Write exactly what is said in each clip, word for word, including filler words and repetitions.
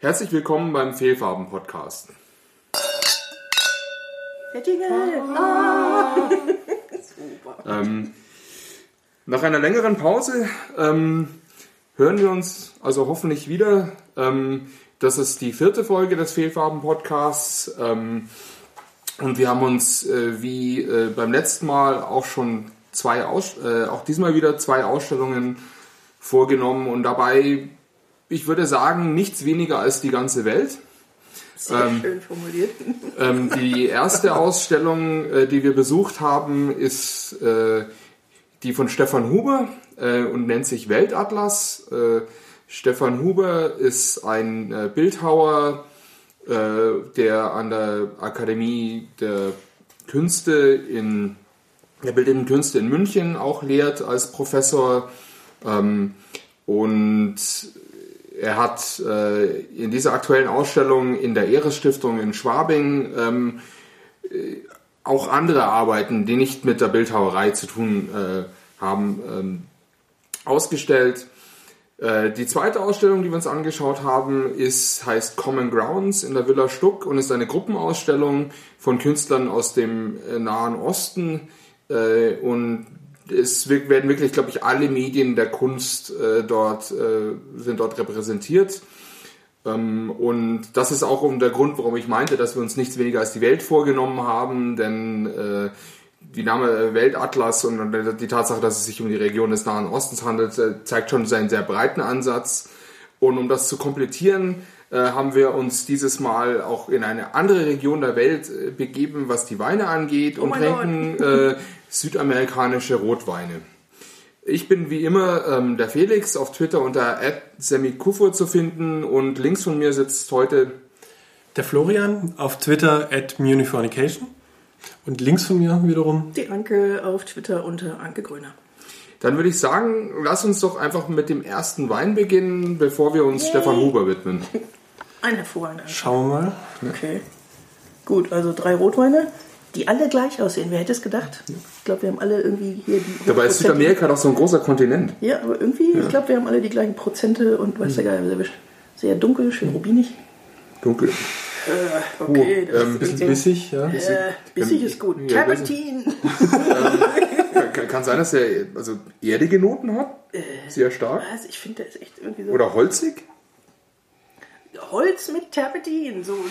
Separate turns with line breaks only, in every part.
Herzlich willkommen beim Fehlfarben-Podcast.
Der Jingle! Ah.
ähm, nach einer längeren Pause ähm, hören wir uns also hoffentlich wieder. Ähm, das ist die vierte Folge des Fehlfarben-Podcasts. Ähm, und wir haben uns äh, wie äh, beim letzten Mal auch schon zwei, Aus- äh, auch diesmal wieder zwei Ausstellungen vorgenommen und dabei, ich würde sagen, nichts weniger als die ganze Welt.
Sehr
ähm,
schön formuliert.
Ähm, die erste Ausstellung, äh, die wir besucht haben, ist äh, die von Stefan Huber äh, und nennt sich Weltatlas. Äh, Stefan Huber ist ein äh, Bildhauer, äh, der an der Akademie der Künste in der Bildenden Künste in München auch lehrt als Professor. Ähm, und er hat äh, in dieser aktuellen Ausstellung in der Eres-Stiftung in Schwabing ähm, äh, auch andere Arbeiten, die nicht mit der Bildhauerei zu tun äh, haben, ähm, ausgestellt. Äh, die zweite Ausstellung, die wir uns angeschaut haben, ist, heißt Common Grounds in der Villa Stuck und ist eine Gruppenausstellung von Künstlern aus dem äh, Nahen Osten. Äh, und es werden wirklich, glaube ich, alle Medien der Kunst äh, dort äh, sind dort repräsentiert. Ähm, und das ist auch der Grund, warum ich meinte, dass wir uns nichts weniger als die Welt vorgenommen haben, denn äh, die Name Weltatlas und die Tatsache, dass es sich um die Region des Nahen Ostens handelt, äh, zeigt schon seinen sehr breiten Ansatz. Und um das zu komplettieren, äh, haben wir uns dieses Mal auch in eine andere Region der Welt äh, begeben, was die Weine angeht,
Oh
und trinken äh, südamerikanische Rotweine. Ich bin wie immer ähm, der Felix, auf Twitter unter at semikufur zu finden, und links von mir sitzt heute
der Florian, auf Twitter at munifornication, und links von mir wiederum
die Anke auf Twitter unter Anke Gröner.
Dann würde ich sagen, lass uns doch einfach mit dem ersten Wein beginnen, bevor wir uns Yay. Stefan Huber widmen.
Ein hervorragender.
Schauen wir mal.
Okay. Gut, also drei Rotweine, die alle gleich aussehen. Wer hätte es gedacht? Ich glaube, wir haben alle irgendwie hier die...
Dabei ist Südamerika doch so ein großer Kontinent.
Ja, aber irgendwie, ja. Ich glaube, wir haben alle die gleichen Prozente und weiß der Geil, sehr dunkel, schön rubinig.
Dunkel.
Äh, okay,
oh,
das
ähm,
ist
bisschen bissig, ja.
Äh, bissig ist gut.
Ja,
Terpentin!
kann, kann sein, dass er also erdige Noten hat?
Äh,
sehr stark.
Was? Ich finde, der ist echt irgendwie so...
Oder holzig?
Holz mit Terpentin. So.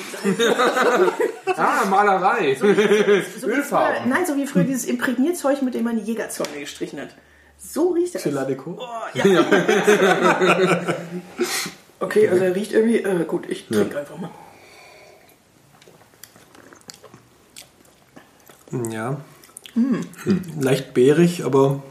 ah, Malerei.
So wie, so, so
Ölfarben.
Früher, nein, so wie früher dieses Imprägnierzeug, mit dem man die Jägerzäune gestrichen hat. So riecht das.
Geladeko.
Oh, ja. ja. Okay, also er riecht irgendwie... Äh, gut, ich trinke ja. einfach mal.
Ja. Hm. Leicht beerig, aber...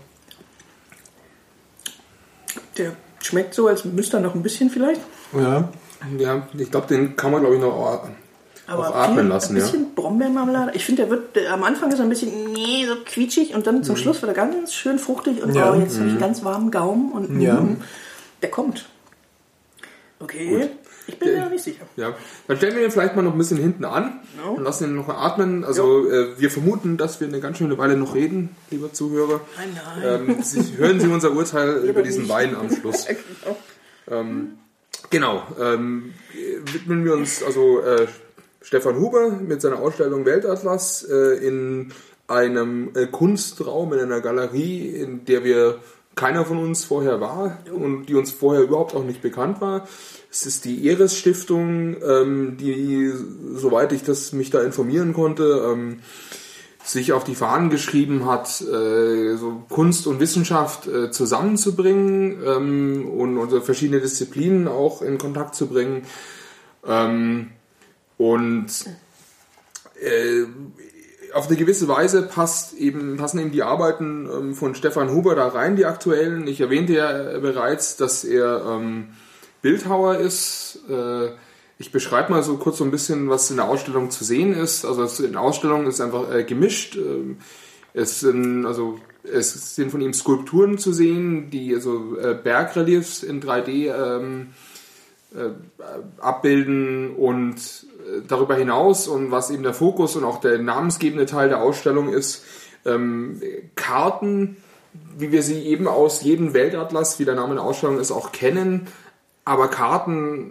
Der schmeckt so, als müsste er noch ein bisschen vielleicht.
Ja.
Ja, ich glaube, den kann man, glaube ich, noch auch,
aber
auch atmen
viel,
lassen.
Ein bisschen
ja.
Brombeermarmelade. Ich finde, der wird der, am Anfang ist er ein bisschen nee, so quietschig und dann zum mhm. Schluss wird er ganz schön fruchtig und
ja.
oh, jetzt mhm. habe ich einen ganz warmen Gaumen und
ja.
mh, der kommt. Okay, gut. Ich bin mir noch nicht sicher.
Ja. Dann stellen wir ihn vielleicht mal noch ein bisschen hinten an no. und lassen ihn noch atmen. Also äh, wir vermuten, dass wir eine ganz schöne Weile noch reden, lieber Zuhörer.
Nein, nein.
Ähm, Sie, hören Sie unser Urteil
ja,
über diesen
nicht.
Wein am Schluss.
genau.
Ähm, genau. Ähm, widmen wir uns also äh, Stefan Huber mit seiner Ausstellung Weltatlas äh, in einem äh, Kunstraum, in einer Galerie, in der wir keiner von uns vorher war und die uns vorher überhaupt auch nicht bekannt war. Es ist die Eres-Stiftung, ähm, die, soweit ich das mich da informieren konnte, ähm, sich auf die Fahnen geschrieben hat, äh, so Kunst und Wissenschaft äh, zusammenzubringen ähm, und, und verschiedene Disziplinen auch in Kontakt zu bringen. Ähm, und äh, auf eine gewisse Weise passt eben, passen eben die Arbeiten ähm, von Stefan Huber da rein, die aktuellen. Ich erwähnte ja bereits, dass er ähm, Bildhauer ist. Äh, ich beschreibe mal so kurz so ein bisschen, was in der Ausstellung zu sehen ist. Also in der Ausstellung ist einfach äh, gemischt. Ähm, es sind also es sind von ihm Skulpturen zu sehen, die also äh, Bergreliefs in drei D ähm, äh, abbilden und äh, darüber hinaus, und was eben der Fokus und auch der namensgebende Teil der Ausstellung ist, ähm, Karten, wie wir sie eben aus jedem Weltatlas, wie der Name der Ausstellung ist, auch kennen, aber Karten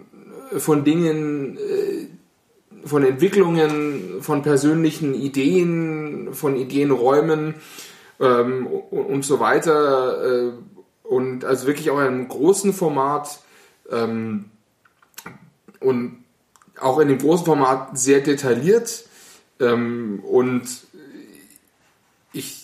von Dingen, von Entwicklungen, von persönlichen Ideen, von Ideenräumen ähm, und, und so weiter. Äh, und also wirklich auch in einem großen Format ähm, und auch in dem großen Format sehr detailliert. Ähm, und ich,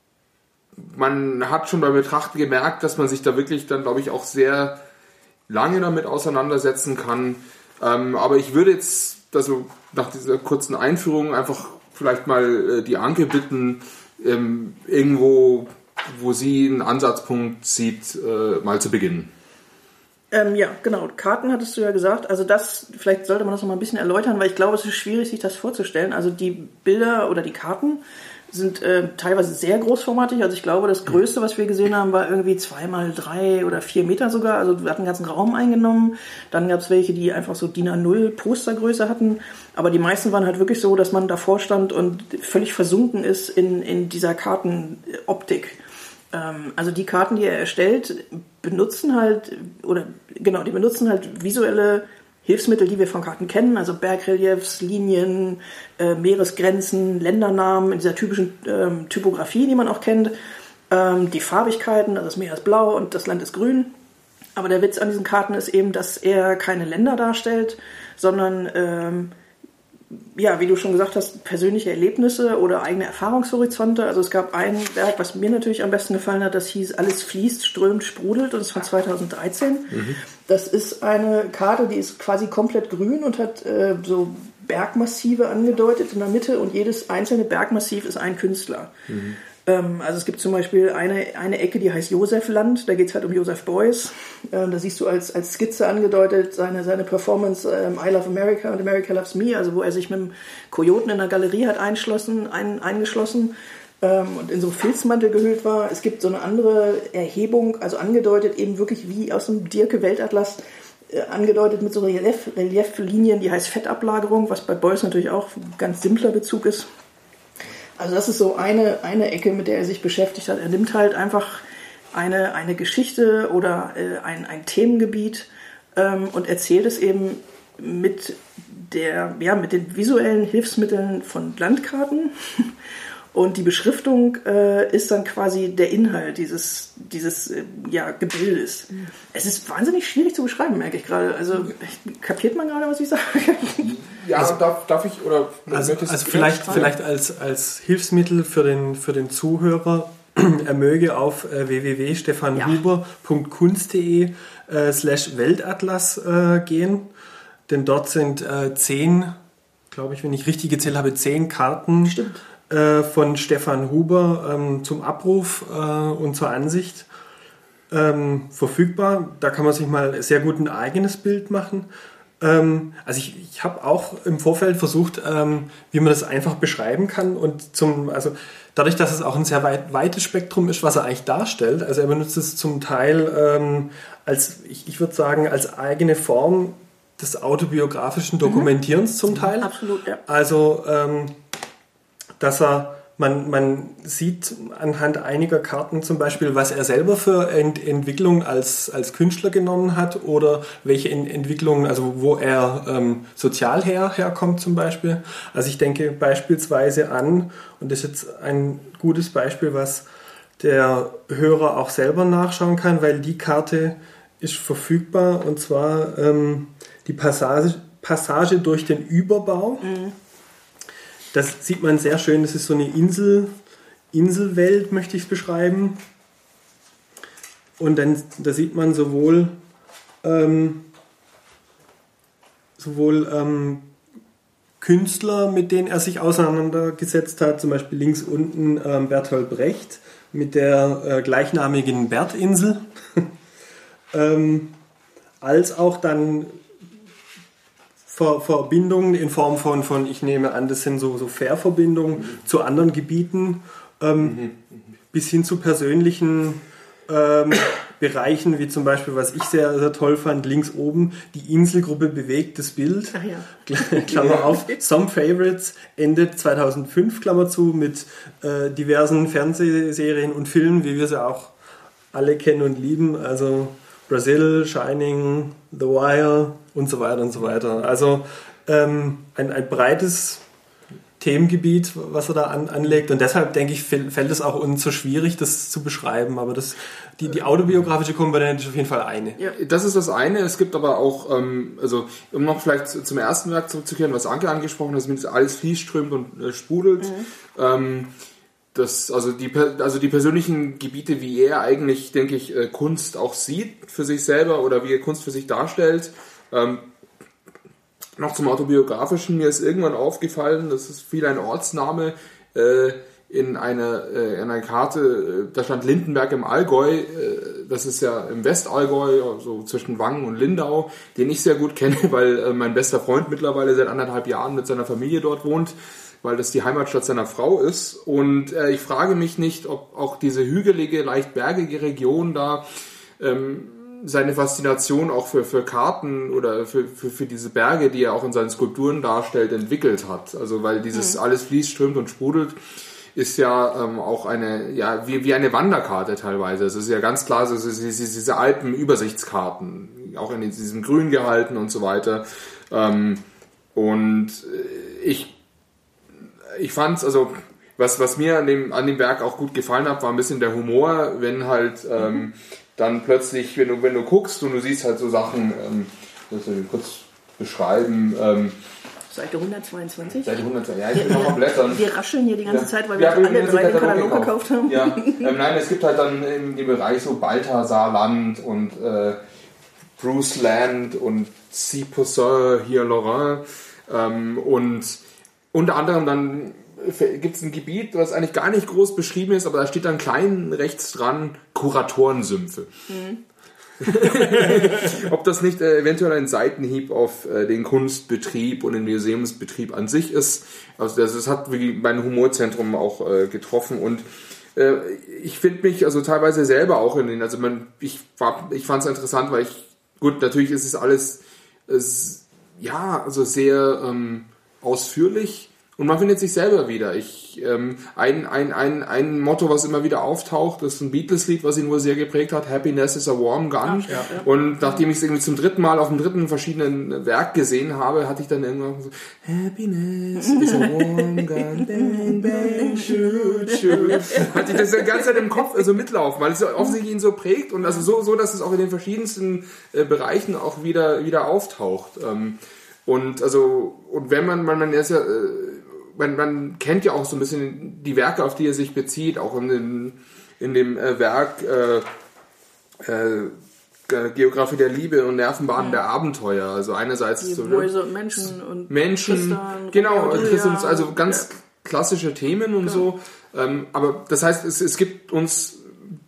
man hat schon beim Betrachten gemerkt, dass man sich da wirklich dann, glaube ich, auch sehr lange damit auseinandersetzen kann. Ähm, aber ich würde jetzt, also nach dieser kurzen Einführung, einfach vielleicht mal äh, die Anke bitten, ähm, irgendwo, wo sie einen Ansatzpunkt sieht, äh, mal zu beginnen.
Ähm, ja, genau. Karten hattest du ja gesagt. Also das, vielleicht sollte man das noch mal ein bisschen erläutern, weil ich glaube, es ist schwierig, sich das vorzustellen. Also die Bilder oder die Karten sind äh, teilweise sehr großformatig. Also ich glaube, das Größte, was wir gesehen haben, war irgendwie zwei mal drei oder vier Meter sogar. Also wir hatten den ganzen Raum eingenommen. Dann gab es welche, die einfach so D I N A null Postergröße hatten. Aber die meisten waren halt wirklich so, dass man davor stand und völlig versunken ist in, in dieser Kartenoptik. Ähm, also die Karten, die er erstellt, benutzen halt, oder genau, die benutzen halt visuelle Hilfsmittel, die wir von Karten kennen, also Bergreliefs, Linien, äh, Meeresgrenzen, Ländernamen in dieser typischen ähm, Typografie, die man auch kennt, ähm, die Farbigkeiten, also das Meer ist blau und das Land ist grün. Aber der Witz an diesen Karten ist eben, dass er keine Länder darstellt, sondern, ähm, ja, wie du schon gesagt hast, persönliche Erlebnisse oder eigene Erfahrungshorizonte. Also es gab ein Werk, was mir natürlich am besten gefallen hat, das hieß Alles fließt, strömt, sprudelt und ist von zweitausenddreizehn. Mhm. Das ist eine Karte, die ist quasi komplett grün und hat äh, so Bergmassive angedeutet in der Mitte und jedes einzelne Bergmassiv ist ein Künstler. Mhm. Ähm, also es gibt zum Beispiel eine, eine Ecke, die heißt Josefland, da geht es halt um Joseph Beuys. Ähm, da siehst du als, als Skizze angedeutet seine, seine Performance ähm, I Love America und America Loves Me, also wo er sich mit dem Kojoten in der Galerie hat einschlossen, ein, eingeschlossen ähm, und in so einen Filzmantel gehüllt war. Es gibt so eine andere Erhebung, also angedeutet eben wirklich wie aus dem Dierke-Weltatlas, äh, angedeutet mit so Relief, Relieflinien, die heißt Fettablagerung, was bei Beuys natürlich auch ein ganz simpler Bezug ist. Also das ist so eine, eine Ecke, mit der er sich beschäftigt hat. Er nimmt halt einfach eine, eine Geschichte oder äh, ein, ein Themengebiet ähm, und erzählt es eben mit, der, ja, mit den visuellen Hilfsmitteln von Landkarten. Und die Beschriftung äh, ist dann quasi der Inhalt dieses, dieses äh, ja, Gebildes. Mhm. Es ist wahnsinnig schwierig zu beschreiben, merke ich gerade. Also kapiert man gerade, was ich sage?
Ja, also, darf, darf ich oder
also, also vielleicht, vielleicht als, als Hilfsmittel für den, für den Zuhörer, er möge auf äh, w w w punkt stefan huber punkt kunst punkt de äh, slash Weltatlas äh, gehen, denn dort sind äh, zehn, glaube ich, wenn ich richtig gezählt habe, zehn Karten äh, von Stefan Huber ähm, zum Abruf äh, und zur Ansicht ähm, verfügbar. Da kann man sich mal sehr gut ein eigenes Bild machen. Ähm, also ich, ich habe auch im Vorfeld versucht, ähm, wie man das einfach beschreiben kann und zum, also dadurch, dass es auch ein sehr weit, weites Spektrum ist, was er eigentlich darstellt, also er benutzt es zum Teil ähm, als, ich, ich würde sagen, als eigene Form des autobiografischen Dokumentierens mhm. zum Teil.
Absolut, ja.
Also, ähm, dass er Man, man sieht anhand einiger Karten zum Beispiel, was er selber für Ent- Entwicklungen als, als Künstler genommen hat oder welche Ent- Entwicklungen, also wo er ähm, sozial her, herkommt zum Beispiel. Also ich denke beispielsweise an, und das ist jetzt ein gutes Beispiel, was der Hörer auch selber nachschauen kann, weil die Karte ist verfügbar, und zwar ähm, die Passage, Passage durch den Überbau. Mhm. Das sieht man sehr schön, das ist so eine Insel, Inselwelt, möchte ich es beschreiben. Und dann da sieht man sowohl, ähm, sowohl ähm, Künstler, mit denen er sich auseinandergesetzt hat, zum Beispiel links unten ähm, Bertolt Brecht mit der äh, gleichnamigen Bertinsel, ähm, als auch dann Ver- Verbindungen in Form von, von, ich nehme an, das sind so, so Fährverbindungen mhm. zu anderen Gebieten, ähm, mhm. bis hin zu persönlichen ähm, Bereichen, wie zum Beispiel, was ich sehr, sehr toll fand, links oben, die Inselgruppe bewegtes Bild,
Ach ja.
Klammer auf, Some Favorites, endet zweitausendfünf, Klammer zu, mit äh, diversen Fernsehserien und Filmen, wie wir sie auch alle kennen und lieben, also Brazil, Shining, The Wire und so weiter und so weiter. Also ähm, ein, ein breites Themengebiet, was er da an, anlegt. Und deshalb, denke ich, fällt es auch uns so schwierig, das zu beschreiben. Aber das, die, die autobiografische Komponente ist auf jeden Fall eine.
Ja, das ist das eine. Es gibt aber auch, ähm, also um noch vielleicht zum ersten Werk zurückzukehren, was Anke angesprochen hat, dass alles fließt, strömt und äh, sprudelt. Mhm. Ähm, das, also, die, also die persönlichen Gebiete, wie er eigentlich, denke ich, äh, Kunst auch sieht für sich selber oder wie er Kunst für sich darstellt. Ähm, Noch zum Autobiografischen, mir ist irgendwann aufgefallen, das ist viel ein Ortsname, äh, in einer, äh, in einer Karte, äh, da stand Lindenberg im Allgäu, äh, das ist ja im Westallgäu, so zwischen Wangen und Lindau, den ich sehr gut kenne, weil äh, mein bester Freund mittlerweile seit anderthalb Jahren mit seiner Familie dort wohnt, weil das die Heimatstadt seiner Frau ist. Und äh, ich frage mich nicht, ob auch diese hügelige, leicht bergige Region da ähm, seine Faszination auch für, für Karten oder für, für, für diese Berge, die er auch in seinen Skulpturen darstellt, entwickelt hat. Also weil dieses mhm. alles fließt, strömt und sprudelt, ist ja ähm, auch eine, ja, wie, wie eine Wanderkarte teilweise. Es ist ja ganz klar, so, so, so, diese Alpen-Übersichtskarten, auch in diesem Grün gehalten und so weiter. Ähm, und ich, ich fand's, also was, was mir an dem, an dem Werk auch gut gefallen hat, war ein bisschen der Humor, wenn halt ähm, mhm. dann plötzlich, wenn du, wenn du guckst und du siehst halt so Sachen, ähm, das will ich kurz beschreiben. Ähm,
Seite hundertzweiundzwanzig?
Seite hundertzweiundzwanzig, ja, ich will nochmal blättern.
Wir rascheln hier die ganze
ja.
Zeit, weil
ja,
wir alle drei den Katalog gekauft, gekauft haben.
Ja. ähm, nein, es gibt halt dann im, im Bereich so Balthasarland und äh, Bruce Land und Cypoussin, hier Lorrain ähm, und unter anderem dann gibt es ein Gebiet, was eigentlich gar nicht groß beschrieben ist, aber da steht dann klein rechts dran Kuratorensümpfe. Mhm. Ob das nicht äh, eventuell ein Seitenhieb auf äh, den Kunstbetrieb und den Museumsbetrieb an sich ist. Also das, das hat wie mein Humorzentrum auch äh, getroffen und äh, ich finde mich also teilweise selber auch in den, also man, ich, ich fand es interessant, weil ich, gut, natürlich ist es alles es, ja, also sehr ähm, ausführlich. Und man findet sich selber wieder. Ich, ähm, ein, ein, ein, ein Motto, was immer wieder auftaucht, ist ein Beatles-Lied, was ihn wohl sehr geprägt hat. Happiness is a warm gun. Ja, ja. Und nachdem ich es irgendwie zum dritten Mal auf dem dritten verschiedenen Werk gesehen habe, hatte ich dann irgendwann so, Happiness is a warm gun, bang, bang, shoot, shoot. Hatte ich das die ganze Zeit im Kopf also mitlaufen, weil es offensichtlich ihn so prägt und also so, so, dass es auch in den verschiedensten äh, Bereichen auch wieder, wieder auftaucht. Ähm, und also, und wenn man, man, man ist ja, äh, Man, man kennt ja auch so ein bisschen die Werke, auf die er sich bezieht, auch in dem, in dem äh, Werk äh, äh, Geografie der Liebe und Nervenbahnen ja. der Abenteuer. Also einerseits
die
so
Mäuse und Menschen und
Menschen,
Tristan,
genau, Tristan,
ja,
also ganz ja. klassische Themen und ja. so. Ähm, aber das heißt, es, es gibt uns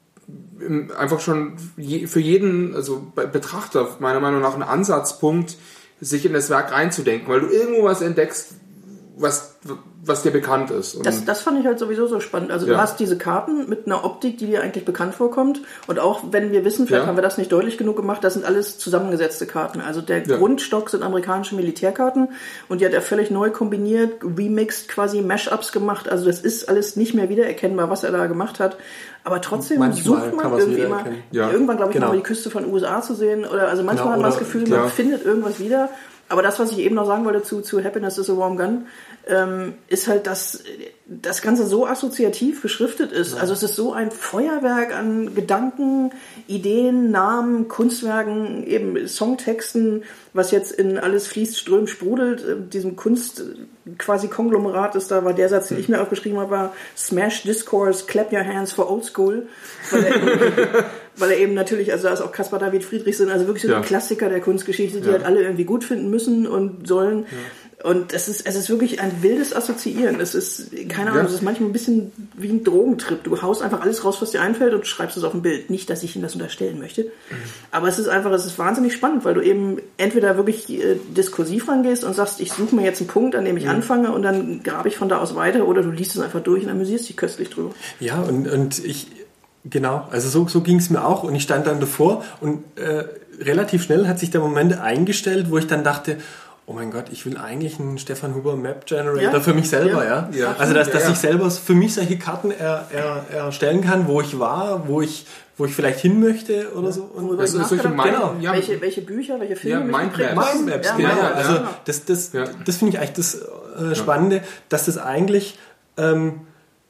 einfach schon je, für jeden, also Betrachter meiner Meinung nach einen Ansatzpunkt, sich in das Werk reinzudenken, weil du irgendwo was entdeckst, was, was dir bekannt ist. Und
das, das fand ich halt sowieso so spannend. Also ja. du hast diese Karten mit einer Optik, die dir eigentlich bekannt vorkommt. Und auch wenn wir wissen, vielleicht ja. haben wir das nicht deutlich genug gemacht, das sind alles zusammengesetzte Karten. Also der ja. Grundstock sind amerikanische Militärkarten und die hat er völlig neu kombiniert, remixed, quasi Mashups gemacht. Also das ist alles nicht mehr wiedererkennbar, was er da gemacht hat. Aber trotzdem manchmal sucht man irgendwie immer, ja. irgendwann glaube ich genau. mal die Küste von den U S A zu sehen. Oder also manchmal genau, hat man das Gefühl, man ja. findet irgendwas wieder. Aber das, was ich eben noch sagen wollte zu, zu Happiness is a Warm Gun, ähm, ist halt, dass das Ganze so assoziativ beschriftet ist. Ja. Also es ist so ein Feuerwerk an Gedanken, Ideen, Namen, Kunstwerken, eben Songtexten, was jetzt in alles fließt, strömt, sprudelt. Diesem Kunst quasi Konglomerat ist da, war der Satz, den ich mir aufgeschrieben habe, war Smash Discourse, Clap Your Hands for Old School. Weil er eben, weil er eben natürlich, also da ist auch Caspar David Friedrich sind, also wirklich so ja. die Klassiker der Kunstgeschichte, die ja. halt alle irgendwie gut finden müssen und sollen. Ja. Und es ist, es ist wirklich ein wildes Assoziieren. Es ist, keine Ahnung, ja. es ist manchmal ein bisschen wie ein Drogentrip. Du haust einfach alles raus, was dir einfällt und schreibst es auf ein Bild. Nicht, dass ich Ihnen das unterstellen möchte. Mhm. Aber es ist einfach, es ist wahnsinnig spannend, weil du eben entweder wirklich äh, diskursiv rangehst und sagst, ich suche mir jetzt einen Punkt, an dem ich mhm. anfange und dann grabe ich von da aus weiter, oder du liest es einfach durch und amüsierst dich köstlich drüber.
Ja, und, und ich, genau, also so, so ging es mir auch und ich stand dann davor und äh, relativ schnell hat sich der Moment eingestellt, wo ich dann dachte, oh mein Gott, ich will eigentlich einen Stefan Huber Map Generator
ja?
für mich selber, ja.
ja. ja.
Also dass, dass
ja, ja.
ich selber für mich solche Karten er, er, erstellen kann, wo ich war, wo ich wo ich vielleicht hin möchte oder so. Und
das ist
solche
genau.
genau.
ja. welche, welche Bücher, welche Filme?
Ja, Mindmaps.
Mindmaps,
ja,
genau.
ja,
also
ja.
das, das,
ja.
das finde ich eigentlich das äh, Spannende, ja. dass das eigentlich ähm,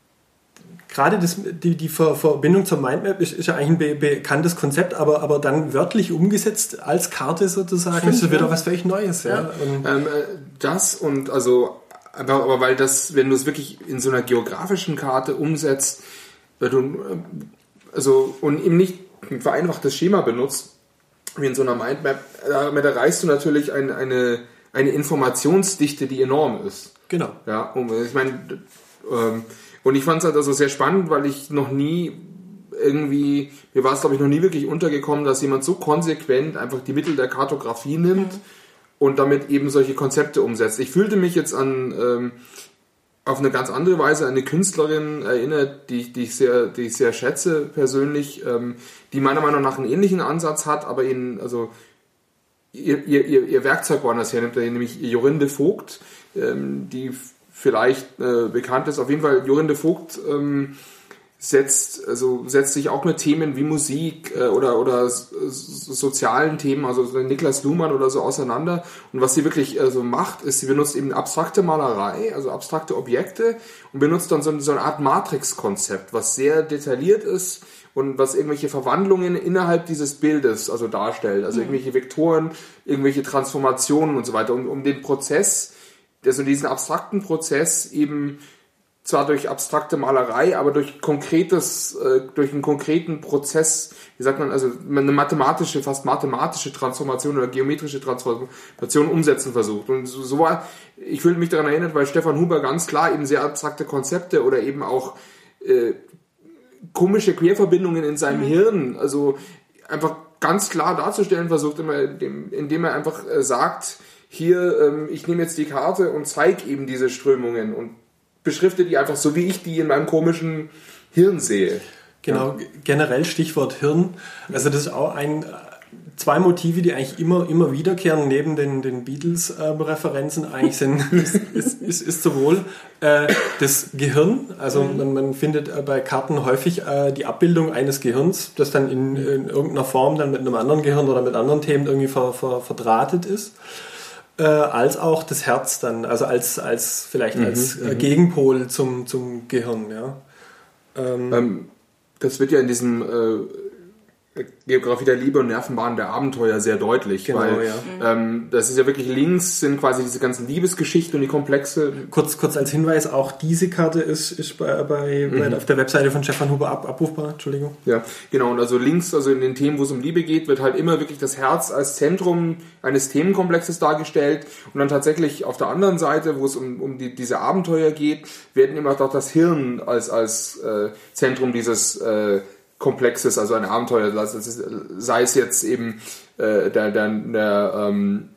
gerade das, die, die Ver- Verbindung zur Mindmap ist, ist ja eigentlich ein be- bekanntes Konzept, aber, aber dann wörtlich umgesetzt als Karte sozusagen,
Stimmt,
ist wieder
ja.
was völlig Neues. Ja.
Ja.
Und
Ähm, das und also, aber, aber weil das, wenn du es wirklich in so einer geografischen Karte umsetzt, weil du, also, und eben nicht ein vereinfachtes Schema benutzt, wie in so einer Mindmap, damit erreichst du natürlich eine, eine, eine Informationsdichte, die enorm ist.
genau.
Ja, und ich meine, ähm, und ich fand es halt also sehr spannend, weil ich noch nie irgendwie, mir war es glaube ich noch nie wirklich untergekommen, dass jemand so konsequent einfach die Mittel der Kartografie nimmt mhm. und damit eben solche Konzepte umsetzt. Ich fühlte mich jetzt an ähm, auf eine ganz andere Weise an eine Künstlerin erinnert, die, die, ich, sehr, die ich sehr schätze persönlich, ähm, die meiner Meinung nach einen ähnlichen Ansatz hat, aber in, also ihr, ihr, ihr Werkzeug woanders hernimmt, nämlich Jorinde Vogt, ähm, die vielleicht äh, bekannt ist. Auf jeden Fall, Jorinde Vogt ähm, setzt, also setzt sich auch mit Themen wie Musik äh, oder, oder s- s- sozialen Themen, also so Niklas Luhmann oder so auseinander. Und was sie wirklich äh, so macht, ist, sie benutzt eben abstrakte Malerei, also abstrakte Objekte und benutzt dann so, so eine Art Matrix-Konzept, was sehr detailliert ist und was irgendwelche Verwandlungen innerhalb dieses Bildes also darstellt, also mhm. irgendwelche Vektoren, irgendwelche Transformationen und so weiter, um, um den Prozess, also diesen abstrakten Prozess eben zwar durch abstrakte Malerei, aber durch konkretes, äh, durch einen konkreten Prozess, wie sagt man, also eine mathematische, fast mathematische Transformation oder geometrische Transformation umsetzen versucht. Und so, so war, ich fühle mich daran erinnert, weil Stefan Huber ganz klar eben sehr abstrakte Konzepte oder eben auch äh, komische Querverbindungen in seinem mhm. Hirn, also einfach ganz klar darzustellen versucht, immer, indem er einfach äh, sagt, hier, ähm, ich nehme jetzt die Karte und zeige eben diese Strömungen und beschrifte die einfach so, wie ich die in meinem komischen Hirn sehe.
Genau, ja. Generell Stichwort Hirn. Also das ist auch ein, zwei Motive, die eigentlich immer, immer wiederkehren, neben den, den Beatles-Referenzen äh, eigentlich sind, ist, ist, ist, ist sowohl äh, das Gehirn, also man, man findet äh, bei Karten häufig äh, die Abbildung eines Gehirns, das dann in, in irgendeiner Form dann mit einem anderen Gehirn oder mit anderen Themen irgendwie ver, ver, verdrahtet ist. Äh, als auch das Herz dann, also als, als vielleicht mhm, als äh, Gegenpol zum, zum Gehirn, ja. Ähm,
ähm, das wird ja in diesem äh, Geografie der Liebe und Nervenbahn der Abenteuer sehr deutlich,
genau,
weil
ja.
ähm, das ist ja wirklich links sind quasi diese ganzen Liebesgeschichten und die Komplexe.
Kurz, kurz als Hinweis, auch diese Karte ist, ist bei, bei, mhm. bei auf der Webseite von Stefan Huber ab, abrufbar, Entschuldigung.
Ja, genau, und also links, also in den Themen, wo es um Liebe geht, wird halt immer wirklich das Herz als Zentrum eines Themenkomplexes dargestellt und dann tatsächlich auf der anderen Seite, wo es um, um die, diese Abenteuer geht, werden immer doch das Hirn als, als äh, Zentrum dieses äh, Komplexes, also ein Abenteuer, sei es jetzt eben äh, der, der, der ähm,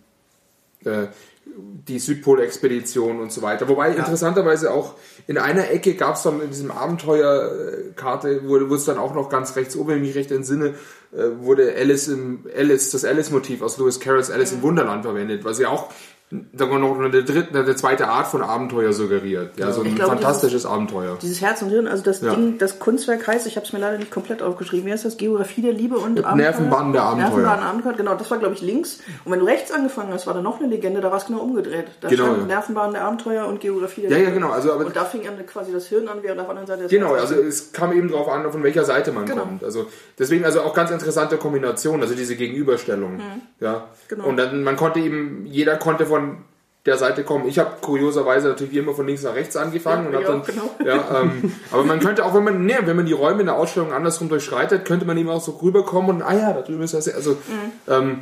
äh, die Südpol-Expedition und so weiter. Wobei ja. interessanterweise auch in einer Ecke gab es dann in diesem Abenteuerkarte, wo, wo es dann auch noch ganz rechts oben, wenn ich mich recht entsinne, äh, wurde Alice im Alice, das Alice-Motiv aus Lewis Carrolls Alice mhm. im Wunderland verwendet, was ja auch sagen wir noch eine dritte, eine zweite Art von Abenteuer suggeriert. Ja, so ein glaube, fantastisches
dieses,
Abenteuer.
Dieses Herz und Hirn, also das
ja.
Ding, das Kunstwerk heißt, ich habe es mir leider nicht komplett aufgeschrieben, wie heißt das? Geografie der Liebe und Abenteuer?
Nervenbahn der Abenteuer.
Nervenbahn der Abenteuer, genau, das war glaube ich links. Und wenn du rechts angefangen hast, war da noch eine Legende, da war es genau umgedreht. Da
genau,
stand
ja.
Nervenbahn der Abenteuer und Geografie der
ja,
Liebe.
Ja, genau. Also, aber
und da fing dann quasi das Hirn an, während auf der anderen Seite das
Genau,
Herz.
also es kam eben darauf an, von welcher Seite man
genau.
kommt. Also deswegen also auch ganz interessante Kombination, also diese Gegenüberstellung. Mhm. Ja. Genau. Und dann man konnte eben, jeder konnte von der Seite kommen. Ich habe kurioserweise natürlich wie immer von links nach rechts angefangen. Ja, und hab dann,
genau.
ja, ähm, aber man könnte auch, wenn man, nee, wenn man die Räume in der Ausstellung andersrum durchschreitet, könnte man eben auch so rüberkommen und, ah ja, da drüben ist das, also, mhm. ähm,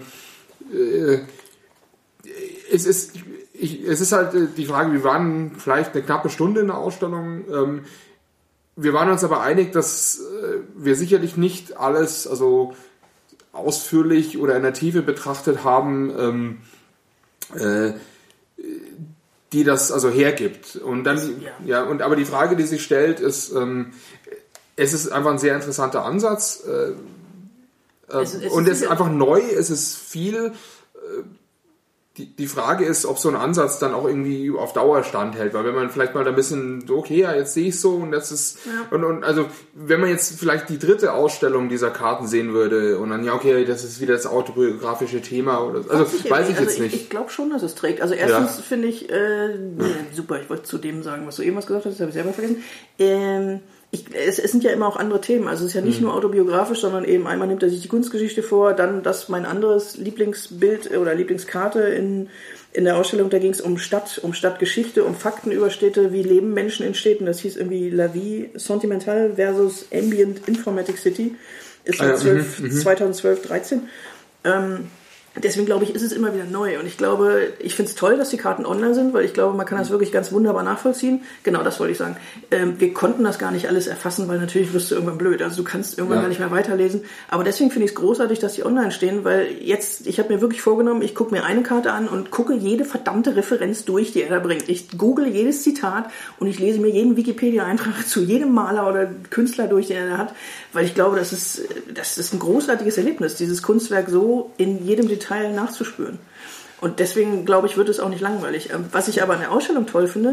äh, es ist, ich, es ist halt die Frage, wir waren vielleicht eine knappe Stunde in der Ausstellung, ähm, wir waren uns aber einig, dass äh, wir sicherlich nicht alles, also ausführlich oder in der Tiefe betrachtet haben, ähm, äh, die das also hergibt. Und dann, ja. ja, und aber die Frage, die sich stellt, ist, ähm, es ist einfach ein sehr interessanter Ansatz äh, äh, es, es und es ist einfach neu, es ist viel, äh, Die, die Frage ist, ob so ein Ansatz dann auch irgendwie auf Dauer standhält, weil wenn man vielleicht mal da ein bisschen, okay, ja, jetzt sehe ich so und das ist, ja. und, und also wenn man jetzt vielleicht die dritte Ausstellung dieser Karten sehen würde und dann, ja, okay, das ist wieder das autobiografische Thema oder also weiß ich, weiß ich
also
jetzt nicht.
Ich, ich glaube schon, dass es trägt. Also erstens ja. finde ich, äh, ja, super, ich wollte zu dem sagen, was du eben was gesagt hast, das habe ich selber vergessen. Ähm, Ich, es, es sind ja immer auch andere Themen, also es ist ja nicht mhm. nur autobiografisch, sondern eben einmal nimmt er sich die Kunstgeschichte vor, dann das mein anderes Lieblingsbild oder Lieblingskarte in, in der Ausstellung, da ging es um Stadt, um Stadtgeschichte, um Fakten über Städte, wie leben Menschen in Städten, das hieß irgendwie La Vie Sentimentale versus Ambient Informatic City, ist ah, ja, zweitausendzwölf, dreizehn. Ähm, Deswegen glaube ich, ist es immer wieder neu. Und ich glaube, ich finde es toll, dass die Karten online sind, weil ich glaube, man kann das wirklich ganz wunderbar nachvollziehen. Genau, das wollte ich sagen. Ähm, wir konnten das gar nicht alles erfassen, weil natürlich wirst du irgendwann blöd. Also du kannst irgendwann ja. gar nicht mehr weiterlesen. Aber deswegen finde ich es großartig, dass die online stehen, weil jetzt, ich habe mir wirklich vorgenommen, ich gucke mir eine Karte an und gucke jede verdammte Referenz durch, die er da bringt. Ich google jedes Zitat und ich lese mir jeden Wikipedia-Eintrag zu jedem Maler oder Künstler durch, den er da hat, weil ich glaube, das ist, das ist ein großartiges Erlebnis, dieses Kunstwerk so in jedem Detail nachzuspüren. Und deswegen, glaube ich, wird es auch nicht langweilig. Was ich aber an der Ausstellung toll finde,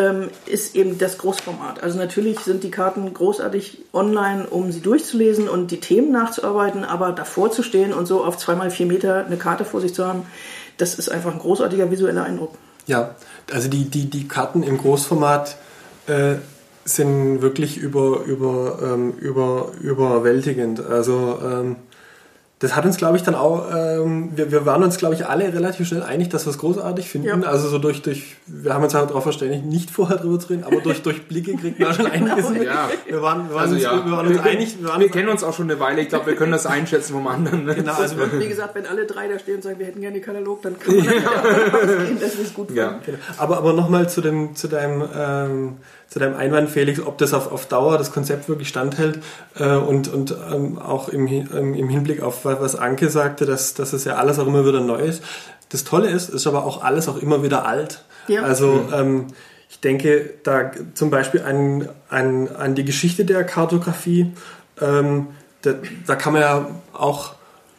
ist eben das Großformat. Also natürlich sind die Karten großartig online, um sie durchzulesen und die Themen nachzuarbeiten, aber davor zu stehen und so auf zwei mal vier Meter eine Karte vor sich zu haben, das ist einfach ein großartiger visueller Eindruck.
Ja, also die, die, die Karten im Großformat äh, sind wirklich über, über, ähm, über, überwältigend. Also ähm, das hat uns, glaube ich, dann auch, ähm, wir, wir waren uns, glaube ich, alle relativ schnell einig, dass wir es großartig finden. Ja. Also so durch, durch, wir haben uns halt darauf verständigt, nicht vorher drüber zu reden, aber durch, durch Blicke kriegt man schon einiges mit. Ja. Wir waren, wir waren, also, uns, ja. wir waren uns einig. Wir, waren
wir
uns
kennen uns auch schon eine Weile, ich glaube, wir können das einschätzen vom anderen. Ne?
Genau, also wie gesagt, wenn alle drei da stehen und sagen, wir hätten gerne den Katalog, dann kann man ja. rausgehen, dass wir es gut
ja.
finden.
Genau. Aber, aber nochmal zu dem, zu deinem, ähm, zu deinem Einwand, Felix, ob das auf, auf Dauer das Konzept wirklich standhält äh, und, und ähm, auch im, ähm, im Hinblick auf was Anke sagte, dass, dass es ja alles auch immer wieder neu ist. Das Tolle ist, ist aber auch alles auch immer wieder alt. Ja. Also mhm. ähm, ich denke da zum Beispiel an, an, an die Geschichte der Kartografie. Ähm, da, da kann man ja auch,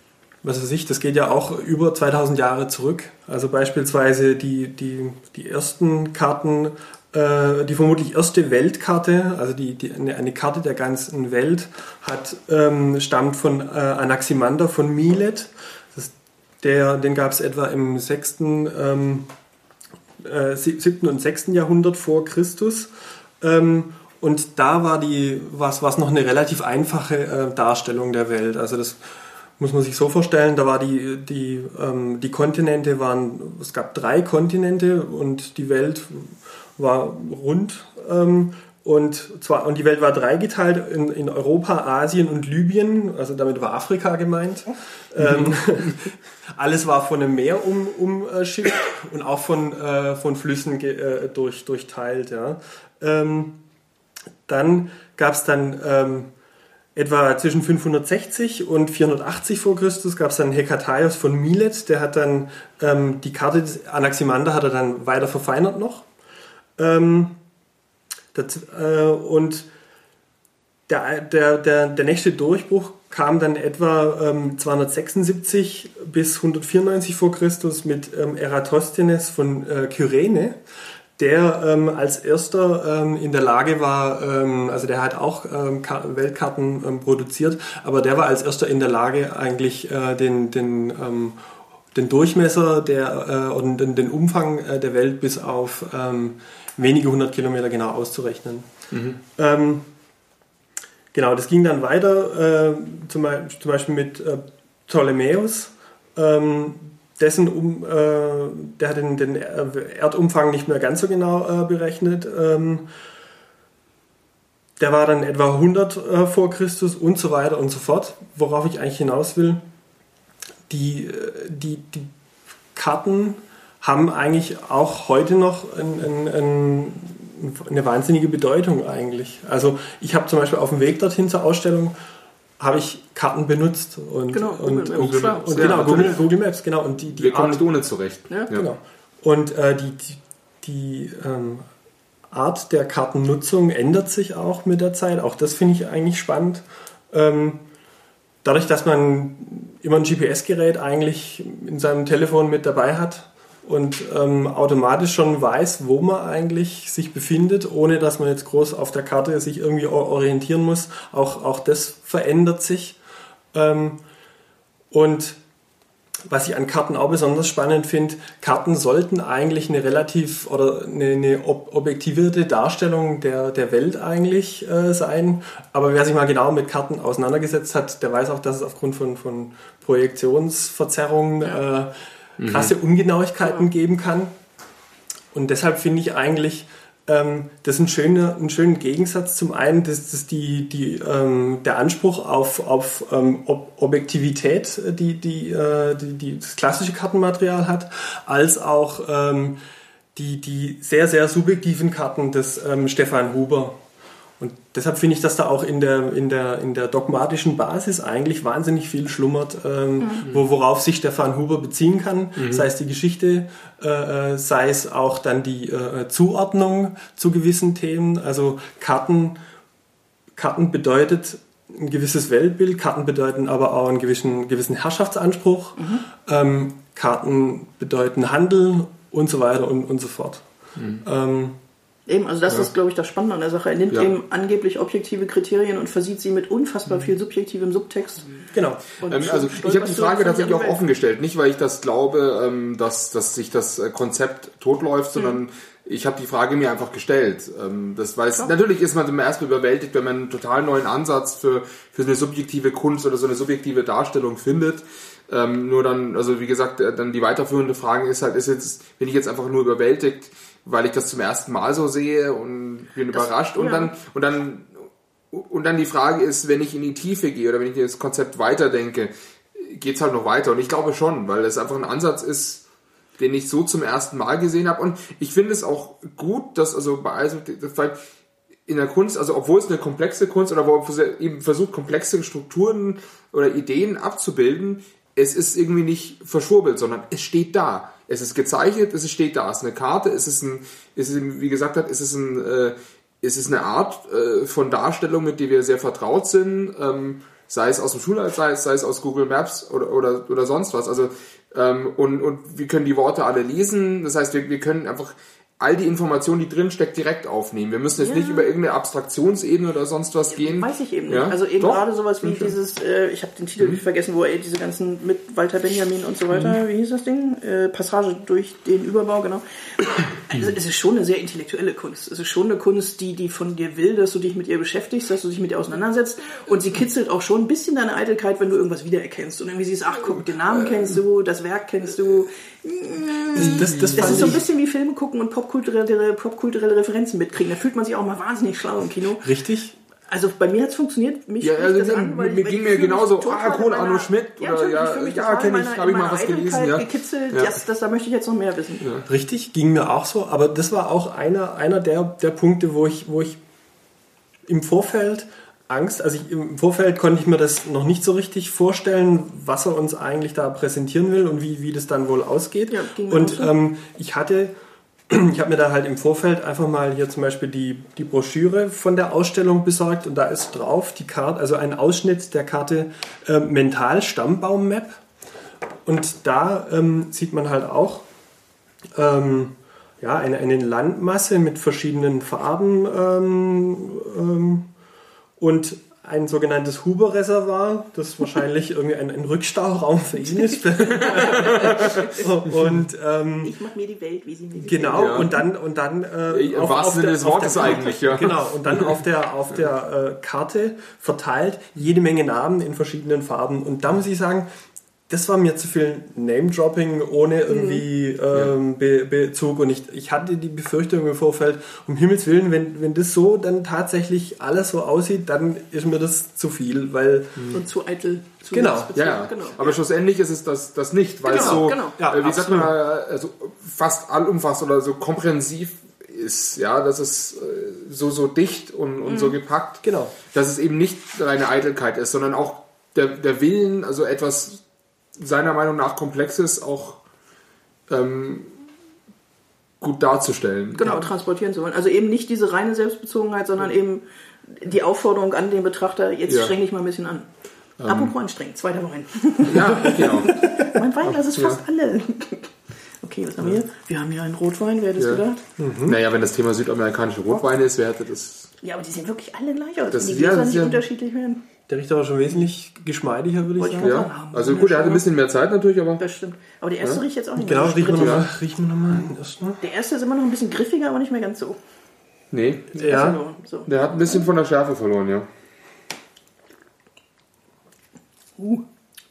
was weiß ich, das geht ja auch über zweitausend Jahre zurück. Also beispielsweise die, die, die ersten Karten, die vermutlich erste Weltkarte, also die, die, eine, eine Karte der ganzen Welt, hat, ähm, stammt von äh, Anaximander von Milet. Das, der, den gab es etwa im sechsten, ähm, äh, siebten und sechsten Jahrhundert vor Christus. Ähm, und da war die, was, was noch eine relativ einfache äh, Darstellung der Welt. Also das muss man sich so vorstellen, da war die, die, ähm, die Kontinente waren, es gab drei Kontinente und die Welt war rund ähm, und zwar und die Welt war dreigeteilt in, in Europa, Asien und Libyen, also damit war Afrika gemeint. Mhm. Ähm, alles war von einem Meer um, umschifft und auch von, äh, von Flüssen ge, äh, durch, durchteilt. Ja. Ähm, dann gab es dann ähm, etwa zwischen fünfhundertsechzig und vierhundertachtzig vor Christus gab es dann Hekataios von Milet, der hat dann ähm, die Karte des Anaximander hat er dann weiter verfeinert noch. Ähm, das, äh, und der, der, der, der nächste Durchbruch kam dann etwa ähm, zweihundertsechsundsiebzig bis hundertvierundneunzig vor Christus mit ähm, Eratosthenes von äh, Kyrene, der ähm, als erster ähm, in der Lage war, ähm, also der hat auch ähm, Weltkarten ähm, produziert, aber der war als erster in der Lage, eigentlich äh, den, den ähm, den Durchmesser der, äh, und den, den Umfang äh, der Welt bis auf ähm, wenige hundert Kilometer genau auszurechnen. Mhm. Ähm, genau, das ging dann weiter, äh, zum, zum Beispiel mit äh, Ptolemäus, ähm, dessen um, äh, der hat den, den Erdumfang nicht mehr ganz so genau äh, berechnet. Ähm, der war dann etwa hundert äh, vor Christus und so weiter und so fort, worauf ich eigentlich hinaus will. Die, die, die Karten haben eigentlich auch heute noch ein, ein, ein, eine wahnsinnige Bedeutung eigentlich. Also ich habe zum Beispiel auf dem Weg dorthin zur Ausstellung habe ich Karten benutzt und
genau,
und,
Google,
und,
Google,
und, und genau, Google, Google Maps, genau. Und die, die
Wir kommen nicht ohne zurecht.
Ja,
genau. Ja. Und äh, die, die, die ähm, Art der Kartennutzung ändert sich auch mit der Zeit. Auch das finde ich eigentlich spannend. Ähm, Dadurch, dass man immer ein G P S-Gerät eigentlich in seinem Telefon mit dabei hat und ähm, automatisch schon weiß, wo man eigentlich sich befindet, ohne dass man jetzt groß auf der Karte sich irgendwie orientieren muss. Auch, auch das verändert sich. Ähm, und was ich an Karten auch besonders spannend finde, Karten sollten eigentlich eine relativ oder eine, eine ob, objektivierte Darstellung der, der Welt eigentlich äh, sein. Aber wer sich mal genau mit Karten auseinandergesetzt hat, der weiß auch, dass es aufgrund von, von Projektionsverzerrungen ja. äh, krasse mhm. Ungenauigkeiten ja. geben kann. Und deshalb finde ich eigentlich, ähm, das ist ein schöner, ein schöner Gegensatz. Zum einen, dass, dass die, die, ähm, der Anspruch auf, auf ähm, Ob- Objektivität, die, die, äh, die, die das klassische Kartenmaterial hat, als auch ähm, die, die sehr, sehr subjektiven Karten des ähm, Stefan Huber. Und deshalb finde ich, dass da auch in der, in der, in der dogmatischen Basis eigentlich wahnsinnig viel schlummert, ähm, mhm. wo, worauf sich Stefan Huber beziehen kann, mhm. sei es die Geschichte, äh, sei es auch dann die äh, Zuordnung zu gewissen Themen. Also Karten, Karten bedeutet ein gewisses Weltbild, Karten bedeuten aber auch einen gewissen, gewissen Herrschaftsanspruch, mhm. ähm, Karten bedeuten Handel und so weiter und, und so fort. Mhm. Ähm,
Eben, also das
ja.
ist, glaube ich, das Spannende an der Sache. Er nimmt ja. eben angeblich objektive Kriterien und versieht sie mit unfassbar viel subjektivem Subtext.
Genau.
Ähm, also ich habe die Frage tatsächlich auch offen gestellt. Nicht, weil ich das glaube, ähm, dass, dass sich das Konzept totläuft, sondern mhm. ich habe die Frage mir einfach gestellt. Ähm, das weiß, natürlich ist man immer erstmal überwältigt, wenn man einen total neuen Ansatz für, für eine subjektive Kunst oder so eine subjektive Darstellung findet. Ähm, nur dann, also wie gesagt, dann die weiterführende Frage ist halt, ist jetzt, bin ich jetzt einfach nur überwältigt, weil ich das zum ersten Mal so sehe und bin das, überrascht und ja. dann und dann und dann die Frage ist, wenn ich in die Tiefe gehe oder wenn ich das Konzept weiterdenke, geht's halt noch weiter und ich glaube schon, weil es einfach ein Ansatz ist, den ich so zum ersten Mal gesehen habe und ich finde es auch gut, dass also bei also in der Kunst, also obwohl es eine komplexe Kunst oder wo eben versucht komplexe Strukturen oder Ideen abzubilden, es ist irgendwie nicht verschwurbelt, sondern es steht da. Es ist gezeichnet, es steht da. Es ist eine Karte, es ist ein, es ist, wie gesagt hat, es ist ein, äh, es ist eine Art äh, von Darstellung, mit der wir sehr vertraut sind, ähm, sei es aus dem Schulalltag, sei es aus Google Maps oder oder oder sonst was. Also ähm, und und wir können die Worte alle lesen. Das heißt, wir wir können einfach all die Informationen, die drin steckt, direkt aufnehmen. Wir müssen jetzt ja. nicht über irgendeine Abstraktionsebene oder sonst was gehen.
Weiß ich eben
ja?
nicht. Also eben
Doch.
gerade sowas wie dieses, äh, ich habe den Titel mhm. vergessen, wo er diese ganzen mit Walter Benjamin und so weiter, mhm. wie hieß das Ding? Äh, Passage durch den Überbau, genau. Also es ist schon eine sehr intellektuelle Kunst. Es ist schon eine Kunst, die, die von dir will, dass du dich mit ihr beschäftigst, dass du dich mit ihr auseinandersetzt. Und sie kitzelt auch schon ein bisschen deine Eitelkeit, wenn du irgendwas wiedererkennst. Und irgendwie siehst, ach guck, den Namen kennst du, das Werk kennst du. Das, das, das, das ist so ein bisschen wie Filme gucken und popkulturelle, popkulturelle Referenzen mitkriegen. Da fühlt man sich auch mal wahnsinnig schlau im Kino.
Richtig.
Also bei mir hat es funktioniert. Mich
ja, also
das an, weil
mir ging mir genauso, ah cool, Arno Schmidt.
Ja,
oder, ja,
ich
ja kenne ich, habe ich mal was gelesen. Ja.
Gekitzelt,
ja.
das, das, da möchte ich jetzt noch mehr wissen.
Ja. Richtig, ging mir auch so. Aber das war auch einer, einer der, der Punkte, wo ich, wo ich im Vorfeld Angst, also ich, im Vorfeld konnte ich mir das noch nicht so richtig vorstellen, was er uns eigentlich da präsentieren will und wie, wie das dann wohl ausgeht. Ja, und ähm, ich hatte, ich habe mir da halt im Vorfeld einfach mal hier zum Beispiel die, die Broschüre von der Ausstellung besorgt und da ist drauf die Karte, also ein Ausschnitt der Karte äh, Mental-Stammbaum-Map und da ähm, sieht man halt auch ähm, ja, eine, eine Landmasse mit verschiedenen Farben ähm, ähm, und ein sogenanntes Huber-Reservoir, das wahrscheinlich irgendwie ein, ein Rückstauraum für ihn ist. und, ähm,
ich mache mir die Welt, wie sie mir gefällt.
Genau, ja. und dann, und dann äh,
auf, auf Sinne der, des Wortes
auf der,
eigentlich, ja.
Genau, und dann auf der, auf der äh, Karte verteilt jede Menge Namen in verschiedenen Farben. Und da muss ich sagen, das war mir zu viel Name-Dropping ohne irgendwie ähm, Be- Bezug und ich, ich hatte die Befürchtung im Vorfeld, um Himmels Willen, wenn, wenn das so dann tatsächlich alles so aussieht, dann ist mir das zu viel, weil...
Und zu eitel. Zu
genau.
Ja, genau. Aber schlussendlich ist es das, das nicht, weil
genau,
es so,
genau.
Ja, äh, wie sagt man, also fast allumfassend oder so komprehensiv ist, ja, dass es äh, so, so dicht und, und mhm. so gepackt,
genau.
dass es eben nicht reine Eitelkeit ist, sondern auch der, der Willen, also etwas seiner Meinung nach Komplexes auch ähm, gut darzustellen.
Genau, ja. transportieren zu wollen. Also eben nicht diese reine Selbstbezogenheit, sondern eben die Aufforderung an den Betrachter, jetzt ja. streng dich mal ein bisschen an. Ähm. Apropos anstrengend, zweiter Wein.
Ja, genau.
Mein Weinglas ist fast ja. alle. Okay, was haben wir hier? Wir haben hier einen Rotwein, wer hätte es
Ja.
gedacht?
Mhm. Naja, wenn das Thema südamerikanische Rotweine ist, wer hätte das...
Ja, aber die sehen wirklich alle gleich aus.
Das-
die
ja,
Gläser
das
nicht
ja-
unterschiedlich werden.
Der riecht aber schon wesentlich geschmeidiger, würde ich
Wollte ich
sagen.
mal
Ja,
haben.
also gut, er hatte ein bisschen mehr Zeit natürlich, aber...
Das stimmt. Aber der erste
Ja?
riecht jetzt auch nicht
Genau,
mehr so
riechen wir
sprittig.
nochmal riechen wir noch mal den ersten.
Der erste ist immer noch ein bisschen griffiger, aber nicht mehr ganz so.
Nee,
Ja,
So.
der hat ein bisschen von der Schärfe verloren, ja.
Uh.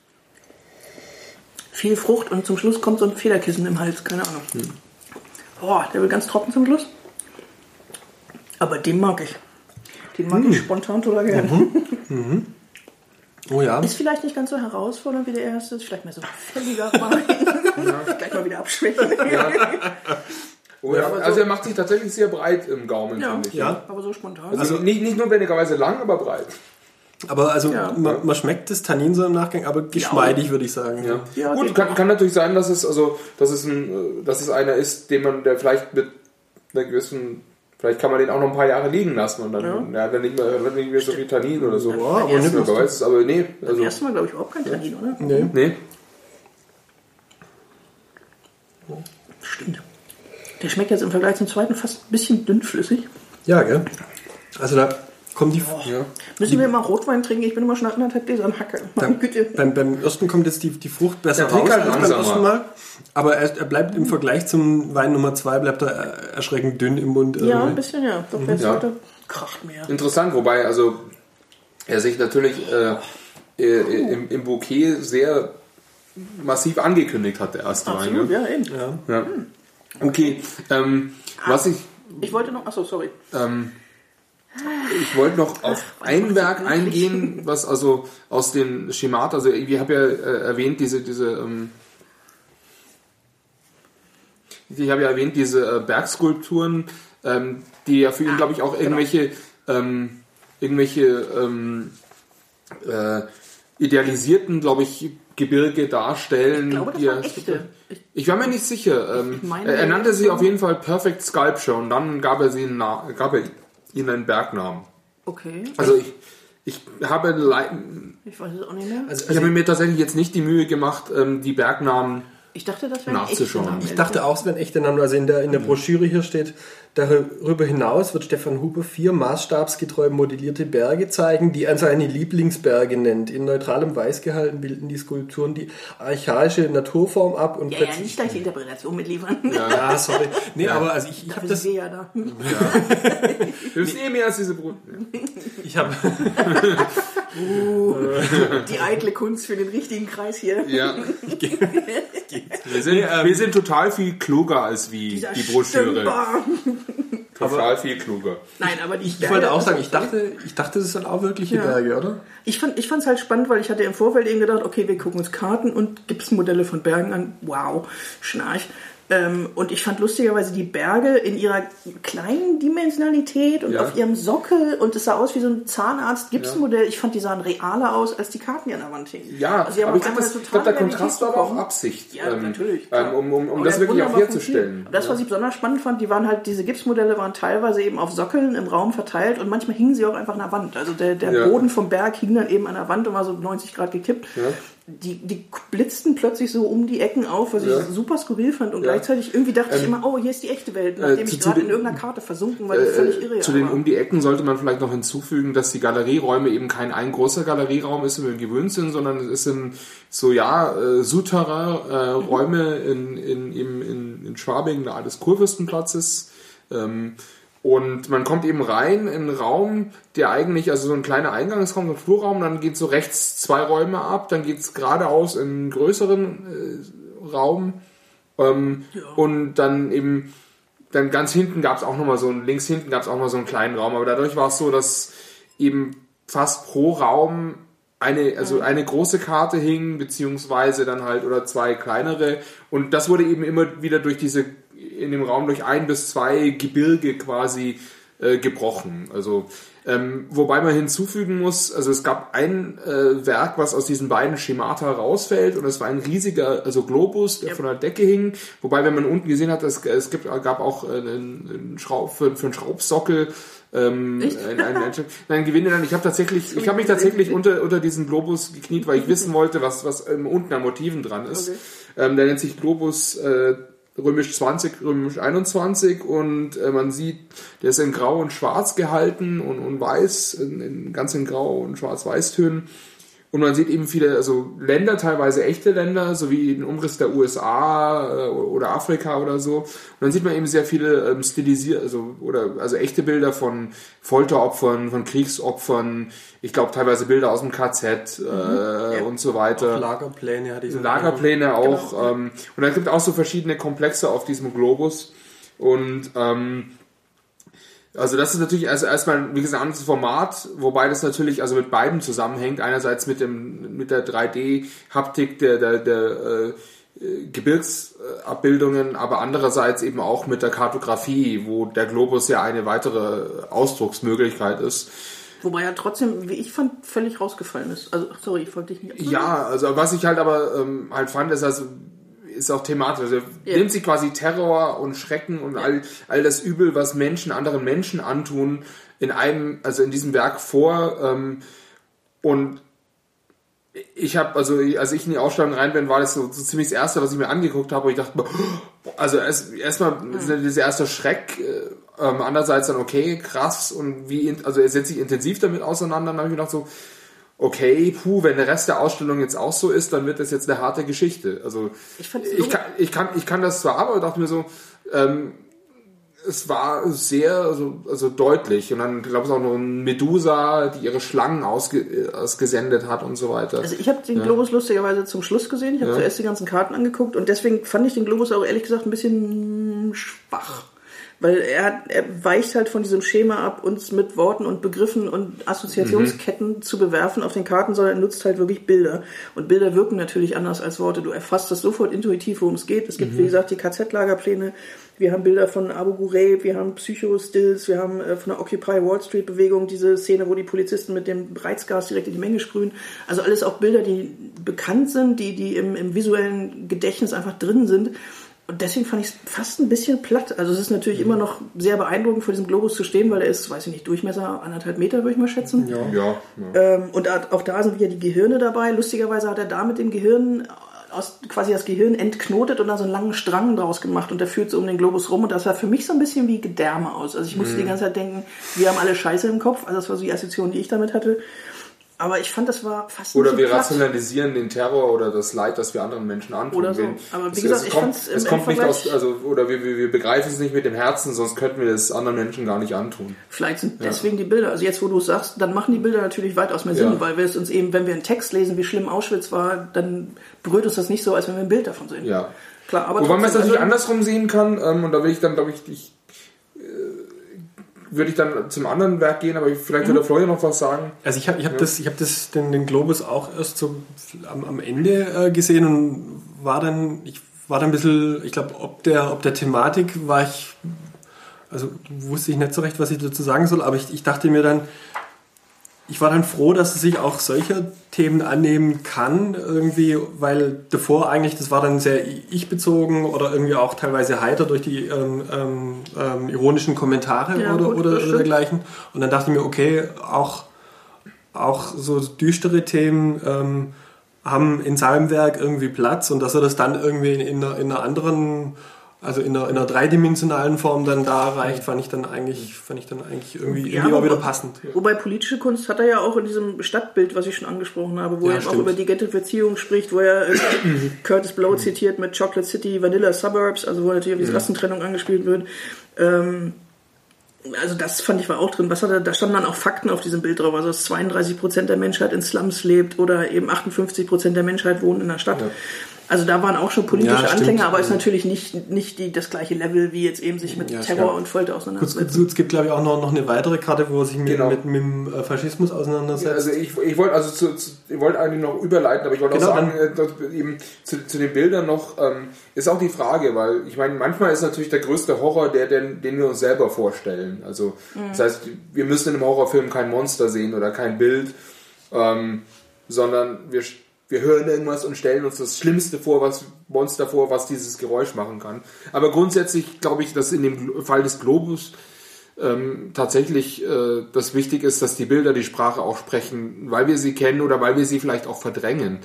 Viel Frucht und zum Schluss kommt so ein Federkissen im Hals, keine Ahnung.
Hm.
Boah, der wird ganz trocken zum Schluss. Aber den mag ich. Den mag
Hm.
ich spontan total gerne.
Mhm. Oh ja.
Ist vielleicht nicht ganz so herausfordernd wie der erste, ist vielleicht mehr so ein fälliger Wein. Gleich mal wieder abschwächen.
Oh, ja, also er macht sich tatsächlich sehr breit im Gaumen,
Ja,
finde ich.
Ja.
aber so spontan.
Also, nicht, nicht notwendigerweise lang, aber breit.
Aber also
Ja.
man, man schmeckt das Tannin so im Nachgang, aber geschmeidig, würde ich sagen.
Ja.
Ja,
Gut,
den
kann,
auch.
kann natürlich sein, dass es also, dass es ein, äh, dass es einer ist, den man, der vielleicht mit einer gewissen, vielleicht kann man den auch noch ein paar Jahre liegen lassen und dann,
Ja.
ja. hat er nicht mehr, hat er nicht mehr so viel Tannin oder so.
Ja, aber
Ja,
nicht
wer weiß es, aber nee,
Beim
also,
ersten Mal, glaube ich, überhaupt kein Tannin, oder?
Nee.
nee.
Stimmt. Der schmeckt jetzt im Vergleich zum zweiten fast ein bisschen dünnflüssig.
Ja, gell? Also da kommt die...
Ja.
Müssen wir mal Rotwein trinken? Ich bin immer schon nach anderthalb Gläsern Hacke. Meine Güte.
Beim, beim ersten kommt jetzt die, die Frucht besser
Ja, trink
raus
halt
als beim
langsamer.
ersten Mal. Aber er, er bleibt im Vergleich zum Wein Nummer zwei bleibt er erschreckend dünn im Mund.
Ja,
irgendwie.
ein bisschen, ja. Doch, der
Ja.
zweite kracht mehr.
Interessant, wobei also er sich natürlich äh, äh, im, im Bouquet sehr massiv angekündigt hat, der erste Wein.
Absolut,
Ja?
ja, eben.
Ja.
Ja. Okay, ähm, was ich
Ich wollte noch, achso, sorry.
ähm, ich wollte noch auf ein Werk eingehen, was also aus den Schemata, also ich habe ja äh, erwähnt diese diese ähm, ich habe ja erwähnt diese äh, Bergskulpturen, ähm, die ja für ihn, glaube ich, auch irgendwelche ähm, irgendwelche ähm, äh, idealisierten, glaube ich, Gebirge darstellen.
Ich glaube, das
die
waren
er-
echte. Ich,
Ich war mir nicht sicher. Ähm,
Ich meine,
er er nannte
das
sie
war-
auf jeden Fall Perfect Sculpture und dann gab er, sie einen, Na- gab er ihnen einen Bergnamen.
okay.
Also ich, ich habe lei-
Ich weiß es auch nicht mehr.
Also,
ich habe mir tatsächlich jetzt nicht die Mühe gemacht, ähm, die Bergnamen.
Ich dachte, das wäre ein
nachzuschauen.
echter Name.
Ich dachte auch, es wären echte Namen. Also in der, in der Broschüre hier steht, darüber hinaus wird Stefan Huber vier maßstabsgetreu modellierte Berge zeigen, die er seine Lieblingsberge nennt. In neutralem Weiß gehalten bilden die Skulpturen die archaische Naturform ab. Und
Ja, ja,
plötzlich-
nicht gleich die Interpretation mitliefern.
Ja, sorry. Nee, aber also ich, ich habe
Dafür
das...
sind wir ja da.
Wir wissen eh mehr als diese Brut.
Ich habe...
Die eitle Kunst für den richtigen Kreis hier.
Ja. Wir sind, wir sind total viel kluger als wie
Dieser
die Broschüre.
Stümper.
Total viel kluger.
Nein, aber die
Ich wollte auch sagen, ich dachte, ich dachte, das sind auch wirkliche
Ja.
Berge, oder?
Ich fand es halt spannend, weil ich hatte im Vorfeld eben gedacht, okay, wir gucken uns Karten und Gipsmodelle von Bergen an. Wow, Schnarch. Ähm, und ich fand lustigerweise die Berge in ihrer kleinen Dimensionalität und
Ja.
auf ihrem Sockel und es sah aus wie so ein Zahnarzt-Gipsmodell. Ich fand, die sahen realer aus, als die Karten, die an der Wand hingen.
Ja,
also, die haben
aber ich
auf
glaube,
einmal
das- ich
total
glaub, der
Realität
Kontrast war aber auch
bekommen.
Absicht.
Ja,
ähm,
natürlich.
ähm, um um, um
Aber
das
der
wirklich auch
wunderbar
herzustellen.
funktioniert. Aber das, was ich besonders spannend fand, die waren halt, diese Gipsmodelle waren teilweise eben auf Sockeln im Raum verteilt und manchmal hingen sie auch einfach an der Wand. Also der, der
Ja.
Boden vom Berg hing dann eben an der Wand und war so neunzig Grad gekippt.
Ja.
Die, die blitzten plötzlich so um die Ecken auf, was
Ja.
ich super skurril fand. Und
Ja.
gleichzeitig irgendwie dachte ich
Ähm,
immer, oh, hier ist die echte Welt, nachdem
äh, zu-
ich
zu
gerade
den-
in irgendeiner Karte versunken war, die völlig irre
Äh, zu den
war.
um die Ecken sollte man vielleicht noch hinzufügen, dass die Galerieräume eben kein ein großer Galerieraum ist, wie wir gewöhnt sind, sondern es sind so ja äh, Souterrain-Räume in, in, in, in, in Schwabing, nahe des Kurfürstenplatzes. Ähm, und man kommt eben rein in einen Raum, der eigentlich, also so ein kleiner Eingangsraum, so ein Flurraum, dann geht so rechts zwei Räume ab, dann geht es geradeaus in einen größeren äh, Raum. Ähm,
Ja.
Und dann eben, dann ganz hinten gab es auch nochmal so einen, links hinten gab es auch mal so einen kleinen Raum, aber dadurch war es so, dass eben fast pro Raum eine, also eine große Karte hing, beziehungsweise dann halt, oder zwei kleinere, und das wurde eben immer wieder durch diese, in dem Raum durch ein bis zwei Gebirge quasi äh, gebrochen. Also, ähm, wobei man hinzufügen muss, also es gab ein äh, Werk, was aus diesen beiden Schemata rausfällt, und es war ein riesiger, also Globus, der
Ja.
von der Decke hing, wobei, wenn man unten gesehen hat, es, es gibt, gab auch äh, einen, einen Schraub, für, für einen Schraubsockel, ähm,
Echt?
ein, ein, ein, nein, Gewinne dann, ich habe tatsächlich, ich habe mich tatsächlich unter, unter diesen Globus gekniet, weil ich wissen wollte, was, was ähm, unten an Motiven dran ist.
Okay.
Ähm, der nennt sich Globus äh, römisch zwanzig, römisch einundzwanzig und äh, man sieht, der ist in Grau und Schwarz gehalten und, und Weiß, in, in, ganz in Grau und Schwarz-Weiß-Tönen. Und man sieht eben viele, also Länder, teilweise echte Länder, so wie den Umriss der U S A äh, oder Afrika oder so. Und dann sieht man eben sehr viele ähm, stilisiert, also oder also echte Bilder von Folteropfern, von Kriegsopfern. Ich glaube teilweise Bilder aus dem K Z äh, mhm. ja. und so weiter.
Auch Lagerpläne hatte ich so.
Lagerpläne auch. Genau. Ähm, und dann gibt es auch so verschiedene Komplexe auf diesem Globus. Und ähm, also das ist natürlich also erstmal, wie gesagt, ein anderes Format, wobei das natürlich also mit beiden zusammenhängt. Einerseits mit dem mit der drei D-Haptik der, der, der äh, Gebirgsabbildungen, aber andererseits eben auch mit der Kartografie, wo der Globus ja eine weitere Ausdrucksmöglichkeit ist.
Wobei er trotzdem, wie ich fand, völlig rausgefallen ist. Also, sorry, ich wollte dich nicht abholen.
Ja, also was ich halt aber ähm, halt fand, ist also ist auch thematisch. Also ja. nimmt sich quasi Terror und Schrecken und ja. all, all das Übel, was Menschen anderen Menschen antun, in einem, also in diesem Werk vor. Ähm, und ich habe, also als ich in die Ausstellung rein bin, war das so, so ziemlich das Erste, was ich mir angeguckt habe. Und ich dachte, also erstmal erst mhm. dieser erste Schreck, äh, ähm, andererseits dann okay, krass und wie, also er setzt sich intensiv damit auseinander. Dann habe ich mir gedacht so, okay, puh, wenn der Rest der Ausstellung jetzt auch so ist, dann wird das jetzt eine harte Geschichte. Also ich, ich, kann, ich, kann, ich kann das zwar, aber dachte mir so, ähm, es war sehr also, also deutlich. Und dann glaube ich auch noch eine Medusa, die ihre Schlangen ausge, ausgesendet hat und so weiter.
Also ich habe den ja. Globus lustigerweise zum Schluss gesehen. Ich habe ja. zuerst die ganzen Karten angeguckt und deswegen fand ich den Globus auch ehrlich gesagt ein bisschen schwach. Weil er, er weicht halt von diesem Schema ab, uns mit Worten und Begriffen und Assoziationsketten mhm. zu bewerfen auf den Karten, sondern er nutzt halt wirklich Bilder. Und Bilder wirken natürlich anders als Worte. Du erfasst das sofort intuitiv, worum es geht. Es gibt, mhm. wie gesagt, die K Z-Lagerpläne. Wir haben Bilder von Abu Ghraib, wir haben Psycho-Stills, wir haben äh, von der Occupy Wall Street-Bewegung diese Szene, wo die Polizisten mit dem Reizgas direkt in die Menge sprühen. Also alles auch Bilder, die bekannt sind, die, die im, im visuellen Gedächtnis einfach drin sind. Und deswegen fand ich es fast ein bisschen platt. Also es ist natürlich mhm. immer noch sehr beeindruckend, vor diesem Globus zu stehen, weil er ist, weiß ich nicht, Durchmesser anderthalb Meter, würde ich mal schätzen.
Ja. ja,
ja. Ähm, und auch da sind wieder die Gehirne dabei. Lustigerweise hat er da mit dem Gehirn aus, quasi das Gehirn entknotet und da so einen langen Strang draus gemacht und der führt so um den Globus rum und das sah für mich so ein bisschen wie Gedärme aus. Also ich musste mhm. die ganze Zeit denken, wir haben alle Scheiße im Kopf. Also das war so die Assoziation, die ich damit hatte. Aber ich fand, das war fast
Oder wir platt. rationalisieren den Terror oder das Leid, das wir anderen Menschen antun.
Oder so. Aber wie es, gesagt, es ich
kommt,
fand's
es kommt nicht aus, also oder wir, wir, wir begreifen es nicht mit dem Herzen, sonst könnten wir das anderen Menschen gar nicht antun.
Vielleicht sind ja. deswegen die Bilder, also jetzt wo du es sagst, dann machen die Bilder natürlich weitaus mehr Sinn, ja. weil wir es uns eben, wenn wir einen Text lesen, wie schlimm Auschwitz war, dann berührt uns das nicht so, als wenn wir ein Bild davon sehen.
Ja.
Klar, aber
wobei man es natürlich andersrum sehen kann, ähm, und da will ich dann, glaube ich, ich würde ich dann zum anderen Werk gehen, aber vielleicht mhm. würde Florian noch was sagen.
Also ich habe ich hab ja. das, ich hab das den, den Globus auch erst so am, am Ende äh, gesehen und war dann, ich war dann ein bisschen, ich glaube, ob der, ob der Thematik war ich, also wusste ich nicht so recht, was ich dazu sagen soll, aber ich, ich dachte mir dann, ich war dann froh, dass es sich auch solcher Themen annehmen kann, irgendwie, weil davor eigentlich, das war dann sehr ich-bezogen oder irgendwie auch teilweise heiter durch die ähm, ähm, ironischen Kommentare ja, oder, gut, oder, oder dergleichen. Und dann dachte ich mir, okay, auch, auch so düstere Themen ähm, haben in seinem Werk irgendwie Platz und dass er das dann irgendwie in, in, einer, in einer anderen... Also in einer, in einer dreidimensionalen Form dann da erreicht, fand ich dann eigentlich, fand ich dann eigentlich irgendwie, ja, irgendwie auch wieder passend.
Wobei politische Kunst hat er ja auch in diesem Stadtbild, was ich schon angesprochen habe, wo ja, er auch über die Gentrifizierung spricht, wo er Curtis Blow zitiert mit Chocolate City, Vanilla Suburbs, also wo natürlich auf diese Rassentrennung angespielt wird. Ähm, also das fand ich war auch drin. Was hat er, da standen dann auch Fakten auf diesem Bild drauf, also dass zweiunddreißig Prozent der Menschheit in Slums lebt oder eben achtundfünfzig Prozent der Menschheit wohnen in der Stadt. Ja. Also da waren auch schon politische ja, Anklänge, aber ist natürlich nicht, nicht die, das gleiche Level, wie jetzt eben sich mit ja, Terror und Folter auseinandersetzt.
Es gibt, glaube ich, auch noch, noch eine weitere Karte, wo er sich mit, genau. mit, mit dem Faschismus auseinandersetzt. Ja,
also ich, ich wollte also zu, zu, ich wollte eigentlich noch überleiten, aber ich wollte genau, auch sagen, äh, eben zu, zu den Bildern noch, ähm, ist auch die Frage, weil ich meine, manchmal ist natürlich der größte Horror der, den, den wir uns selber vorstellen. Also mhm. das heißt, wir müssen in einem Horrorfilm kein Monster sehen oder kein Bild, ähm, sondern wir Wir hören irgendwas und stellen uns das Schlimmste vor, was Monster vor, was dieses Geräusch machen kann. Aber grundsätzlich glaube ich, dass in dem Fall des Globus ähm, tatsächlich äh, das wichtig ist, dass die Bilder die Sprache auch sprechen, weil wir sie kennen oder weil wir sie vielleicht auch verdrängen.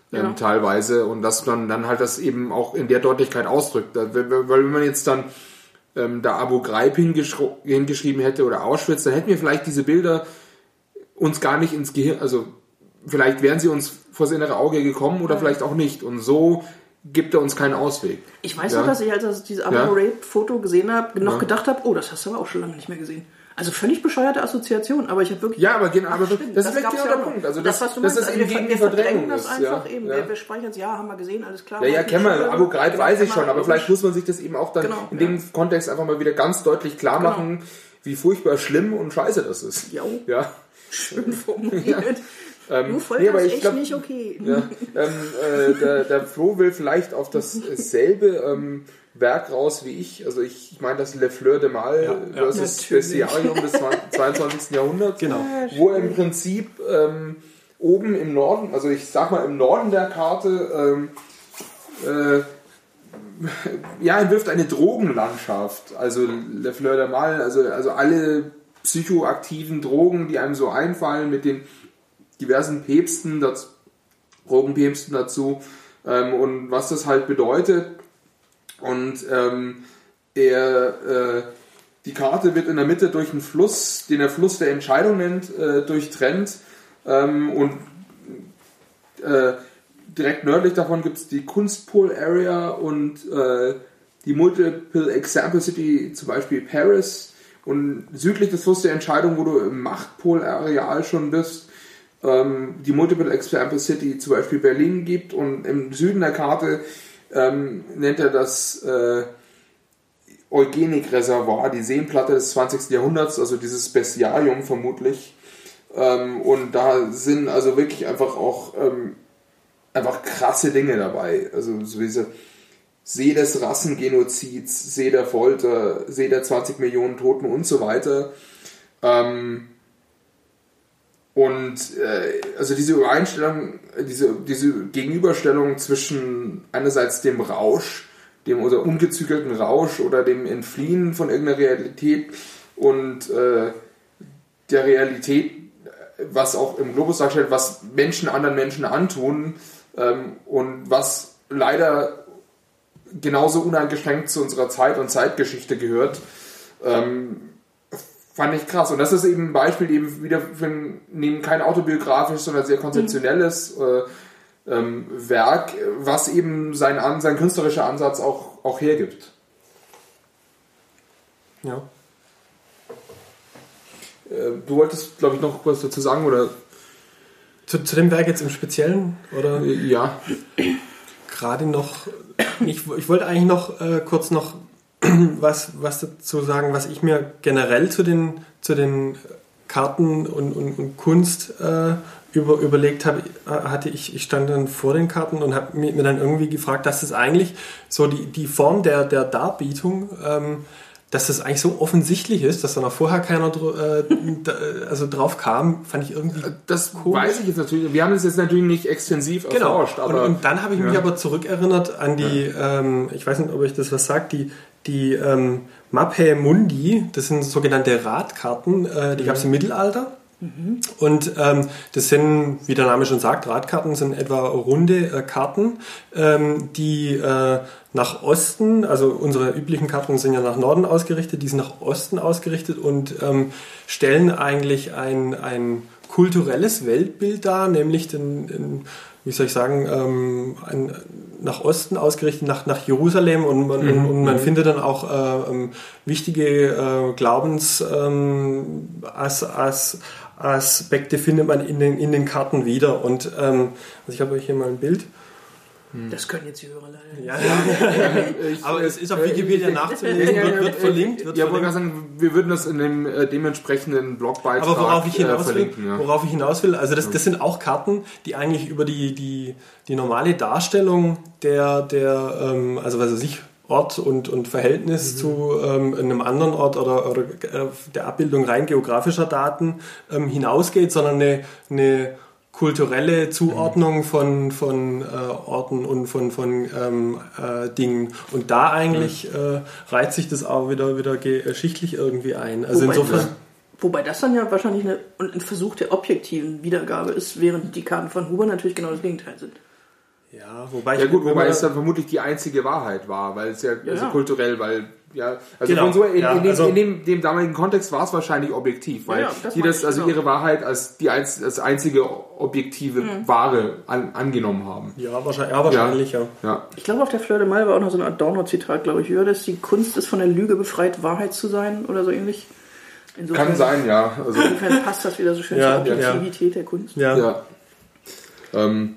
ähm,
ja.
teilweise, und dass man dann halt das eben auch in der Deutlichkeit ausdrückt. Weil wenn man jetzt dann ähm, da Abu Ghraib hingeschri- hingeschrieben hätte oder Auschwitz, dann hätten wir vielleicht diese Bilder uns gar nicht ins Gehirn, also vielleicht wären sie uns vors innere Auge gekommen oder ja. vielleicht auch nicht. Und so gibt er uns keinen Ausweg.
Ich weiß
ja.
noch, dass ich, als ich dieses Abu Ghraib-Foto gesehen habe, noch ja. gedacht habe, oh, das hast du aber auch schon lange nicht mehr gesehen. Also völlig bescheuerte Assoziation, aber ich habe wirklich...
Ja, aber, genau, aber das, das ist
wirklich
genau der Punkt. Also das,
das, was du
das
meinst,
ist
also
eben
wir,
gegen
wir
die Verdrängung.
das
ist,
einfach
ja.
eben.
Ja.
Wir, wir speichern es, ja, haben wir gesehen, alles klar.
Ja, ja, kennen wir. Abu Ghraib weiß ich schon, aber vielleicht muss man sich das eben auch dann
genau,
in
ja.
dem Kontext einfach mal wieder ganz deutlich klar machen, genau. wie furchtbar schlimm und scheiße das ist.
Jo.
Ja.
Schön formuliert.
Ja. Ähm,
du folterst
nee, echt
glaub, nicht okay.
Ja, ähm, äh, der, der Flo will vielleicht auf dasselbe ähm, Werk raus wie ich. Also ich, ich meine das Le Fleur de Mal
ja,
versus
ja,
Bestiarium des zweiundzwanzigsten Jahrhunderts.
Genau.
Wo er im Prinzip ähm, oben im Norden, also ich sag mal im Norden der Karte, ähm, äh, ja, entwirft eine Drogenlandschaft. Also Le Fleur de Mal, also, also alle psychoaktiven Drogen, die einem so einfallen, mit den diversen Päpsten, das, Drogenpäpsten dazu, ähm, und was das halt bedeutet. Und ähm, er, äh, die Karte wird in der Mitte durch einen Fluss, den er Fluss der Entscheidung nennt, äh, durchtrennt. Ähm, und äh, direkt nördlich davon gibt es die Kunstpol Area und äh, die Multiple Example City, zum Beispiel Paris. Und südlich des Flusses der Entscheidung, wo du im Machtpol-Areal schon bist, ähm, die Multiple Example City, zum Beispiel Berlin gibt. Und im Süden der Karte ähm, nennt er das äh, Eugenik-Reservoir, die Seenplatte des zwanzigsten Jahrhunderts, also dieses Bestiarium vermutlich. Ähm, und da sind also wirklich einfach auch ähm, einfach krasse Dinge dabei. Also so diese See des Rassengenozids, See der Folter, See der zwanzig Millionen Toten und so weiter. Ähm, und äh, also diese Übereinstellung, diese, diese Gegenüberstellung zwischen einerseits dem Rausch, dem oder ungezügelten Rausch oder dem Entfliehen von irgendeiner Realität und äh, der Realität, was auch im Globus darstellt, was Menschen anderen Menschen antun ähm, und was leider genauso uneingeschränkt zu unserer Zeit und Zeitgeschichte gehört, ähm, fand ich krass. Und das ist eben ein Beispiel eben wieder für ein, neben kein autobiografisches, sondern sehr konzeptionelles äh, ähm, Werk, was eben sein, An, sein künstlerischer Ansatz auch, auch hergibt.
Ja.
Äh, du wolltest, glaube ich, noch was dazu sagen, oder?
Zu, zu dem Werk jetzt im Speziellen, oder?
Ja.
Gerade noch, ich, ich wollte eigentlich noch äh, kurz noch was, was dazu sagen, was ich mir generell zu den, zu den Karten und, und, und Kunst äh, über, überlegt habe, hatte ich, ich stand dann vor den Karten und habe mir, mir dann irgendwie gefragt, dass das eigentlich so die, die Form der, der Darbietung, ähm, dass das eigentlich so offensichtlich ist, dass da noch vorher keiner äh, da, also drauf kam, fand ich irgendwie
das komisch. Weiß ich jetzt natürlich. Wir haben es jetzt natürlich nicht extensiv
genau.
erforscht. Aber,
und, und dann habe ich
ja.
mich aber zurückerinnert an die, ja. ähm, ich weiß nicht, ob euch das was sagt, die, die ähm, Mappe Mundi, das sind sogenannte Radkarten, äh, die mhm. gab es im Mittelalter. Mhm. Und ähm, das sind, wie der Name schon sagt, Radkarten sind etwa runde äh, Karten, ähm, die äh, nach Osten, also unsere üblichen Karten sind ja nach Norden ausgerichtet, die sind nach Osten ausgerichtet und ähm, stellen eigentlich ein, ein kulturelles Weltbild dar, nämlich den, den wie soll ich sagen, ähm, ein, nach Osten ausgerichtet, nach, nach Jerusalem und man, mhm. und man findet dann auch äh, ähm, wichtige äh, Glaubens ähm, as, as, Aspekte findet man in den, in den Karten wieder. Und ähm, also ich habe euch hier mal ein Bild.
Das können jetzt die Hörer leider nicht.
Ja, ja. ich, aber es ist auf Wikipedia nachzulesen, wird, wird verlinkt. Wird
ja,
verlinkt.
Sagen, wir würden das in dem äh, dementsprechenden Blogbeitrag
aber worauf ich hinaus
äh, verlinken.
Will,
ja.
worauf ich hinaus will, also das, das sind auch Karten, die eigentlich über die, die, die normale Darstellung der, der ähm, also was weiß ich, Ort und, und Verhältnis mhm. zu ähm, einem anderen Ort oder, oder äh, der Abbildung rein geografischer Daten ähm, hinausgeht, sondern eine, eine kulturelle Zuordnung von, von äh, Orten und von, von ähm, äh, Dingen. Und da eigentlich äh, reiht sich das auch wieder, wieder geschichtlich irgendwie ein. Also
wobei,
insofern.
Das, wobei das dann ja wahrscheinlich eine, ein Versuch der objektiven Wiedergabe ist, während die Karten von Huber natürlich genau das Gegenteil sind.
Ja, wobei,
ja
ich,
gut, wobei es dann vermutlich die einzige Wahrheit war, weil es ja, ja also kulturell, weil ja, also genau. von so in, ja, in, dem, also in dem, dem damaligen Kontext war es wahrscheinlich objektiv, weil ja, das die das also genau. ihre Wahrheit als die als, als einzige objektive mhm. Ware an, angenommen haben.
Ja, wahrscheinlich, ja, wahrscheinlich ja.
ja. ja. Ich glaube, auf der Fleur de Mal war auch noch so ein Adorno-Zitat, glaube ich, höre, dass die Kunst ist, von der Lüge befreit, Wahrheit zu sein oder so ähnlich.
Insofern, kann sein, ja.
Also insofern passt das wieder so schön
ja,
zur Objektivität ja. der Kunst.
Ja. ja.
Ähm.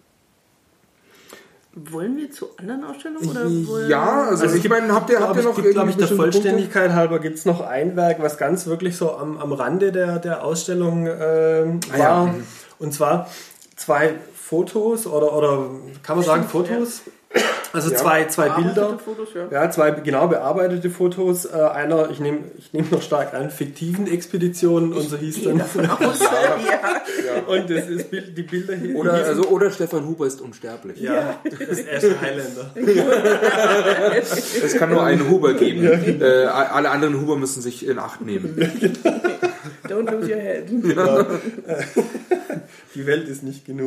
Wollen wir zu anderen Ausstellungen? Oder wollen
ja, also, also ich meine, habt ihr, habt ihr noch...
Ich glaube ich, der Vollständigkeit Punkte? halber gibt es noch ein Werk, was ganz wirklich so am, am Rande der, der Ausstellung äh, war. Ah, ja. Und zwar zwei Fotos oder, oder kann man sagen Fotos? Also ja. zwei, zwei Bilder, Fotos, ja. ja, zwei genau bearbeitete Fotos. Äh, einer, ich nehme ich nehm noch stark an, fiktiven Expeditionen und so hieß dann.
Davon aus. ja.
Ja. Und das ist Bild, die Bilder hier.
Oder, also, oder Stefan Huber ist unsterblich.
Ja, ja. Das ist erst Highlander.
Es kann nur einen Huber geben. Ja, genau. äh, alle anderen Huber müssen sich in Acht nehmen.
Don't lose your head.
Ja. Die Welt ist nicht genug.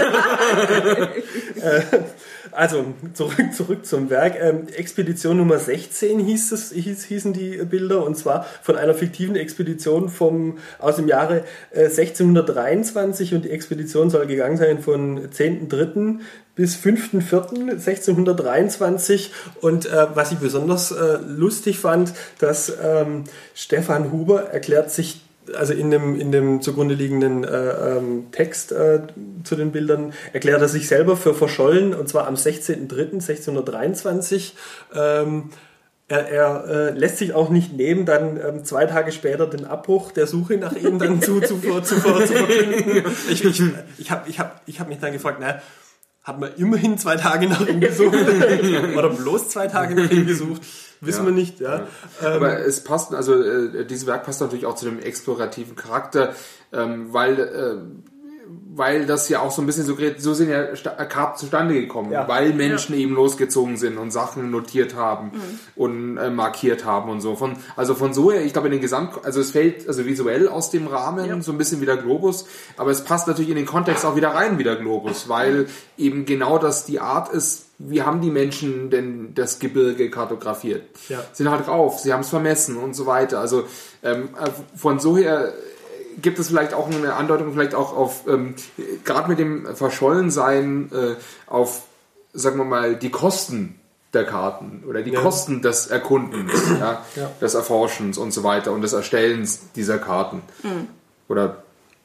Also, zurück, zurück zum Werk. Ähm, Expedition Nummer sechzehn hieß es, hieß, hießen die Bilder, und zwar von einer fiktiven Expedition vom, aus dem Jahre äh, sechzehnhundertdreiundzwanzig, und die Expedition soll gegangen sein von zehnten dritten bis fünften vierten sechzehnhundertdreiundzwanzig. Und äh, was ich besonders äh, lustig fand, dass ähm, Stefan Huber erklärt sich, also in dem, in dem zugrunde liegenden äh, ähm, Text äh, zu den Bildern, erklärt er sich selber für verschollen, und zwar am sechzehnten dritten sechzehnhundertdreiundzwanzig. Ähm, er er äh, lässt sich auch nicht nehmen, dann ähm, zwei Tage später den Abbruch der Suche nach ihm dann zu, zu, zu, zu, zu verkünden. Ich, ich, ich habe ich hab, ich hab mich dann gefragt, na, hat man immerhin zwei Tage nach ihm gesucht oder bloß zwei Tage nach ihm gesucht? Wissen ja, wir nicht, ja. ja.
Aber ähm, es passt, also äh, dieses Werk passt natürlich auch zu dem explorativen Charakter, ähm, weil, äh, weil das ja auch so ein bisschen so, so sind ja Karten zustande gekommen, ja. weil Menschen ja. eben losgezogen sind und Sachen notiert haben mhm. und äh, markiert haben und so. Von, also von so her, ich glaube in den Gesamt, also es fällt also visuell aus dem Rahmen, ja. so ein bisschen wie der Globus, aber es passt natürlich in den Kontext auch wieder rein wie der Globus, weil eben genau das die Art ist, wie haben die Menschen denn das Gebirge kartografiert? Ja. Sind halt drauf, sie haben es vermessen und so weiter. Also ähm, von so her gibt es vielleicht auch eine Andeutung, vielleicht auch auf, ähm, gerade mit dem Verschollensein, äh, auf, sagen wir mal, die Kosten der Karten oder die ja. Kosten des Erkundens, ja, ja. des Erforschens und so weiter und des Erstellens dieser Karten. Mhm. Oder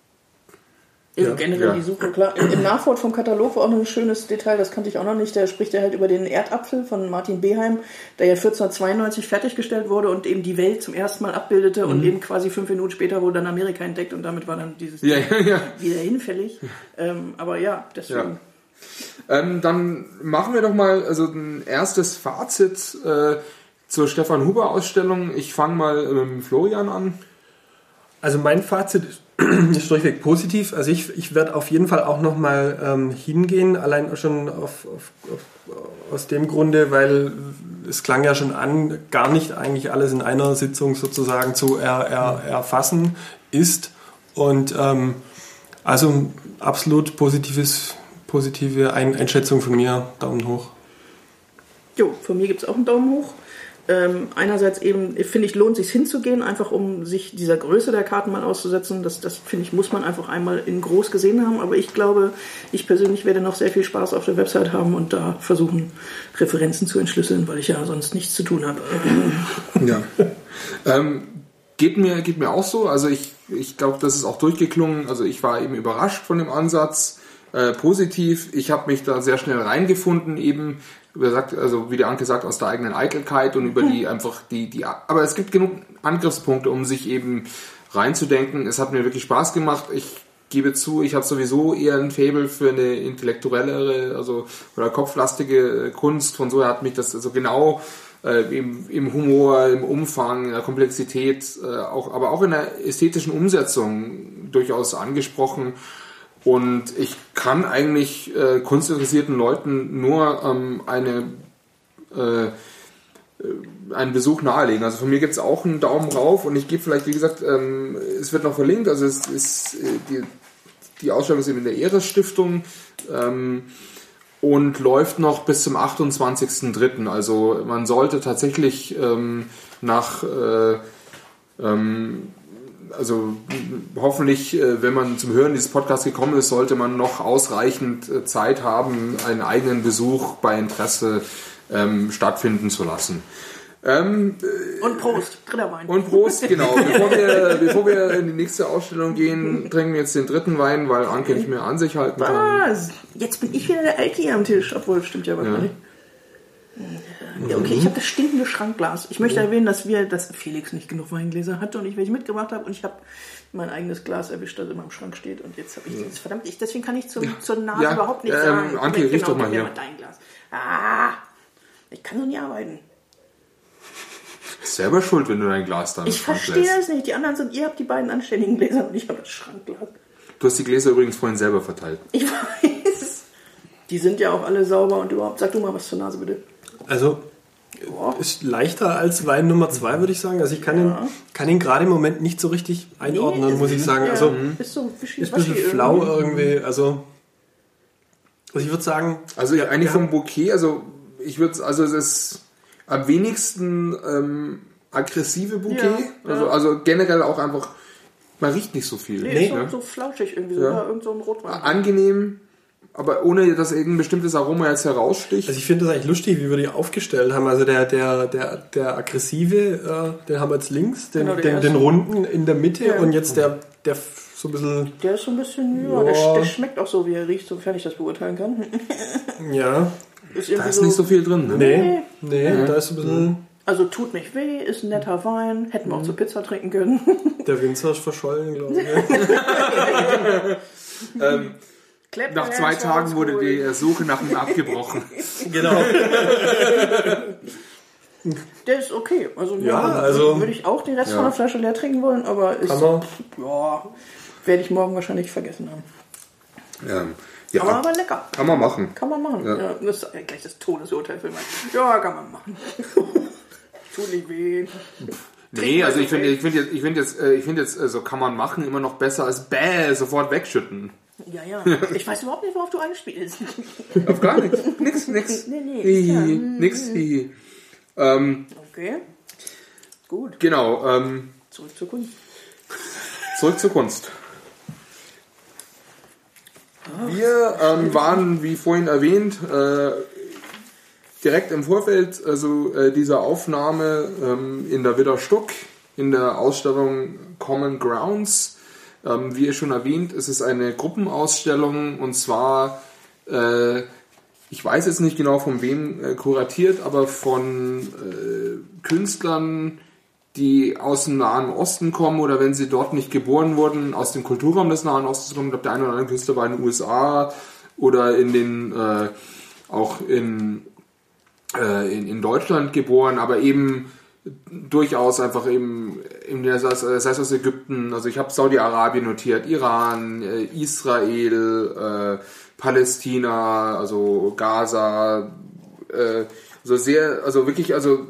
Ja, generell ja. die Suche, klar. Im Nachwort vom Katalog war auch noch ein schönes Detail, das kannte ich auch noch nicht, da spricht er halt über den Erdapfel von Martin Beheim, der ja vierzehnhundertzweiundneunzig fertiggestellt wurde und eben die Welt zum ersten Mal abbildete mhm. und eben quasi fünf Minuten später wurde dann Amerika entdeckt und damit war dann dieses
ja, ja, ja.
wieder hinfällig. Ähm, aber ja, deswegen.
Ja. Ähm, dann machen wir doch mal also ein erstes Fazit äh, zur Stefan Huber Ausstellung. Ich fange mal mit ähm, Florian an.
Also mein Fazit ist ist durchweg positiv. Also ich, ich werde auf jeden Fall auch nochmal ähm, hingehen, allein schon auf, auf, auf, aus dem Grunde, weil es klang ja schon an, gar nicht eigentlich alles in einer Sitzung sozusagen zu er, er, erfassen ist. Und ähm, also absolut positives, positive Ein- Einschätzung von mir. Daumen hoch.
Jo, von mir gibt es auch einen Daumen hoch. Ähm, einerseits eben, finde ich, lohnt es sich hinzugehen, einfach um sich dieser Größe der Karten mal auszusetzen. Das, das finde ich, muss man einfach einmal in groß gesehen haben. Aber ich glaube, ich persönlich werde noch sehr viel Spaß auf der Website haben und da versuchen, Referenzen zu entschlüsseln, weil ich ja sonst nichts zu tun habe.
Ja. ähm, geht mir, geht mir auch so. Also ich, ich glaube, das ist auch durchgeklungen. Also ich war eben überrascht von dem Ansatz. Äh, positiv. Ich habe mich da sehr schnell reingefunden, eben gesagt, also wie der Anke sagt, aus der eigenen Eitelkeit und über die einfach die, die, aber es gibt genug Angriffspunkte, um sich eben reinzudenken. Es hat mir wirklich Spaß gemacht. Ich gebe zu, ich habe sowieso eher ein Faible für eine intellektuellere, also oder kopflastige Kunst. Von so her hat mich das also genau äh, im, im Humor, im Umfang, in der Komplexität, äh, auch, aber auch in der ästhetischen Umsetzung durchaus angesprochen. Und ich kann eigentlich äh, kunstinteressierten Leuten nur ähm, eine, äh, einen Besuch nahelegen. Also von mir gibt es auch einen Daumen rauf und ich gebe vielleicht, wie gesagt, ähm, es wird noch verlinkt, also es ist äh, die, die Ausstellung ist eben in der Eres Stiftung ähm, und läuft noch bis zum achtundzwanzigsten dritten Also man sollte tatsächlich ähm, nach, äh, ähm, also hoffentlich, äh, wenn man zum Hören dieses Podcasts gekommen ist, sollte man noch ausreichend äh, Zeit haben, einen eigenen Besuch bei Interesse ähm, stattfinden zu lassen. Ähm,
und Prost, dritter Wein.
Und Prost, genau. Bevor wir, bevor wir in die nächste Ausstellung gehen, trinken wir jetzt den dritten Wein, weil Anke nicht mehr an sich halten kann.
Was? Jetzt bin ich wieder der Alte hier am Tisch, obwohl das stimmt ja aber
Ja.
gar nicht. Ja, okay, ich habe das stinkende Schrankglas. Ich möchte erwähnen, dass wir, dass Felix nicht genug Weingläser hatte und ich welche mitgebracht habe und ich habe mein eigenes Glas erwischt, das immer im Schrank steht und jetzt habe ich dieses verdammt, ich, deswegen kann ich zum, zur Nase
Ja,
überhaupt nicht
ähm,
sagen.
Anke, riech doch mal
gib mir
hier.
Dein Glas. Ah, ich kann so nie arbeiten.
Selber schuld, wenn du dein Glas da im
Ich
Schrank
verstehe
lässt.
das nicht. Die anderen sind, ihr habt die beiden anständigen Gläser und ich habe das Schrankglas.
Du hast die Gläser übrigens vorhin selber verteilt.
Ich weiß. Die sind ja auch alle sauber und überhaupt. Sag du mal was zur Nase, bitte.
Also,
Boah.
ist leichter als Wein Nummer zwei, würde ich sagen. Also ich kann,
Ja.
ihn, kann ihn gerade im Moment nicht so richtig einordnen,
Nee,
muss ich sagen.
Ja,
Also
ist so wischi-
ist ein bisschen
waschi
flau irgendwie. Also, also ich würde sagen,
Also
ja,
eigentlich
ja.
vom Bouquet, also ich würde, also es ist am wenigsten ähm, aggressive Bouquet.
Ja,
also,
ja.
also generell auch einfach, man riecht nicht so viel.
Nee,
Nee,
ist so,
ne?
so flauschig irgendwie. So,
Ja.
ja. Irgend so ein Rotwein.
Angenehm, aber ohne dass irgendein bestimmtes Aroma jetzt heraussticht.
Also ich finde das eigentlich lustig, wie wir die aufgestellt haben. Also der, der, der, der aggressive, äh, den haben wir jetzt links, den,
Genau, der
den,
erste.
den runden in der Mitte
Ja.
und jetzt der, der f- so ein bisschen,
Der ist so ein bisschen, ja,
Ja.
Der, sch- der schmeckt auch so, wie er riecht, sofern ich das beurteilen kann.
ja,
Ist
Da
irgendwie
ist nicht so viel drin, ne?
nee, nee, da ist so ein bisschen,
Also tut nicht weh, ist ein netter Wein, hätten wir auch zur Pizza trinken können.
der Winzer ist verschollen, glaube ich.
Ähm,
Klepp,
nach
ja,
zwei
das war
Tagen
ganz
wurde
cool.
die Suche nach ihm abgebrochen.
Genau.
Der ist okay. Also,
Ja,
würde-
also-
würde ich auch den Rest
Ja.
von der Flasche leer trinken wollen, aber ist,
Kann man.
ja, werde ich morgen wahrscheinlich vergessen haben.
Ähm, ja,
Aber, aber lecker.
kann man machen.
Kann man machen.
Ja.
Ja. Das ist gleich das Todesurteil für mich. Ja, kann man machen. Tut nicht weh.
Nee, also ich
okay.
finde ich finde jetzt, ich finde jetzt, äh, ich finde jetzt, äh, so kann man machen immer noch besser als bäh, sofort wegschütten.
Ja, ja. Ich weiß überhaupt nicht, worauf du anspielst.
Auf gar nichts. Nix, nix.
Nee, nee,
Hihi,
ja.
nix, hihi. Ähm,
Okay. Gut.
genau, ähm,
Zurück zur Kunst.
zurück zur Kunst. Wir ähm, waren, wie vorhin erwähnt, äh, direkt im Vorfeld also äh, dieser Aufnahme ähm, in der Widder Stuck in der Ausstellung Common Grounds. Ähm, wie ihr schon erwähnt, es ist eine Gruppenausstellung und zwar, äh, ich weiß jetzt nicht genau von wem äh, kuratiert, aber von äh, Künstlern, die aus dem Nahen Osten kommen oder wenn sie dort nicht geboren wurden, aus dem Kulturraum des Nahen Ostens kommen. Ich glaube, der eine oder andere Künstler war in den U S A oder in den äh, auch in, äh, in, in Deutschland geboren, aber eben durchaus einfach eben, eben das heißt, das heißt aus Ägypten, also ich habe Saudi-Arabien notiert, Iran, äh, Israel, äh, Palästina, also Gaza, äh, so sehr, also wirklich, also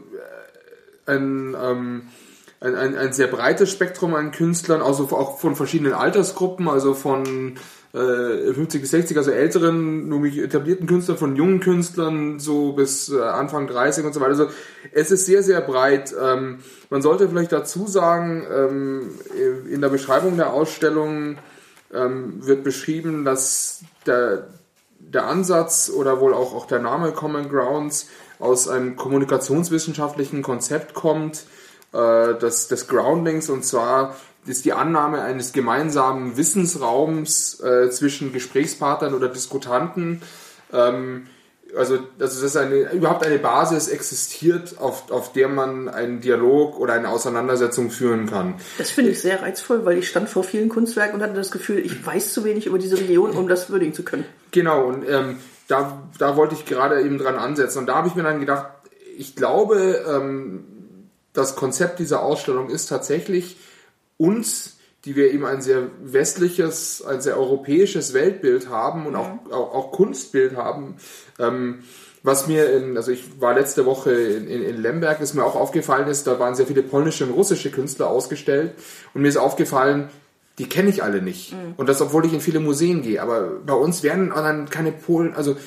ein, ähm, ein, ein, ein sehr breites Spektrum an Künstlern, also auch von verschiedenen Altersgruppen, also von äh, fünfzig bis sechzig, also älteren, nur etablierten Künstlern, von jungen Künstlern, so bis äh, Anfang dreißig und so weiter. Also es ist sehr, sehr breit. Ähm, man sollte vielleicht dazu sagen, ähm, in der Beschreibung der Ausstellung ähm, wird beschrieben, dass der, der Ansatz oder wohl auch, auch der Name Common Grounds aus einem kommunikationswissenschaftlichen Konzept kommt, äh, des, des Groundlings, und zwar ist die Annahme eines gemeinsamen Wissensraums äh, zwischen Gesprächspartnern oder Diskutanten, ähm, also, also dass eine, überhaupt eine Basis existiert, auf, auf der man einen Dialog oder eine Auseinandersetzung führen kann.
Das finde ich sehr reizvoll, weil ich stand vor vielen Kunstwerken und hatte das Gefühl, ich weiß zu wenig über diese Region, um das würdigen zu können.
Genau, und ähm, da, da wollte ich gerade eben dran ansetzen. Und da habe ich mir dann gedacht, ich glaube, ähm, das Konzept dieser Ausstellung ist tatsächlich uns, die wir eben ein sehr westliches, ein sehr europäisches Weltbild haben und auch, auch, auch Kunstbild haben, ähm, was mir in, also ich war letzte Woche in, in, in Lemberg, ist mir auch aufgefallen ist, da waren sehr viele polnische und russische Künstler ausgestellt und mir ist aufgefallen, die kenne ich alle nicht. Mhm. Und das, obwohl ich in viele Museen gehe. Aber bei uns werden dann keine Polen, also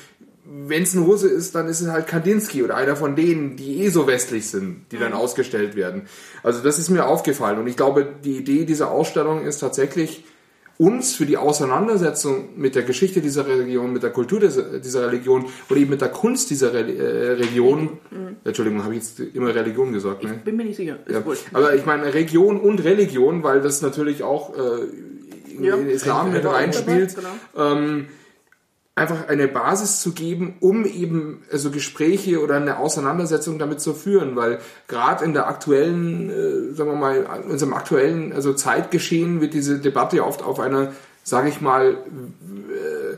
wenn es ein Russe ist, dann ist es halt Kandinsky oder einer von denen, die eh so westlich sind, die dann ausgestellt werden. Also das ist mir aufgefallen und ich glaube, die Idee dieser Ausstellung ist tatsächlich, uns für die Auseinandersetzung mit der Geschichte dieser Religion, mit der Kultur dieser Religion oder eben mit der Kunst dieser Religion, mhm. Entschuldigung, habe ich jetzt immer Religion gesagt? Ne?
Ich bin mir nicht sicher.
Ja. Aber ich meine Region und Religion, weil das natürlich auch äh, in ja. den Islam mit reinspielt, genau. ähm, einfach eine Basis zu geben, um eben also Gespräche oder eine Auseinandersetzung damit zu führen, weil gerade in der aktuellen, äh, sagen wir mal, in unserem aktuellen also Zeitgeschehen wird diese Debatte oft auf einer, sage ich mal, äh,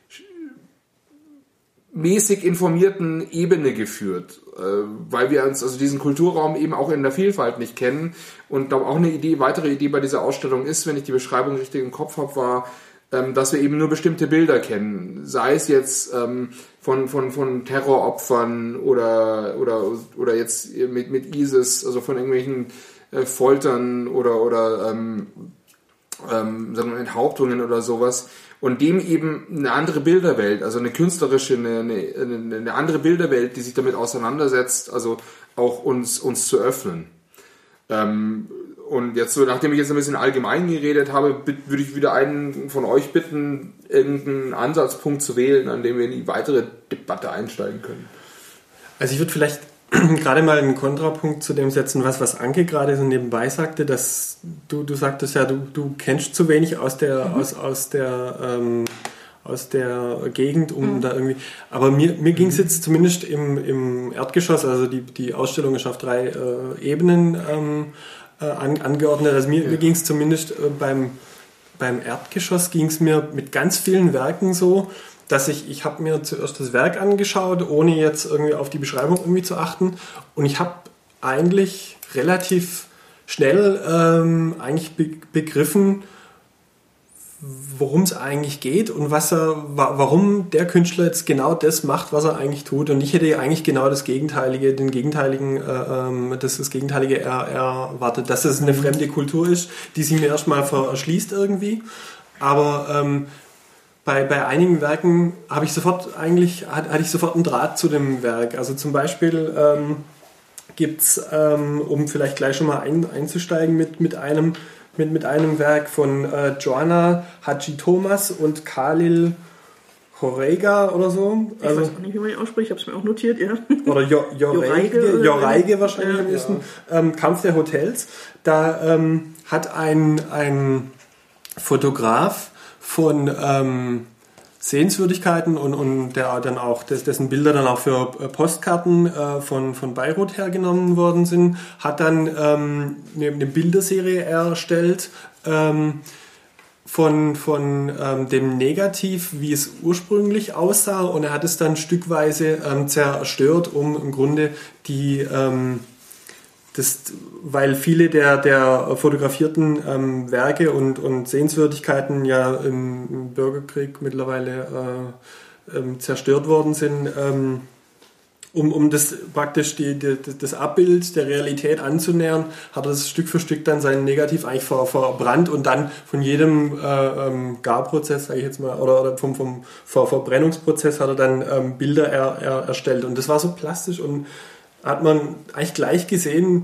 mäßig informierten Ebene geführt, äh, weil wir uns also diesen Kulturraum eben auch in der Vielfalt nicht kennen und auch eine Idee, weitere Idee bei dieser Ausstellung ist, wenn ich die Beschreibung richtig im Kopf habe, war, dass wir eben nur bestimmte Bilder kennen, sei es jetzt ähm, von, von, von Terroropfern oder, oder, oder jetzt mit, mit ISIS, also von irgendwelchen äh, Foltern oder, oder ähm, ähm, sagen wir, Enthauptungen oder sowas und dem eben eine andere Bilderwelt, also eine künstlerische, eine, eine, eine andere Bilderwelt, die sich damit auseinandersetzt, also auch uns, uns zu öffnen. Ähm, Und jetzt so, nachdem ich jetzt ein bisschen allgemein geredet habe, würde ich wieder einen von euch bitten, irgendeinen Ansatzpunkt zu wählen, an dem wir in die weitere Debatte einsteigen können.
Also ich würde vielleicht gerade mal einen Kontrapunkt zu dem setzen, was, was Anke gerade so nebenbei sagte, dass du, du sagtest ja, du, du kennst zu wenig aus der, mhm. aus, aus der, ähm, aus der Gegend, um mhm. da irgendwie, aber mir, mir ging es jetzt zumindest im, im Erdgeschoss, also die, die Ausstellung ist auf drei äh, Ebenen ähm, An, angeordnet. Also mir, ja. mir ging es zumindest äh, beim, beim Erdgeschoss ging es mir mit ganz vielen Werken so, dass ich, ich habe mir zuerst das Werk angeschaut, ohne jetzt irgendwie auf die Beschreibung irgendwie zu achten und ich habe eigentlich relativ schnell ähm, eigentlich be- begriffen, worum es eigentlich geht und was er, warum der Künstler jetzt genau das macht, was er eigentlich tut. Und ich hätte eigentlich genau das Gegenteilige, den gegenteiligen, äh, das, das Gegenteilige er, erwartet, dass es eine fremde Kultur ist, die sich mir erstmal verschließt irgendwie. Aber ähm, bei, bei einigen Werken habe ich sofort eigentlich, hatte ich sofort einen Draht zu dem Werk. Also zum Beispiel ähm, gibt es, ähm, um vielleicht gleich schon mal ein, einzusteigen mit, mit einem Mit, mit einem Werk von äh, Joanna Hadji-Thomas und Khalil Horega oder so.
Ich also, weiß auch nicht, wie man ihn ausspricht, ich habe es mir auch notiert, ja.
Oder jo, Joreige, Joreige wahrscheinlich am besten. Ja. Ähm, Kampf der Hotels. Da ähm, hat ein, ein Fotograf von ähm, Sehenswürdigkeiten und, und der dann auch, dessen Bilder dann auch für Postkarten äh, von, von Beirut hergenommen worden sind, hat dann ähm, eine, eine Bilderserie erstellt ähm, von, von ähm, dem Negativ, wie es ursprünglich aussah, und er hat es dann stückweise ähm, zerstört, um im Grunde die ähm, Das, weil viele der, der fotografierten ähm, Werke und, und Sehenswürdigkeiten ja im, im Bürgerkrieg mittlerweile äh, ähm, zerstört worden sind, ähm, um, um das praktisch die, die, das Abbild der Realität anzunähern, hat er das Stück für Stück dann sein Negativ eigentlich ver, verbrannt und dann von jedem äh, ähm, Garprozess, sage ich jetzt mal, oder, oder vom, vom Ver, Verbrennungsprozess hat er dann ähm, Bilder er, er, erstellt. Und das war so plastisch und hat man eigentlich gleich gesehen,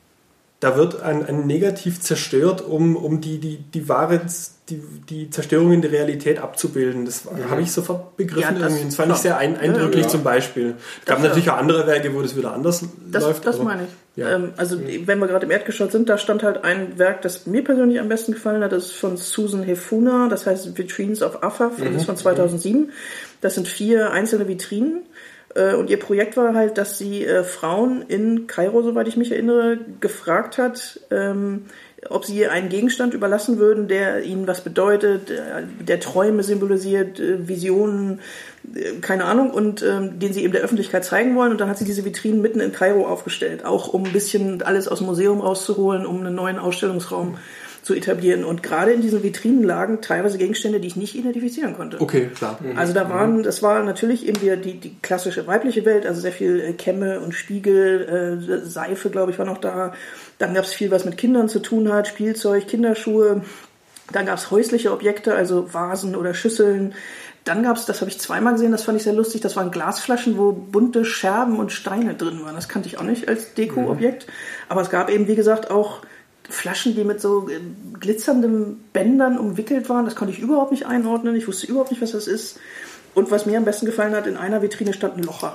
da wird ein, ein Negativ zerstört, um, um die, die, die wahre, die, die Zerstörung in der Realität abzubilden. Das mhm. habe ich sofort begriffen. Ja, das, das fand klar. ich sehr ein, eindrücklich ja, ja. zum Beispiel. Es gab das natürlich auch andere Werke, wo das wieder anders
das,
läuft.
Das aber, meine ich. Ja. Ähm, also mhm. wenn wir gerade im Erdgeschoss sind, da stand halt ein Werk, das mir persönlich am besten gefallen hat. Das ist von Susan Hefuna, das heißt Vitrines of Afaf, mhm. das ist von zweitausendsieben. Das sind vier einzelne Vitrinen. Und ihr Projekt war halt, dass sie äh, Frauen in Kairo, soweit ich mich erinnere, gefragt hat, ähm, ob sie ihr einen Gegenstand überlassen würden, der ihnen was bedeutet, der, der Träume symbolisiert, äh, Visionen, äh, keine Ahnung, und ähm, den sie eben der Öffentlichkeit zeigen wollen. Und dann hat sie diese Vitrinen mitten in Kairo aufgestellt, auch um ein bisschen alles aus dem Museum rauszuholen, um einen neuen Ausstellungsraum zu etablieren. Und gerade in diesen Vitrinen lagen teilweise Gegenstände, die ich nicht identifizieren konnte.
Okay, klar.
Mhm. Also da waren, das war natürlich eben wieder die, die klassische weibliche Welt, also sehr viel äh, Kämme und Spiegel, äh, Seife, glaube ich, war noch da. Dann gab es viel, was mit Kindern zu tun hat, Spielzeug, Kinderschuhe. Dann gab es häusliche Objekte, also Vasen oder Schüsseln. dann gab es, das habe ich zweimal gesehen, das fand ich sehr lustig, das waren Glasflaschen, wo bunte Scherben und Steine drin waren. Das kannte ich auch nicht als Deko-Objekt. Mhm. Aber es gab eben, wie gesagt, auch Flaschen, die mit so glitzernden Bändern umwickelt waren. Das konnte ich überhaupt nicht einordnen. Ich wusste überhaupt nicht, was das ist. Und was mir am besten gefallen hat, in einer Vitrine stand ein Locher.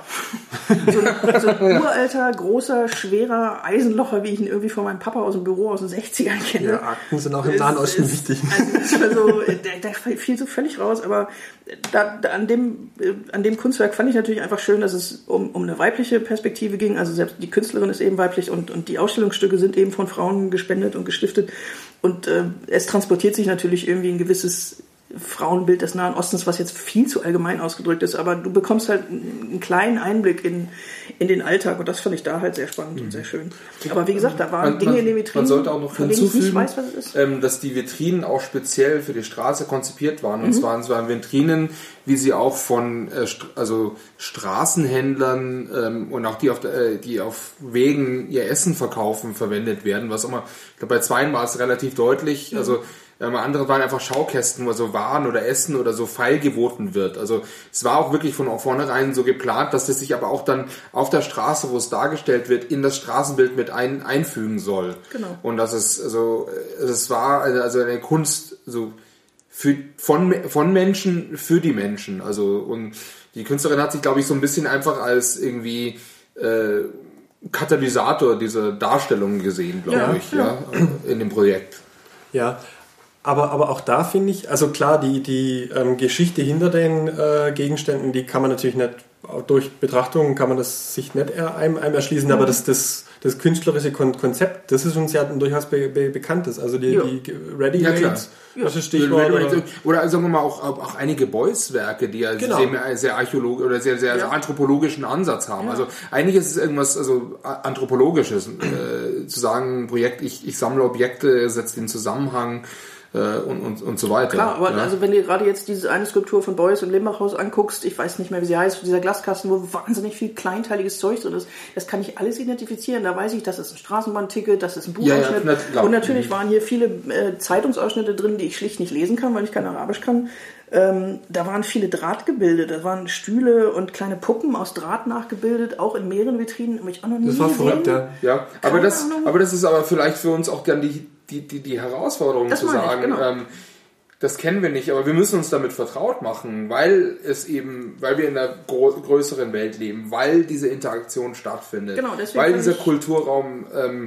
So ein, so ein uralter, großer, schwerer Eisenlocher, wie ich ihn irgendwie von meinem Papa aus dem Büro aus den sechzigern kenne.
Ja, Akten sind auch im Nahen Osten wichtig.
Also, also, der, der fiel so völlig raus, aber da, da, an, dem, an dem Kunstwerk fand ich natürlich einfach schön, dass es um, um eine weibliche Perspektive ging. Also selbst die Künstlerin ist eben weiblich und, und die Ausstellungsstücke sind eben von Frauen gespendet und gestiftet. Und äh, es transportiert sich natürlich irgendwie ein gewisses Frauenbild des Nahen Ostens, was jetzt viel zu allgemein ausgedrückt ist, aber du bekommst halt einen kleinen Einblick in, in den Alltag und das fand ich da halt sehr spannend mhm. und sehr schön. Aber wie gesagt, da waren
man,
Dinge
man,
in den Vitrinen,
man sollte auch noch hinzufügen,
weiß, was es ist.
Ähm, dass die Vitrinen auch speziell für die Straße konzipiert waren. Und mhm. zwar waren Vitrinen, wie sie auch von äh, also Straßenhändlern ähm, und auch die auf, der, äh, die auf Wegen ihr Essen verkaufen, verwendet werden. Was auch immer, ich glaube, bei zweien war es relativ deutlich. Mhm. Also Ähm, andere waren einfach Schaukästen, wo so Waren oder Essen oder so feilgeboten wird. Also es war auch wirklich von vornherein so geplant, dass das sich aber auch dann auf der Straße, wo es dargestellt wird, in das Straßenbild mit ein, einfügen soll.
Genau.
Und dass es also es war also eine Kunst so für von von Menschen für die Menschen. Also und die Künstlerin hat sich, glaube ich, so ein bisschen einfach als irgendwie äh, Katalysator dieser Darstellung gesehen, glaube
ja,
ich,
ja.
ja, in dem Projekt.
Ja. Aber, aber auch da finde ich, also klar, die, die ähm, Geschichte hinter den äh, Gegenständen, die kann man natürlich nicht, auch durch Betrachtungen kann man das sich nicht einem, einem erschließen, mhm. aber das, das, das künstlerische Kon- Konzept, das ist uns ja durchaus be, be, bekanntes. Also die, die Ready-Made,
ja,
was ist Stichwort?
Oder, oder, oder sagen wir mal auch, auch einige Beuys-Werke, die ja
genau.
sehr, sehr archäologisch oder sehr, sehr,
ja.
sehr anthropologischen Ansatz haben. Ja. Also eigentlich ist es irgendwas also anthropologisches, äh, zu sagen, ein Projekt, ich, ich sammle Objekte, setze den Zusammenhang, Und, und, und so weiter.
Klar, aber
ja.
also wenn du gerade jetzt diese eine Skulptur von Beuys im Lembachhaus anguckst, ich weiß nicht mehr, wie sie heißt, dieser Glaskasten, wo wahnsinnig viel kleinteiliges Zeug drin ist, das kann ich alles identifizieren. Da weiß ich, das ist ein Straßenbahnticket, das ist ein Buchausschnitt. Ja, ja, und natürlich waren hier viele äh, Zeitungsausschnitte drin, die ich schlicht nicht lesen kann, weil ich kein Arabisch kann. Ähm, da waren viele Drahtgebilde, da waren Stühle und kleine Puppen aus Draht nachgebildet, auch in mehreren Vitrinen, habe ich auch noch nie
Das war
gesehen.
verrückt, ja.
Ja, aber das, aber das ist aber vielleicht für uns auch dann die Die, die, die Herausforderung
das
zu sagen,
ich, genau.
ähm, das kennen wir nicht, aber wir müssen uns damit vertraut machen, weil es eben, weil wir in einer gro- größeren Welt leben, weil diese Interaktion stattfindet,
genau,
weil dieser Kulturraum ähm,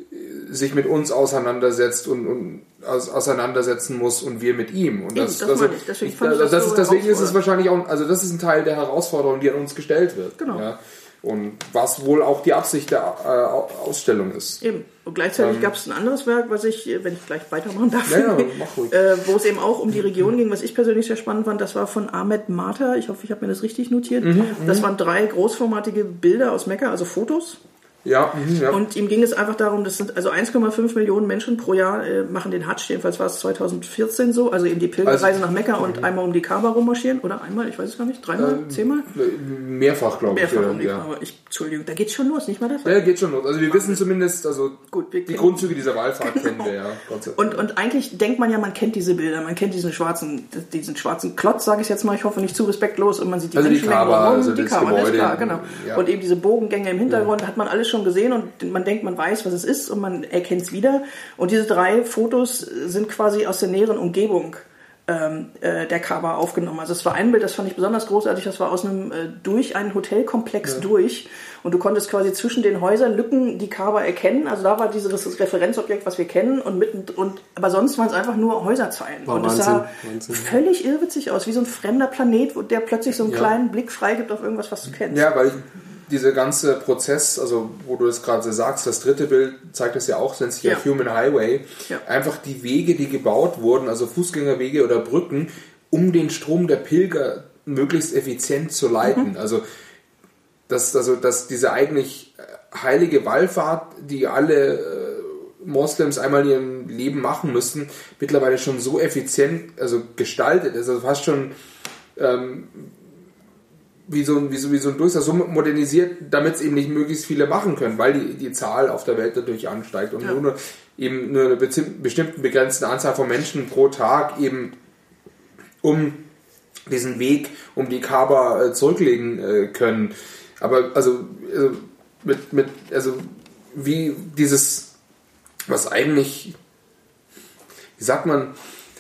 sich mit uns auseinandersetzt und, und aus, auseinandersetzen muss und wir mit ihm. Und das,
Eben, das,
das,
ich. Deswegen
ich,
fand ich
das,
das
das
so
ist, deswegen ist es wahrscheinlich auch, also das ist ein Teil der Herausforderung, die an uns gestellt wird.
Genau.
Ja. Und was wohl auch die Absicht der äh, Ausstellung ist.
Eben. Und gleichzeitig ähm, gab es ein anderes Werk, was ich, wenn ich gleich weitermachen darf,
ja, ja, mach ruhig.
äh, wo es eben auch um die Region ging, was ich persönlich sehr spannend fand, das war von Ahmed Mata. Ich hoffe, ich habe mir das richtig notiert. Mhm, das waren drei großformatige Bilder aus Mekka, also Fotos.
Ja, ja.
Und ihm ging es einfach darum, das sind also eins Komma fünf Millionen Menschen pro Jahr äh, machen den Hadsch, jedenfalls war es zwanzig vierzehn so, also eben die Pilgerreise also, nach Mekka und einmal um die Kaaba rummarschieren, oder einmal, ich weiß es gar nicht, dreimal, ähm, zehnmal?
Mehrfach, glaube ich.
Mehrfach um die ja. Kaaba. Ich, Entschuldigung, da geht's schon los, nicht mal das?
Ja, geht schon los. Also wir wissen zumindest, also
Gut, wir
die Grundzüge dieser Wallfahrt genau. kennen wir ja.
Und, und eigentlich denkt man ja, man kennt diese Bilder, man kennt diesen schwarzen, diesen schwarzen Klotz, sage ich jetzt mal, ich hoffe nicht zu respektlos, und man sieht die
also
Menschen
die Kaaba, also
die
das
Kaaba,
Gebäude,
das ist klar, genau.
Ja.
Und eben diese Bogengänge im Hintergrund
ja.
hat man alles schon gesehen und man denkt, man weiß, was es ist und man erkennt es wieder. Und diese drei Fotos sind quasi aus der näheren Umgebung ähm, äh, der Kaaba aufgenommen. Also es war ein Bild, das fand ich besonders großartig, das war aus einem, äh, durch einen Hotelkomplex ja. durch. Und du konntest quasi zwischen den Häuserlücken die Kaaba erkennen. Also da war dieses Referenzobjekt, was wir kennen. Und mitten, und, aber sonst waren es einfach nur Häuserzeilen.
War
und
Wahnsinn,
es sah
Wahnsinn.
völlig irrwitzig aus, wie so ein fremder Planet, wo der plötzlich so einen
ja.
kleinen Blick freigibt auf irgendwas, was du kennst.
Ja, weil dieser ganze Prozess, also wo du es gerade sagst, das dritte Bild zeigt es ja auch, nennt sich ja, ja Human Highway,
ja.
einfach die Wege, die gebaut wurden, also Fußgängerwege oder Brücken, um den Strom der Pilger möglichst effizient zu leiten. Mhm. Also, dass, also, dass diese eigentlich heilige Wallfahrt, die alle äh, Moslems einmal in ihrem Leben machen müssen, mittlerweile schon so effizient also gestaltet ist, also fast schon ähm, wie so ein, wie so, wie so ein Durchsatz, so modernisiert, damit es eben nicht möglichst viele machen können, weil die, die Zahl auf der Welt dadurch ansteigt und ja. nur eben nur eine bestimmte begrenzte Anzahl von Menschen pro Tag eben um diesen Weg um die Kaaba äh, zurücklegen äh, können. Aber also, also mit, mit, also wie dieses, was eigentlich, wie sagt man,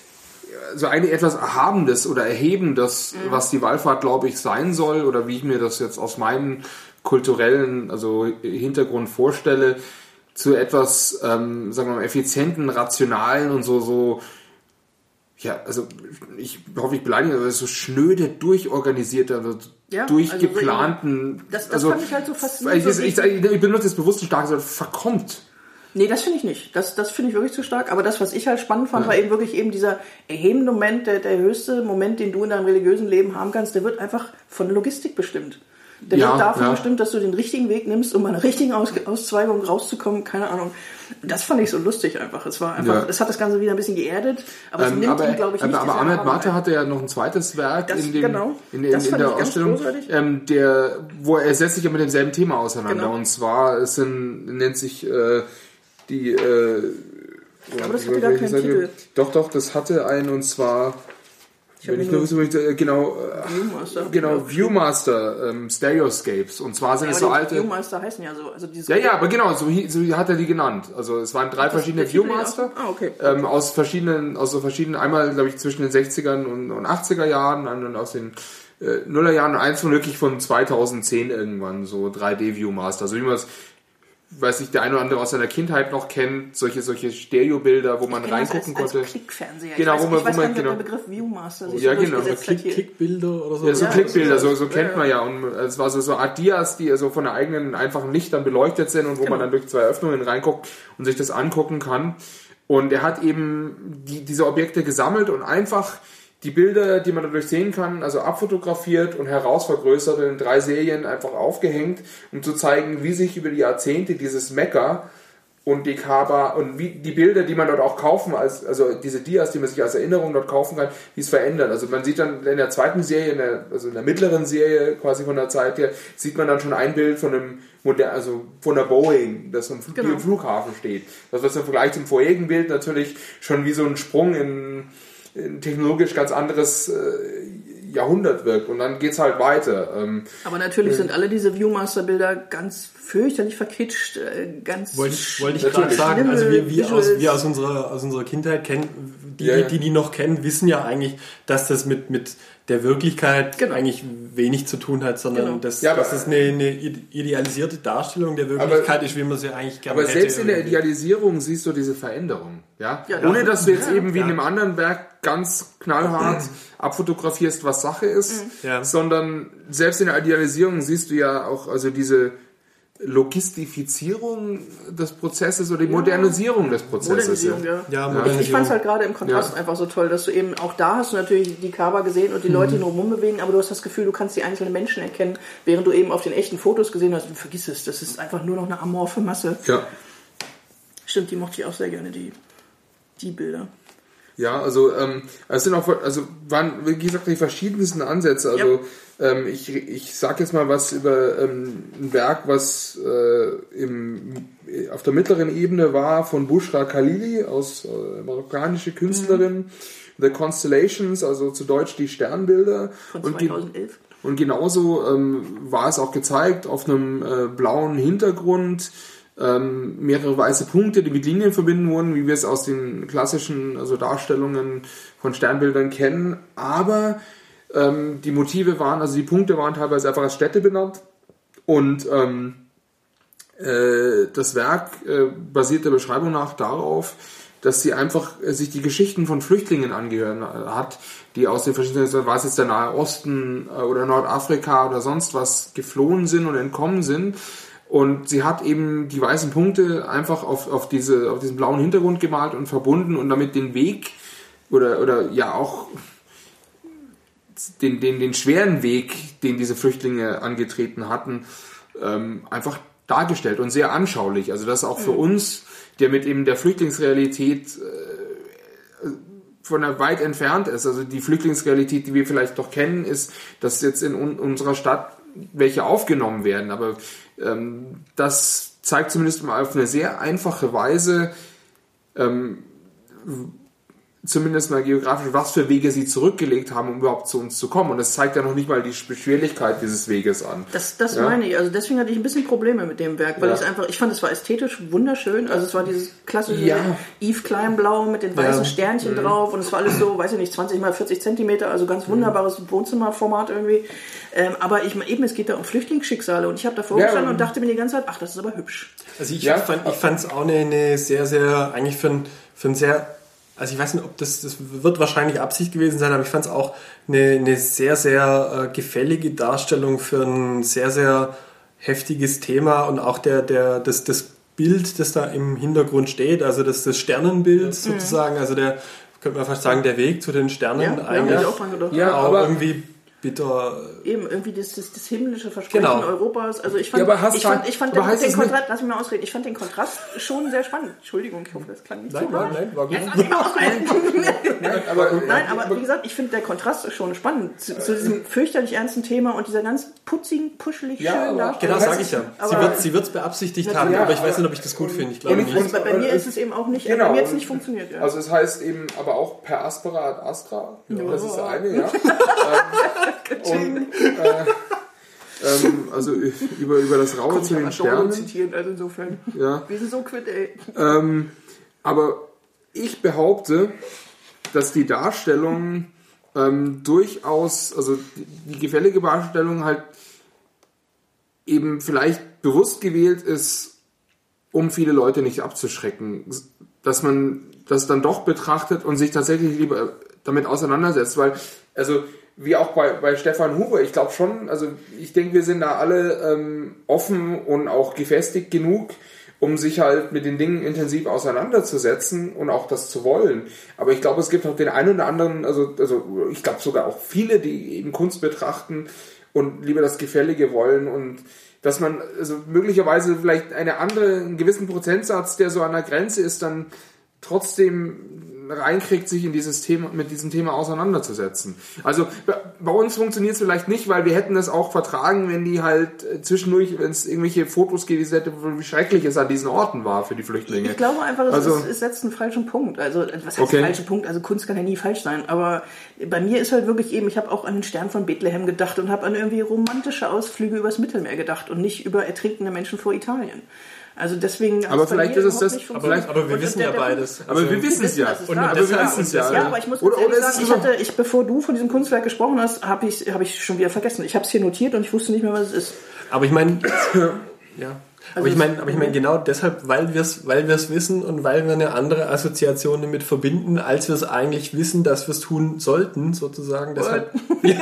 so eigentlich etwas Erhabendes oder Erhebendes, mhm. was die Wallfahrt, glaube ich, sein soll, oder wie ich mir das jetzt aus meinem kulturellen also Hintergrund vorstelle, zu etwas, ähm, sagen wir mal, effizienten, rationalen und so, so, ja, also ich hoffe, ich beleidige, aber so schnöde, durchorganisierter, also ja, durchgeplanten.
Also, das das
also,
fand ich halt so faszinierend.
Ich, ich, ich, ich benutze jetzt bewusst ein starkes Wort, verkommt.
Nee, das finde ich nicht. Das, das finde ich wirklich zu stark. Aber das, was ich halt spannend fand, ja. war eben wirklich eben dieser erhebende Moment, der, der höchste Moment, den du in deinem religiösen Leben haben kannst, der wird einfach von Logistik bestimmt. Der ja, wird davon ja. bestimmt, dass du den richtigen Weg nimmst, um bei einer richtigen Aus- Auszweigung rauszukommen. Keine Ahnung. Das fand ich so lustig einfach. Es war einfach, ja. es hat das Ganze wieder ein bisschen geerdet, aber es ähm, nimmt
aber,
ihm, glaube ich, nicht.
Aber, aber Ahmed Mate hatte ja noch ein zweites Werk
das,
in, dem,
genau.
in, in, in der Ausstellung, ähm, der, wo er setzt sich ja mit demselben Thema auseinander. Genau. Und zwar es sind, nennt sich äh, die. Äh,
aber das hatte gar keinen Titel.
Doch, doch, das hatte einen, und zwar. Wenn ich nur so, genau,
Viewmaster,
genau, Viewmaster ähm, Stereoscapes. Und zwar sind
ja,
es so alte.
Viewmaster heißen ja so. Also
ja, ja, aber genau, so, so hat er die genannt. Also es waren drei das verschiedene Viewmaster
ah, okay.
ähm, aus verschiedenen, aus so verschiedenen, einmal glaube ich zwischen den sechzigern und, und achtziger Jahren, und aus den äh, Nullerjahren, und eins von wirklich von zweitausendzehn irgendwann, so drei D Viewmaster. Also wie man es, weiß ich, der eine oder andere aus seiner Kindheit noch kennt, solche solche Stereobilder, wo man
ich
reingucken
als,
konnte.
Als Klickfernseher.
Genau,
ich weiß,
wo man,
ich weiß
wo man,
gar nicht,
genau.
ob der Begriff Viewmaster sich
ja,
so
genau.
Klick,
Klickbilder oder so.
Ja, so
ja,
Klickbilder, so, so
ja,
kennt
ja.
man ja. Und es war so, so Art Dias, die so von der eigenen einfachen Licht dann beleuchtet sind und wo genau. man dann durch zwei Öffnungen reinguckt und sich das angucken kann. Und er hat eben die, diese Objekte gesammelt und einfach die Bilder, die man dadurch sehen kann, also abfotografiert und herausvergrößert in drei Serien einfach aufgehängt, um zu zeigen, wie sich über die Jahrzehnte dieses Mekka und die Kaaba und wie die Bilder, die man dort auch kaufen, als, also diese Dias, die man sich als Erinnerung dort kaufen kann, wie es verändert. Also man sieht dann in der zweiten Serie, in der, also in der mittleren Serie quasi von der Zeit her, sieht man dann schon ein Bild von einem modern, also von der Boeing, das am genau. im Flughafen steht. Das was im Vergleich zum vorherigen Bild natürlich schon wie so ein Sprung in ein technologisch ganz anderes äh, Jahrhundert wirkt, und dann geht's halt weiter. Ähm,
Aber natürlich äh, sind alle diese Viewmaster-Bilder ganz fürchterlich verkitscht, äh, ganz
wollte ich, wollte ich gerade sagen, also wir, wir, aus, wir aus, unserer, aus unserer Kindheit kennen, die, ja, ja. die die noch kennen, wissen ja eigentlich, dass das mit, mit der Wirklichkeit genau. eigentlich wenig zu tun hat, sondern genau. dass, ja, dass es eine, eine idealisierte Darstellung der Wirklichkeit aber, ist, wie man sie eigentlich gerne
aber
hätte.
Aber selbst in der Idealisierung siehst du diese Veränderung. Ja? Ja, ohne dass du jetzt ja, eben wie ja. in einem anderen Werk ganz knallhart abfotografierst, was Sache ist, ja. sondern selbst in der Idealisierung siehst du ja auch also diese Logistifizierung des Prozesses oder die ja. Modernisierung des Prozesses.
Modernisierung, ja. ja, Modernisierung. Ich fand es halt gerade im Kontrast ja. einfach so toll, dass du eben auch da hast du natürlich die Kaaba gesehen und die Leute, die drumherum bewegen, aber du hast das Gefühl, du kannst die einzelnen Menschen erkennen, während du eben auf den echten Fotos gesehen hast, vergiss es, das ist einfach nur noch eine amorphe Masse.
Ja.
Stimmt, die mochte ich auch sehr gerne, die, die Bilder.
Ja, also ähm, es sind auch, also waren wie gesagt die verschiedensten Ansätze. Also ja. ähm, ich ich sag jetzt mal was über ähm, ein Werk, was äh, im auf der mittleren Ebene war von Bushra Khalili, aus äh, marokkanische Künstlerin, mhm. The Constellations, also zu Deutsch die Sternbilder.
Von zweitausendelf.
Und, und genauso ähm, war es auch gezeigt auf einem äh, blauen Hintergrund. Ähm, mehrere weiße Punkte, die mit Linien verbinden wurden, wie wir es aus den klassischen also Darstellungen von Sternbildern kennen. Aber ähm, die Motive waren, also die Punkte waren teilweise einfach als Städte benannt. Und ähm, äh, das Werk äh, basiert der Beschreibung nach darauf, dass sie einfach äh, sich die Geschichten von Flüchtlingen angehören äh, hat, die aus den verschiedenen, war es jetzt der Nahe Osten äh, oder Nordafrika oder sonst was, geflohen sind und entkommen sind. Und sie hat eben die weißen Punkte einfach auf, auf, diese, auf diesen blauen Hintergrund gemalt und verbunden und damit den Weg oder, oder ja auch den, den, den schweren Weg, den diese Flüchtlinge angetreten hatten, ähm, einfach dargestellt und sehr anschaulich. Also das auch für mhm. uns, der mit eben der Flüchtlingsrealität äh, von der weit entfernt ist. Also die Flüchtlingsrealität, die wir vielleicht doch kennen, ist, dass jetzt in un- unserer Stadt welche aufgenommen werden, aber ähm, das zeigt zumindest mal auf eine sehr einfache Weise, ähm, zumindest mal geografisch, was für Wege sie zurückgelegt haben, um überhaupt zu uns zu kommen. Und das zeigt ja noch nicht mal die Beschwerlichkeit dieses Weges an.
Das, das
ja?
meine ich. Also deswegen hatte ich ein bisschen Probleme mit dem Werk, weil ja. ich es einfach, ich fand, es war ästhetisch wunderschön. Also es war dieses klassische
ja.
Yves Klein Blau mit den weißen ja. Sternchen mhm. drauf und es war alles so, weiß ich nicht, zwanzig mal vierzig Zentimeter, also ganz wunderbares mhm. Wohnzimmerformat irgendwie. Ähm, aber ich eben, es geht da um Flüchtlingsschicksale und ich habe davor
ja,
gestanden und dachte mir die ganze Zeit, ach, das ist aber hübsch.
Also ich ja. fand es auch eine, eine sehr, sehr, eigentlich für ein, für ein sehr, also ich weiß nicht, ob das, das wird wahrscheinlich Absicht gewesen sein, aber ich fand es auch eine, eine sehr, sehr äh, gefällige Darstellung für ein sehr, sehr heftiges Thema und auch der, der, das, das Bild, das da im Hintergrund steht, also das, das Sternenbild mhm. sozusagen, also der, könnte man fast sagen, der Weg zu den Sternen
ja,
eigentlich.
Ja, auch dran gedacht.
Ja, auch aber irgendwie bitter.
Eben, irgendwie das, das, das himmlische Versprechen
genau.
Europas. Also ich fand,
ja, aber
ich fand, ich fand den, den Kontrast, lass mich mal ausreden, ich fand den Kontrast schon sehr spannend. Entschuldigung, ich hoffe, das klang nicht
nein,
so
nein, nein, war gut.
nein, aber, nein, aber wie gesagt, ich finde der Kontrast ist schon spannend zu, zu diesem fürchterlich ernsten Thema und dieser ganz putzigen, puschelig
ja,
schönen
Darstellung. Genau, sage ich ja. Sie wird sie wird's beabsichtigt haben, ja, aber ich weiß nicht, ob ich das gut finde. Ich glaube nicht.
Also bei, bei mir ist es eben auch nicht,
genau,
bei mir jetzt nicht funktioniert. Ja.
Also es heißt eben aber auch per aspera ad astra. Ja, das ist der eine, ja. und, äh, ähm, also über, über das Raue zu den Sternen.
Zitieren, also insofern.
Ja.
Wir sind so quitt, ey.
Ähm, aber ich behaupte, dass die Darstellung ähm, durchaus, also die gefällige Darstellung halt eben vielleicht bewusst gewählt ist, um viele Leute nicht abzuschrecken. Dass man das dann doch betrachtet und sich tatsächlich lieber damit auseinandersetzt, weil, also wie auch bei, bei Stefan Huber, ich glaube schon, also ich denke, wir sind da alle ähm, offen und auch gefestigt genug, um sich halt mit den Dingen intensiv auseinanderzusetzen und auch das zu wollen. Aber ich glaube, es gibt auch den einen oder anderen, also, also ich glaube sogar auch viele, die eben Kunst betrachten und lieber das Gefällige wollen und dass man also möglicherweise vielleicht eine andere, einen gewissen Prozentsatz, der so an der Grenze ist, dann trotzdem reinkriegt, sich in dieses Thema, mit diesem Thema auseinanderzusetzen. Also bei uns funktioniert es vielleicht nicht, weil wir hätten das auch vertragen, wenn die halt zwischendurch, wenn es irgendwelche Fotos gelesen hätte, wie schrecklich es an diesen Orten war für die Flüchtlinge.
Ich glaube einfach, es,
also,
ist, es setzt einen falschen Punkt. Also was heißt
okay.
falschen Punkt? Also Kunst kann ja nie falsch sein. Aber bei mir ist halt wirklich eben, ich habe auch an den Stern von Bethlehem gedacht und habe an irgendwie romantische Ausflüge übers Mittelmeer gedacht und nicht über ertrinkende Menschen vor Italien. Also deswegen.
Aber vielleicht ist es das.
Aber, aber wir und wissen ja beides.
Aber also wir wissen es ja.
Und aber wir wissen es ja. Ja, aber ich muss oder, ehrlich sagen, ich hatte, ich, bevor du von diesem Kunstwerk gesprochen hast, habe ich, habe ich schon wieder vergessen. Ich habe es hier notiert und ich wusste nicht mehr, was es ist.
Aber ich meine, ja. Aber also ich meine, aber ich meine genau deshalb, weil wir es, weil wir es wissen und weil wir eine andere Assoziation damit verbinden, als wir es eigentlich wissen, dass wir es tun sollten, sozusagen. Deshalb.
nein,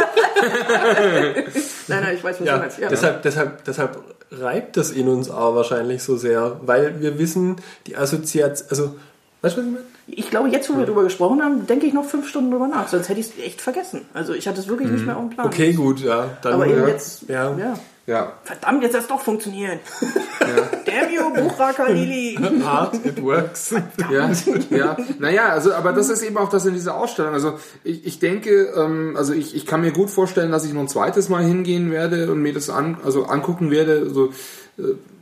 nein, ich weiß, was
ja,
du meinst. Ja.
Deshalb, deshalb, deshalb reibt das in uns auch wahrscheinlich so sehr, weil wir wissen, die Assoziation, also, weißt du, was ich meine?
Ich glaube, jetzt, wo wir darüber gesprochen haben, denke ich noch fünf Stunden drüber nach, sonst hätte ich es echt vergessen. Also ich hatte es wirklich hm. nicht mehr auf dem Plan.
Okay, gut, ja.
Dann, aber eben
ja.
jetzt,
ja.
ja.
Ja.
Verdammt, jetzt hat es doch funktioniert. Ja. Damn you, Buchraker Lili.
Hard, it works.
Ja, ja. Naja, also, aber das ist eben auch das in dieser Ausstellung. Also, ich, ich denke, ähm, also ich, ich kann mir gut vorstellen, dass ich noch ein zweites Mal hingehen werde und mir das an, also angucken werde, also, äh,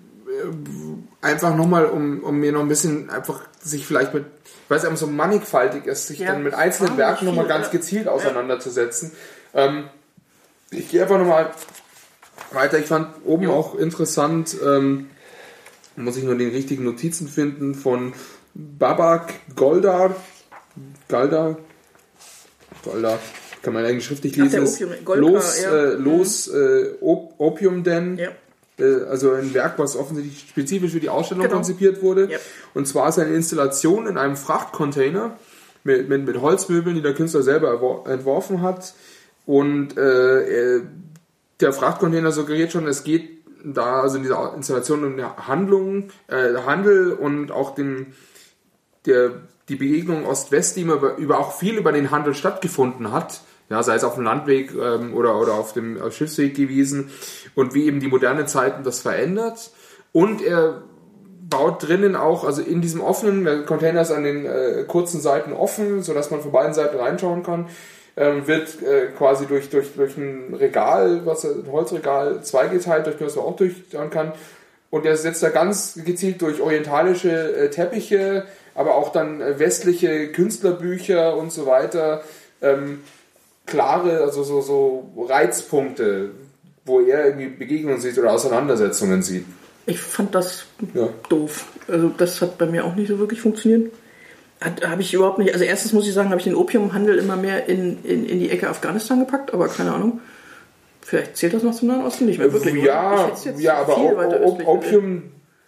einfach nochmal, um, um mir noch ein bisschen einfach sich vielleicht mit, weil es eben so mannigfaltig ist, sich ja. dann mit einzelnen Werken nochmal ganz gezielt auseinanderzusetzen. Ja. Ähm, ich gehe einfach nochmal weiter. Ich fand oben ja. auch interessant, ähm, muss ich nur den richtigen Notizen finden, von Babak Goldar. Goldar. Goldar. Kann man eigentlich schriftlich lesen.
Ach, der Opium,
Los, ja. äh, Los äh, Op- Opium denn. Ja. Äh, also ein Werk, was offensichtlich spezifisch für die Ausstellung genau. konzipiert wurde. Ja. Und zwar ist eine Installation in einem Frachtcontainer mit, mit, mit Holzmöbeln, die der Künstler selber entworfen hat. Und äh, der Frachtcontainer suggeriert schon, es geht da also in dieser Installation um eine Handlung, äh, Handel und auch den, der, die Begegnung Ost-West, die über, über auch viel über den Handel stattgefunden hat, ja, sei es auf dem Landweg ähm, oder, oder auf dem auf Schiffsweg gewesen und wie eben die moderne Zeiten das verändert. Und er baut drinnen auch, also in diesem offenen, der Container ist an den äh, kurzen Seiten offen, sodass man von beiden Seiten reinschauen kann. Ähm, wird äh, quasi durch, durch, durch ein Regal, was ein Holzregal zweigeteilt, durch das man auch durchschauen kann. und der setzt da ganz gezielt durch orientalische äh, Teppiche, aber auch dann äh, westliche Künstlerbücher und so weiter, ähm, klare, also so, so Reizpunkte, wo er irgendwie Begegnungen sieht oder Auseinandersetzungen sieht.
Ich fand das ja. doof. Also das hat bei mir auch nicht so wirklich funktioniert. Habe ich überhaupt nicht. Also erstens muss ich sagen, habe ich den Opiumhandel immer mehr in, in, in die Ecke Afghanistan gepackt, aber keine Ahnung. Vielleicht zählt das noch zum Nahen Osten nicht mehr wirklich.
Ja, ja, aber o- Opium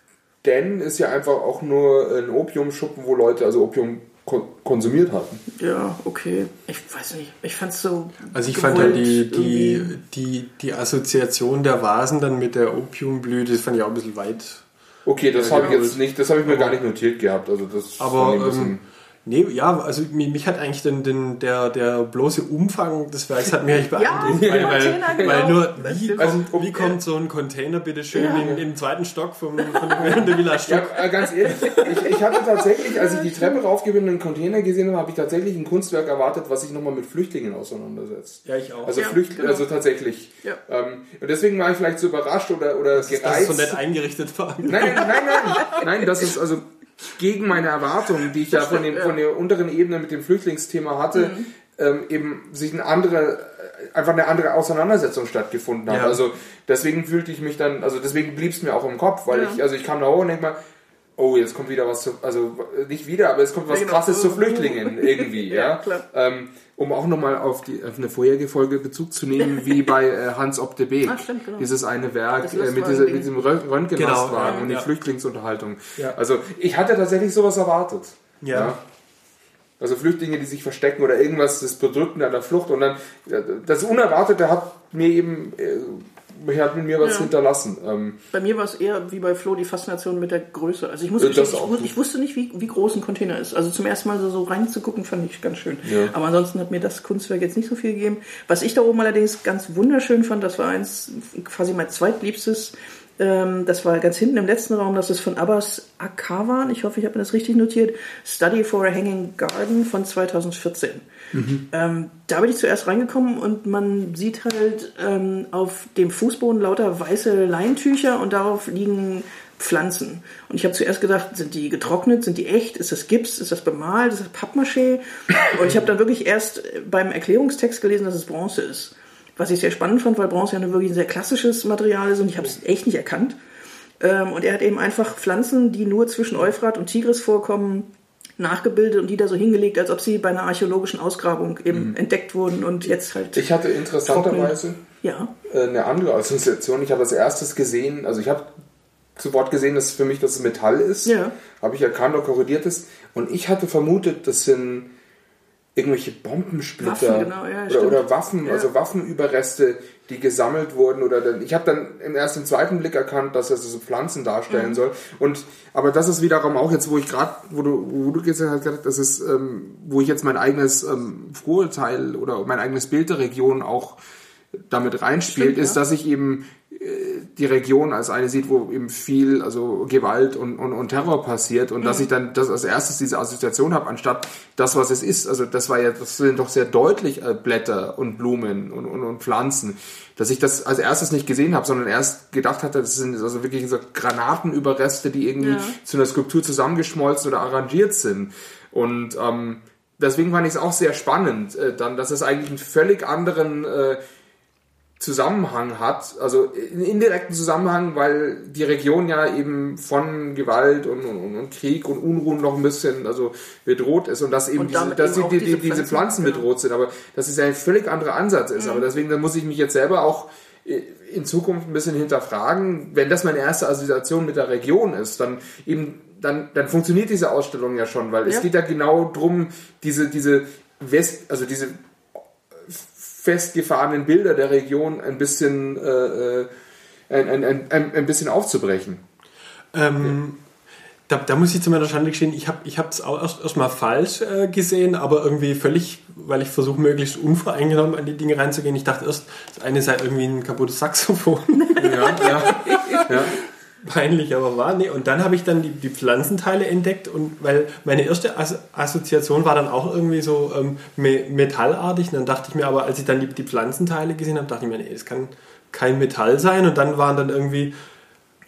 Den ist ja einfach auch nur ein Opiumschuppen, wo Leute also Opium kon- konsumiert hatten.
Ja, okay. Ich weiß nicht. Ich fand es so.
Also ich fand halt die, die, die, die Assoziation der Vasen dann mit der Opiumblüte, das fand ich auch ein bisschen weit.
Okay, das ja, habe genau. ich jetzt nicht, das habe ich mir aber, gar nicht notiert gehabt. Also das
aber ähm, nee, ja, also mich, mich hat eigentlich den, den, der, der bloße Umfang des Werks hat mich eigentlich beeindruckt. Ja, weil, weil,
genau.
weil nur, wie, kommt, also, wie kommt so ein Container bitte schön ja. in, im zweiten Stock vom, von der Villa Stock?
Ja, ganz ehrlich, ich, ich hatte tatsächlich, als ich die Treppe raufgebe und einen Container gesehen habe, habe ich tatsächlich ein Kunstwerk erwartet, was sich nochmal mit Flüchtlingen auseinandersetzt.
Ja, ich auch.
Also,
ja,
Flücht,
genau.
also tatsächlich.
Ja.
Ähm, und deswegen war ich vielleicht so überrascht oder, oder
das
gereizt.
Dass es so nett eingerichtet war.
Nein, nein, nein, nein, nein, das ist also gegen meine Erwartungen, die ich ja von, dem, von der unteren Ebene mit dem Flüchtlingsthema hatte, mhm. ähm, eben sich eine andere, einfach eine andere Auseinandersetzung stattgefunden hat. Ja. Also deswegen fühlte ich mich dann, also deswegen blieb es mir auch im Kopf, weil ja. ich, also ich kam da hoch und denke mal, oh, jetzt kommt wieder was zu, also nicht wieder, aber es kommt was Krasses zu Flüchtlingen irgendwie, ja.
ja klar.
Ähm, um auch nochmal auf, die, auf eine vorherige Folge Bezug zu nehmen, wie bei äh, Hans Op de Beek.
Ah, stimmt, genau.
Dieses eine Werk äh, mit, dieser, mit diesem Röntgenlastwagen
genau, ja,
und die
ja.
Flüchtlingsunterhaltung.
Ja.
Also ich hatte tatsächlich sowas erwartet.
Ja.
ja. Also Flüchtlinge, die sich verstecken oder irgendwas, das Bedrückende an der Flucht. Und dann, das Unerwartete hat mir eben... Äh, hat mit mir was ja. hinterlassen. Ähm,
bei mir war es eher wie bei Flo die Faszination mit der Größe. Also ich, muss, ich, ich, ich wusste nicht, wie, wie groß ein Container ist. Also zum ersten Mal so, so reinzugucken, fand ich ganz schön. Ja. Aber ansonsten hat mir das Kunstwerk jetzt nicht so viel gegeben. Was ich da oben allerdings ganz wunderschön fand, das war eins, quasi mein zweitliebstes. Ähm, das war ganz hinten im letzten Raum. Das ist von Abbas Akavan. Ich hoffe, ich habe mir das richtig notiert. Study for a Hanging Garden von zweitausendvierzehn. Mhm. Ähm, da bin ich zuerst reingekommen und man sieht halt ähm, auf dem Fußboden lauter weiße Leintücher und darauf liegen Pflanzen. Und ich habe zuerst gedacht, sind die getrocknet, sind die echt, ist das Gips, ist das bemalt, ist das Pappmaché? Und ich habe dann wirklich erst beim Erklärungstext gelesen, dass es Bronze ist. Was ich sehr spannend fand, weil Bronze ja nur wirklich ein sehr klassisches Material ist und ich habe es echt nicht erkannt. Ähm, und er hat eben einfach Pflanzen, die nur zwischen Euphrat und Tigris vorkommen, nachgebildet und die da so hingelegt, als ob sie bei einer archäologischen Ausgrabung eben mhm. entdeckt wurden und jetzt halt...
Ich hatte interessanterweise
ja.
eine andere Assoziation. Ich habe als erstes gesehen, also ich habe sofort gesehen, dass für mich das Metall ist.
Ja.
Habe ich erkannt und korrigiert ist. Und ich hatte vermutet, das sind irgendwelche Bombensplitter
Waffen, genau, ja,
oder, oder Waffen,
ja.
also Waffenüberreste, die gesammelt wurden oder dann, ich habe dann im ersten, zweiten Blick erkannt, dass das so Pflanzen darstellen mhm. soll. Und aber das ist wiederum auch jetzt, wo ich gerade, wo du, wo du gesagt hast, das ist, ähm, wo ich jetzt mein eigenes ähm, Vorurteil oder mein eigenes Bild der Region auch damit reinspielt, Stimmt, ist, ja. dass ich eben die Region als eine sieht, wo eben viel also Gewalt und, und, und Terror passiert und mhm. dass ich dann das als erstes diese Assoziation habe, anstatt das, was es ist. Also das war ja, das sind doch sehr deutlich äh, Blätter und Blumen und, und, und Pflanzen, dass ich das als erstes nicht gesehen habe, sondern erst gedacht hatte, das sind also wirklich so Granatenüberreste, die irgendwie ja. zu einer Skulptur zusammengeschmolzen oder arrangiert sind. Und ähm, deswegen fand ich es auch sehr spannend, äh, dann, dass es eigentlich einen völlig anderen äh, Zusammenhang hat, also einen indirekten Zusammenhang, weil die Region ja eben von Gewalt und, und, und Krieg und Unruhen noch ein bisschen also bedroht ist und dass eben, und diese, dass eben die, die, diese, diese Pflanzen, Pflanzen genau. bedroht sind, aber dass es ja ein völlig anderer Ansatz ist. Mhm. Aber deswegen dann muss ich mich jetzt selber auch in Zukunft ein bisschen hinterfragen, wenn das meine erste Assoziation mit der Region ist, dann eben dann, dann funktioniert diese Ausstellung ja schon, weil ja. es geht ja genau drum, diese, diese West, also diese festgefahrenen Bilder der Region ein bisschen äh, ein, ein, ein, ein bisschen aufzubrechen.
Ähm, da, da muss ich zu meiner Schande gestehen, ich habe ich es auch erst, erst mal falsch äh, gesehen, aber irgendwie völlig, weil ich versuche, möglichst unvoreingenommen an die Dinge reinzugehen. Ich dachte erst, das eine sei irgendwie ein kaputtes Saxophon. ja, ja, ja. Peinlich, aber war. Nee. Und dann habe ich dann die, die Pflanzenteile entdeckt und weil meine erste As- Assoziation war dann auch irgendwie so ähm, me- metallartig. Und dann dachte ich mir aber, als ich dann die, die Pflanzenteile gesehen habe, dachte ich mir, nee, das kann kein Metall sein. Und dann waren dann irgendwie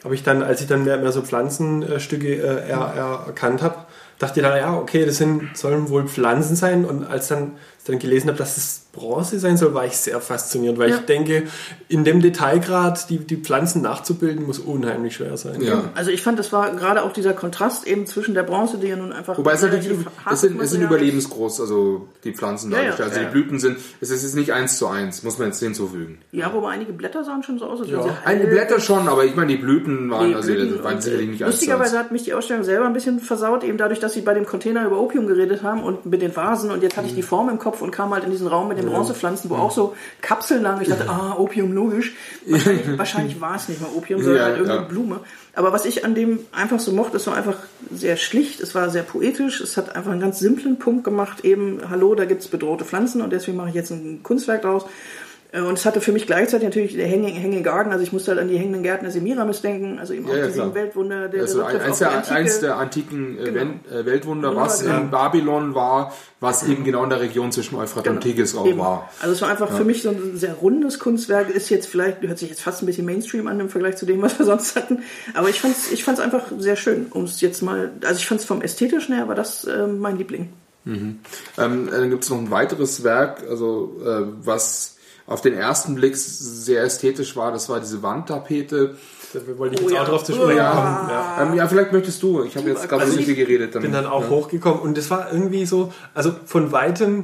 habe ich dann, als ich dann mehr, mehr so Pflanzenstücke äh, er, er, erkannt habe, dachte ich dann, ja, okay, das sind, sollen wohl Pflanzen sein. Und als dann, als dann gelesen habe, dass es Bronze sein soll, war ich sehr fasziniert, weil ja. ich denke, in dem Detailgrad die, die Pflanzen nachzubilden, muss unheimlich schwer sein.
Ja. Also ich fand, das war gerade auch dieser Kontrast eben zwischen der Bronze, die ja nun einfach...
Wobei es natürlich, es sind, es sind überlebensgroß, also die Pflanzen
ja,
dargestellt.
Ja.
Also die Blüten sind, es ist jetzt nicht eins zu eins, muss man jetzt hinzufügen.
Ja, wobei einige Blätter sahen schon so aus. Als
ja.
Einige Blätter schon, aber ich meine, die Blüten waren, die also Blüten waren sicherlich nicht eins zu eins.
Lustigerweise hat mich die Ausstellung selber ein bisschen versaut, eben dadurch, dass sie bei dem Container über Opium geredet haben und mit den Vasen, und jetzt hatte ich die Form im Kopf und kam halt in diesen Raum mit den Bronzepflanzen, wo auch so Kapseln lagen. Ich dachte, ah, Opium, logisch. Wahrscheinlich, wahrscheinlich war es nicht mal Opium, sondern ja, halt irgendeine ja. Blume. Aber was ich an dem einfach so mochte, es war einfach sehr schlicht, es war sehr poetisch, es hat einfach einen ganz simplen Punkt gemacht, eben, hallo, da gibt es bedrohte Pflanzen und deswegen mache ich jetzt ein Kunstwerk draus. Und es hatte für mich gleichzeitig natürlich der Hanging, Hanging Garden, also ich musste halt an die hängenden Gärten der Semiramis denken, also eben auch ja, ja, die Weltwunder der
also ein, eins, der, eins der antiken genau. Weltwunder, was ja. in Babylon war, was eben genau in der Region zwischen Euphrat genau. und Tigris auch eben. war.
Also es war einfach ja. für mich so ein sehr rundes Kunstwerk, ist jetzt vielleicht, hört sich jetzt fast ein bisschen Mainstream an im Vergleich zu dem, was wir sonst hatten, aber ich fand's, ich fand's einfach sehr schön, um es jetzt mal, also ich fand's vom Ästhetischen her, war das äh, mein Liebling.
Mhm. Ähm, dann gibt es noch ein weiteres Werk, also äh, was auf den ersten Blick sehr ästhetisch war, das war diese Wandtapete.
Da wollte ich jetzt oh, auch ja. drauf zu sprechen
ja.
kommen.
Ja. Ähm, ja, vielleicht möchtest du. Ich habe jetzt gerade also so viel geredet.
Ich bin dann auch ja. hochgekommen und es war irgendwie so, also von weitem,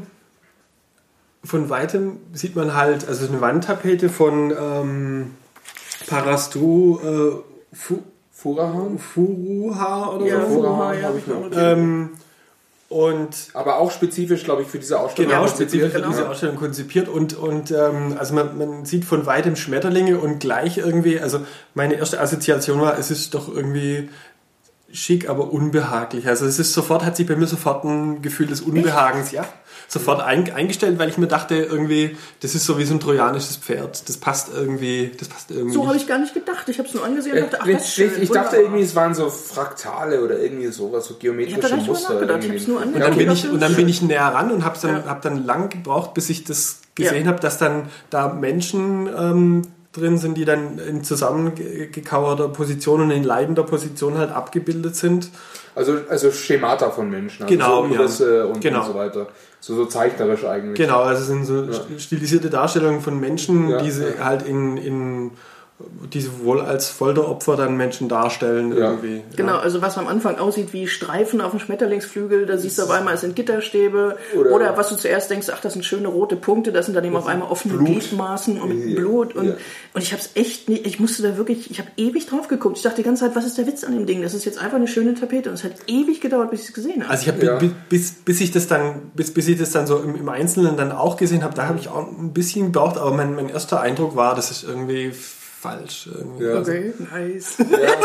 von weitem sieht man halt, also eine Wandtapete von ähm, Parastru äh, Fu,
Furuha
Furuha oder
ja,
so.
Furuha, ja, habe ich noch.
Ähm, Und
aber auch spezifisch, glaube ich, für diese Ausstellung.
Genau, spezifisch für genau. diese Ausstellung konzipiert. Und, und ähm, also man, man sieht von weitem Schmetterlinge und gleich irgendwie, also meine erste Assoziation war, es ist doch irgendwie schick, aber unbehaglich. Also es ist sofort, hat sich bei mir sofort ein Gefühl des Unbehagens, ja, sofort ein, eingestellt, weil ich mir dachte, irgendwie, das ist so wie so ein trojanisches Pferd. Das passt irgendwie, das passt irgendwie.
So habe ich gar nicht gedacht. Ich habe es nur angesehen und dachte, ach,
ich,
das ist schön.
Ich dachte irgendwie, es waren so Fraktale oder irgendwie sowas, so geometrische
ich
Muster.
Ich hab's nur
und dann bin ich, und dann bin ich näher ran und habe dann, ja. hab dann lang gebraucht, bis ich das gesehen ja. habe, dass dann da Menschen ähm, drin sind, die dann in zusammengekauerter Position und in leidender Position halt abgebildet sind.
Also, also Schemata von Menschen. Also
genau,
so Umrisse
ja.
und,
genau.
und so weiter. So, so zeichnerisch eigentlich.
Genau, also es sind so ja. stilisierte Darstellungen von Menschen,
ja,
die sie
ja.
halt in, in die sie wohl als Folteropfer dann Menschen darstellen
ja.
irgendwie.
Genau, ja. also was am Anfang aussieht wie Streifen auf dem Schmetterlingsflügel, da siehst du auf einmal, es sind Gitterstäbe oder, oder was du zuerst denkst, ach, das sind schöne rote Punkte, das sind dann eben auf einmal offene Gliedmaßen und ja. Blut und, ja. und ich hab's echt nicht, ich musste da wirklich, ich habe ewig drauf geguckt, ich dachte die ganze Zeit, was ist der Witz an dem Ding, das ist jetzt einfach eine schöne Tapete und es hat ewig gedauert, bis ich es gesehen habe.
Also ich habe
ja.
bis, bis ich das dann, bis, bis ich das dann so im, im Einzelnen dann auch gesehen habe, da habe ich auch ein bisschen gebraucht, aber mein, mein erster Eindruck war, das ist irgendwie falsch.
Ja.
Okay, nice.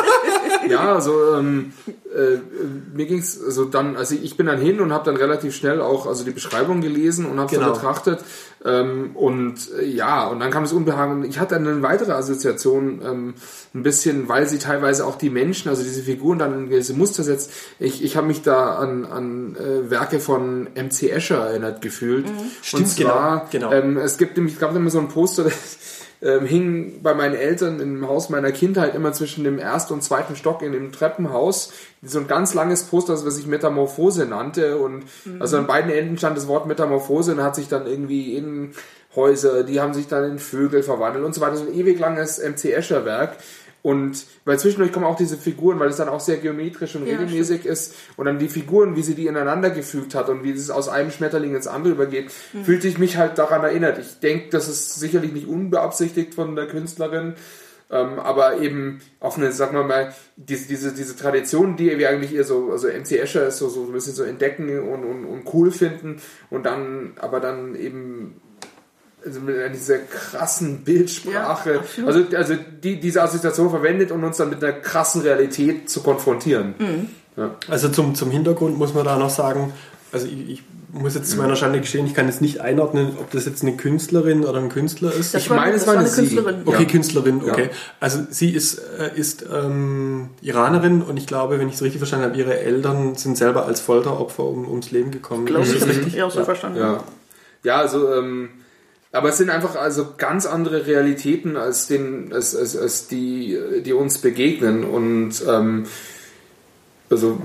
Ja, ja also ähm, äh, mir ging's also dann, also ich bin dann hin und habe dann relativ schnell auch also die Beschreibung gelesen und habe es genau. dann betrachtet ähm, und äh, ja, und dann kam das Unbehagen. Ich hatte eine weitere Assoziation ähm, ein bisschen, weil sie teilweise auch die Menschen, also diese Figuren dann in gewisse Muster setzt. Ich, ich habe mich da an, an äh, Werke von M C Escher erinnert gefühlt. Mhm.
Stimmt,
und zwar,
genau. genau.
Ähm, es gibt nämlich, es gab immer so ein Poster, das Ähm, hing bei meinen Eltern im Haus meiner Kindheit immer zwischen dem ersten und zweiten Stock in dem Treppenhaus so ein ganz langes Poster, was sich Metamorphose nannte und mhm. also an beiden Enden stand das Wort Metamorphose und hat sich dann irgendwie in Häuser, die haben sich dann in Vögel verwandelt und so weiter, so ein ewig langes M C Escher Werk. Und weil zwischendurch kommen auch diese Figuren, weil es dann auch sehr geometrisch und ja, regelmäßig stimmt. ist und dann die Figuren, wie sie die ineinander gefügt hat und wie es aus einem Schmetterling ins andere übergeht, mhm. fühlte ich mich halt daran erinnert. Ich denke, das ist sicherlich nicht unbeabsichtigt von der Künstlerin, ähm, aber eben auf eine, sagen wir mal, diese, diese, diese Tradition, die wir eigentlich eher so, also M C Escher ist so, so ein bisschen so entdecken und, und, und cool finden und dann, aber dann eben also mit dieser krassen Bildsprache, ja, also, also die, diese Assoziation verwendet, um uns dann mit einer krassen Realität zu konfrontieren. Mhm. Ja.
Also zum, zum Hintergrund muss man da noch sagen, also ich, ich muss jetzt zu meiner Schande gestehen, ich kann jetzt nicht einordnen, ob das jetzt eine Künstlerin oder ein Künstler ist.
Das
ich
war,
meine,
es
war
eine
eine
Künstlerin.
Okay,
ja.
Künstlerin, okay.
Ja.
Also sie ist, ist ähm, Iranerin und ich glaube, wenn ich es richtig verstanden habe, ihre Eltern sind selber als Folteropfer um, ums Leben gekommen.
Glaube ich,
das
habe
richtig?
ich auch so
ja.
verstanden.
Ja, ja also ähm, Aber es sind einfach also ganz andere Realitäten als, den, als, als, als die, die uns begegnen. Und ähm, also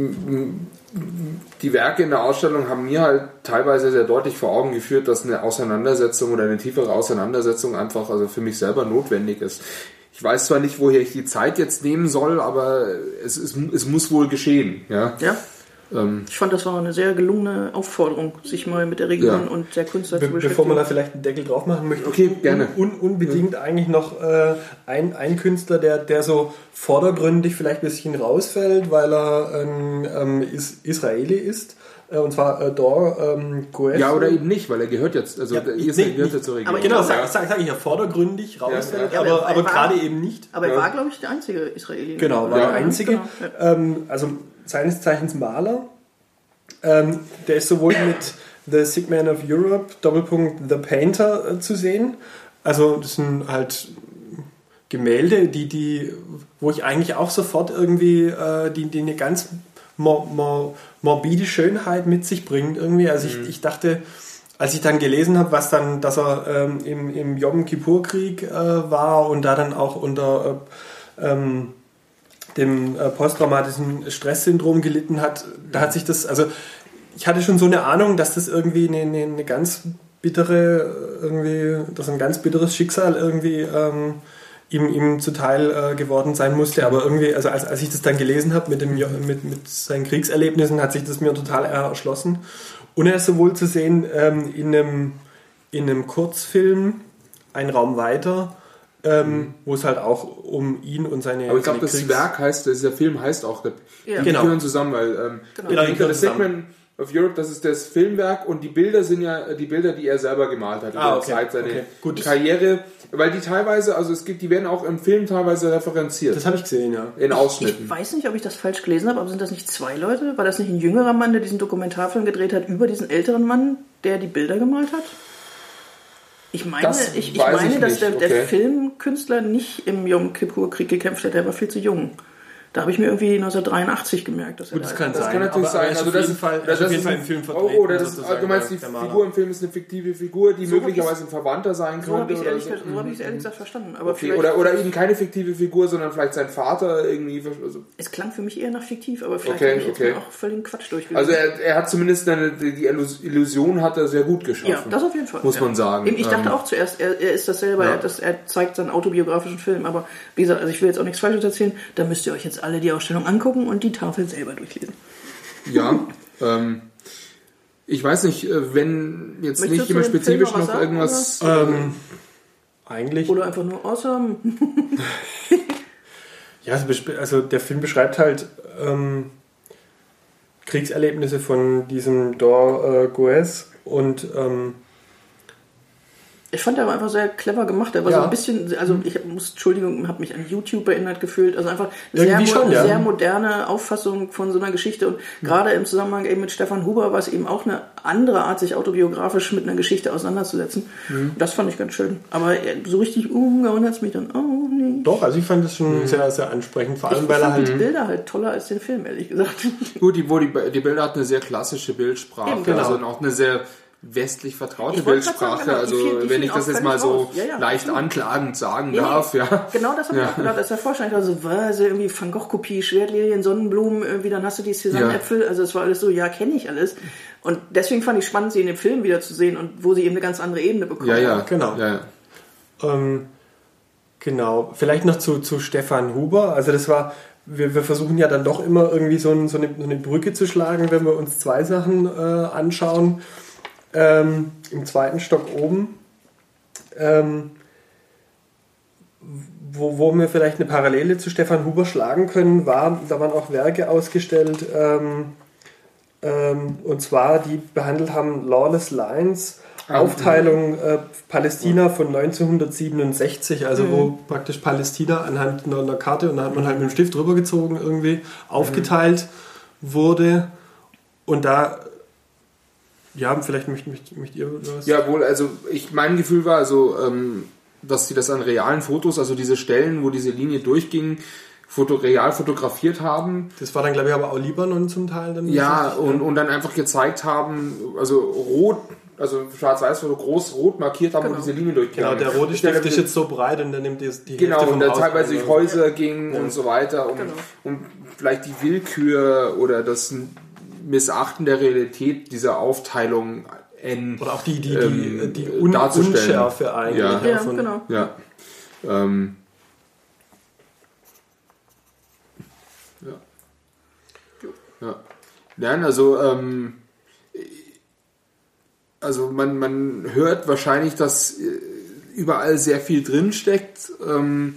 die Werke in der Ausstellung haben mir halt teilweise sehr deutlich vor Augen geführt, dass eine Auseinandersetzung oder eine tiefere Auseinandersetzung einfach also für mich selber notwendig ist. Ich weiß zwar nicht, woher ich die Zeit jetzt nehmen soll, aber es, es, es muss wohl geschehen. Ja.
ja.
Ähm,
ich fand, das war eine sehr gelungene Aufforderung, sich mal mit der Region ja. und der Künstler
Be-
zu beschäftigen.
Bevor man da vielleicht einen Deckel drauf machen möchte,
okay, gerne.
Un- unbedingt ja. eigentlich noch äh, ein, ein Künstler, der, der so vordergründig vielleicht ein bisschen rausfällt, weil er ein ähm, Is- Israeli ist. Und zwar äh, Dor ähm, Goes.
Ja, oder eben nicht, weil er gehört jetzt, also
ja,
Israel
nee,
gehört ja zur Region.
Aber genau, sage sag, sag ich ja, vordergründig rausfällt,
ja,
ja. aber, aber, aber gerade eben nicht.
Aber er
ja.
war, glaube ich, der einzige Israeli.
Genau, war
ja.
der einzige.
Genau, ja.
ähm, also seines Zeichens Maler. Ähm, der ist sowohl mit The Sick Man of Europe, Doppelpunkt The Painter äh, zu sehen. Also das sind halt Gemälde, die, die, wo ich eigentlich auch sofort irgendwie äh, die, die eine ganz Mor- mor- morbide Schönheit mit sich bringt irgendwie. Also ich, mhm. ich dachte, als ich dann gelesen habe, was dann, dass er ähm, im, im Yom Kippur Krieg äh, war und da dann auch unter äh, ähm, dem äh, posttraumatischen Stresssyndrom gelitten hat, da hat sich das, also ich hatte schon so eine Ahnung, dass das irgendwie eine, eine, eine ganz bittere, irgendwie, dass ein ganz bitteres Schicksal irgendwie ähm, ihm, ihm zuteil äh, geworden sein musste, aber irgendwie, also als, als ich das dann gelesen habe mit, dem, mit, mit seinen Kriegserlebnissen, hat sich das mir total erschlossen. Und er ist sowohl zu sehen ähm, in, einem, in einem Kurzfilm, Ein Raum weiter, ähm, mhm. wo es halt auch um ihn und seine
Aber ich glaube, das
Kriegs-
Werk heißt, dieser Film heißt auch,
ja.
die
genau.
gehören zusammen, weil ähm,
genau.
die The Sick Man of Europe, das ist das Filmwerk und die Bilder sind ja die Bilder, die er selber gemalt hat
ah,
über
okay.
die Zeit seiner
okay. Gut.
Karriere, weil die teilweise, also es gibt, die werden auch im Film teilweise referenziert.
Das habe ich gesehen, ja.
In Ausschnitten.
Ich weiß nicht, ob ich das falsch gelesen habe, aber sind das nicht zwei Leute? War das nicht ein jüngerer Mann, der diesen Dokumentarfilm gedreht hat über diesen älteren Mann, der die Bilder gemalt hat? Ich meine,
Das
ich, ich
weiß
meine
ich
dass
nicht.
der, der
Okay.
Filmkünstler nicht im Yom Kippur-Krieg gekämpft hat, der war viel zu jung. Da habe ich mir irgendwie neunzehnhundert-dreiundachtzig gemerkt, dass er
Gut, das
da
kann
Das
sein.
kann natürlich
aber,
sein.
aber
Also
auf
das
jeden
ist,
Fall,
das
das auf
ist
jeden Fall
ein-
im Film
Oh,
vertreten.
oder das ist,
sozusagen,
du meinst, die
der Maler.
Figur im Film ist eine fiktive Figur, die
So hab
möglicherweise ein Verwandter sein
So habe
könnte.
ich es
oder
ehrlich,
so.
so hab ich's ehrlich gesagt verstanden. Aber
Okay.
vielleicht,
Oder, oder eben keine fiktive Figur, sondern vielleicht sein Vater irgendwie. Also,
es klang für mich eher nach fiktiv, aber vielleicht
Okay,
habe ich jetzt
okay.
mal auch völlig Quatsch durchgelesen.
also er, er hat zumindest eine, die Illusion hat er sehr gut geschaffen.
ja, das auf jeden Fall.
Muss
ja.
man sagen.
Ich dachte
Ähm,
auch zuerst, er, er ist das selber,
ja.
er, das, er zeigt seinen autobiografischen Film, aber wie gesagt, also ich will jetzt auch nichts Falsches erzählen, da müsst ihr euch jetzt alle die Ausstellung angucken und die Tafel selber durchlesen.
Ja, ähm, ich weiß nicht, äh, wenn jetzt
Möchtest
nicht
du
jemand
zu dem
spezifisch
Film noch was
noch
sagen,
irgendwas...
Ähm, eigentlich.
Oder einfach nur awesome.
Ja, also, besp- also der Film beschreibt halt ähm, Kriegserlebnisse von diesem Dor äh, Goes und ähm,
Ich fand, er war einfach sehr clever gemacht. Er war
Ja.
so ein bisschen, also ich hab, muss, Entschuldigung, habe mich an YouTube erinnert gefühlt. Also einfach
Irgendwie
sehr, mo-
schon, ja.
sehr moderne Auffassung von so einer Geschichte. Und gerade im Zusammenhang eben mit Stefan Huber war es eben auch eine andere Art, sich autobiografisch mit einer Geschichte auseinanderzusetzen.
Mhm.
Das fand ich ganz schön. Aber so richtig umgehauen hat es mich dann auch nicht.
doch, also ich fand das schon sehr, sehr ansprechend, vor allem
Ich
weil er
fand
halt
die Bilder halt toller als den Film, ehrlich gesagt.
Gut, die, wo die, die Bilder hat eine sehr klassische Bildsprache,
Eben, genau.
also auch eine sehr westlich vertraute
Ich wollte grad
Bildsprache.
sagen, genau, die
also
fiel- die
wenn
fiel
ich das
auch
jetzt mal
völlig
so
raus. Ja, ja,
leicht
absolut.
anklagend sagen
Nee,
darf,
nee.
ja.
Genau das habe
Ja.
ich auch gedacht, als der Vorstand also was, irgendwie Van Gogh-Kopie, Schwertlilien, Sonnenblumen, irgendwie dann hast du die Cézanne-Äpfel, also es war alles so, ja, kenne ich alles. Und deswegen fand ich spannend, sie in dem Film wieder zu sehen und wo sie eben eine ganz andere Ebene bekommen.
Ja, ja,
haben.
Genau.
Ja, ja.
Ähm, genau, vielleicht noch zu, zu Stefan Huber. Also das war, wir, wir versuchen ja dann doch immer irgendwie so, ein, so, eine, so eine Brücke zu schlagen, wenn wir uns zwei Sachen äh, anschauen. Ähm, im zweiten Stock oben, ähm, wo, wo wir vielleicht eine Parallele zu Stefan Huber schlagen können, war, da waren auch Werke ausgestellt, ähm, ähm, und zwar, die behandelt haben Lawless Lines, Aufteilung äh, Palästina von neunzehnhundertsiebenundsechzig, also wo praktisch Palästina anhand einer, einer Karte, und da hat man halt mit dem Stift drüber gezogen, irgendwie aufgeteilt wurde. Und da, ja, vielleicht möchtet möcht, möcht ihr was?
Ja, wohl, also ich, mein Gefühl war also, ähm, dass sie das an realen Fotos, also diese Stellen, wo diese Linie durchging, foto, real fotografiert haben.
Das war dann, glaube ich, aber auch Libanon zum Teil. Dann
Ja,
richtig,
und, und dann einfach gezeigt haben, also rot also schwarz-weiß, so groß rot markiert haben,
genau.
wo diese Linien durchgehen.
Genau, der rote Stift ist jetzt so breit und der nimmt die, die
genau,
Hälfte vom
und der
Haus
teilweise
ein.
durch Häuser ging ja. und so weiter, um,
genau.
um vielleicht die Willkür oder das Missachten der Realität dieser Aufteilung N
oder auch die, die,
ähm,
die, die Un Unschärfe eigentlich.
Ja,
ja
von,
genau.
Ja. Ähm, ja. Ja. Nein, also ähm, also man, man hört wahrscheinlich, dass überall sehr viel drinsteckt. Ähm,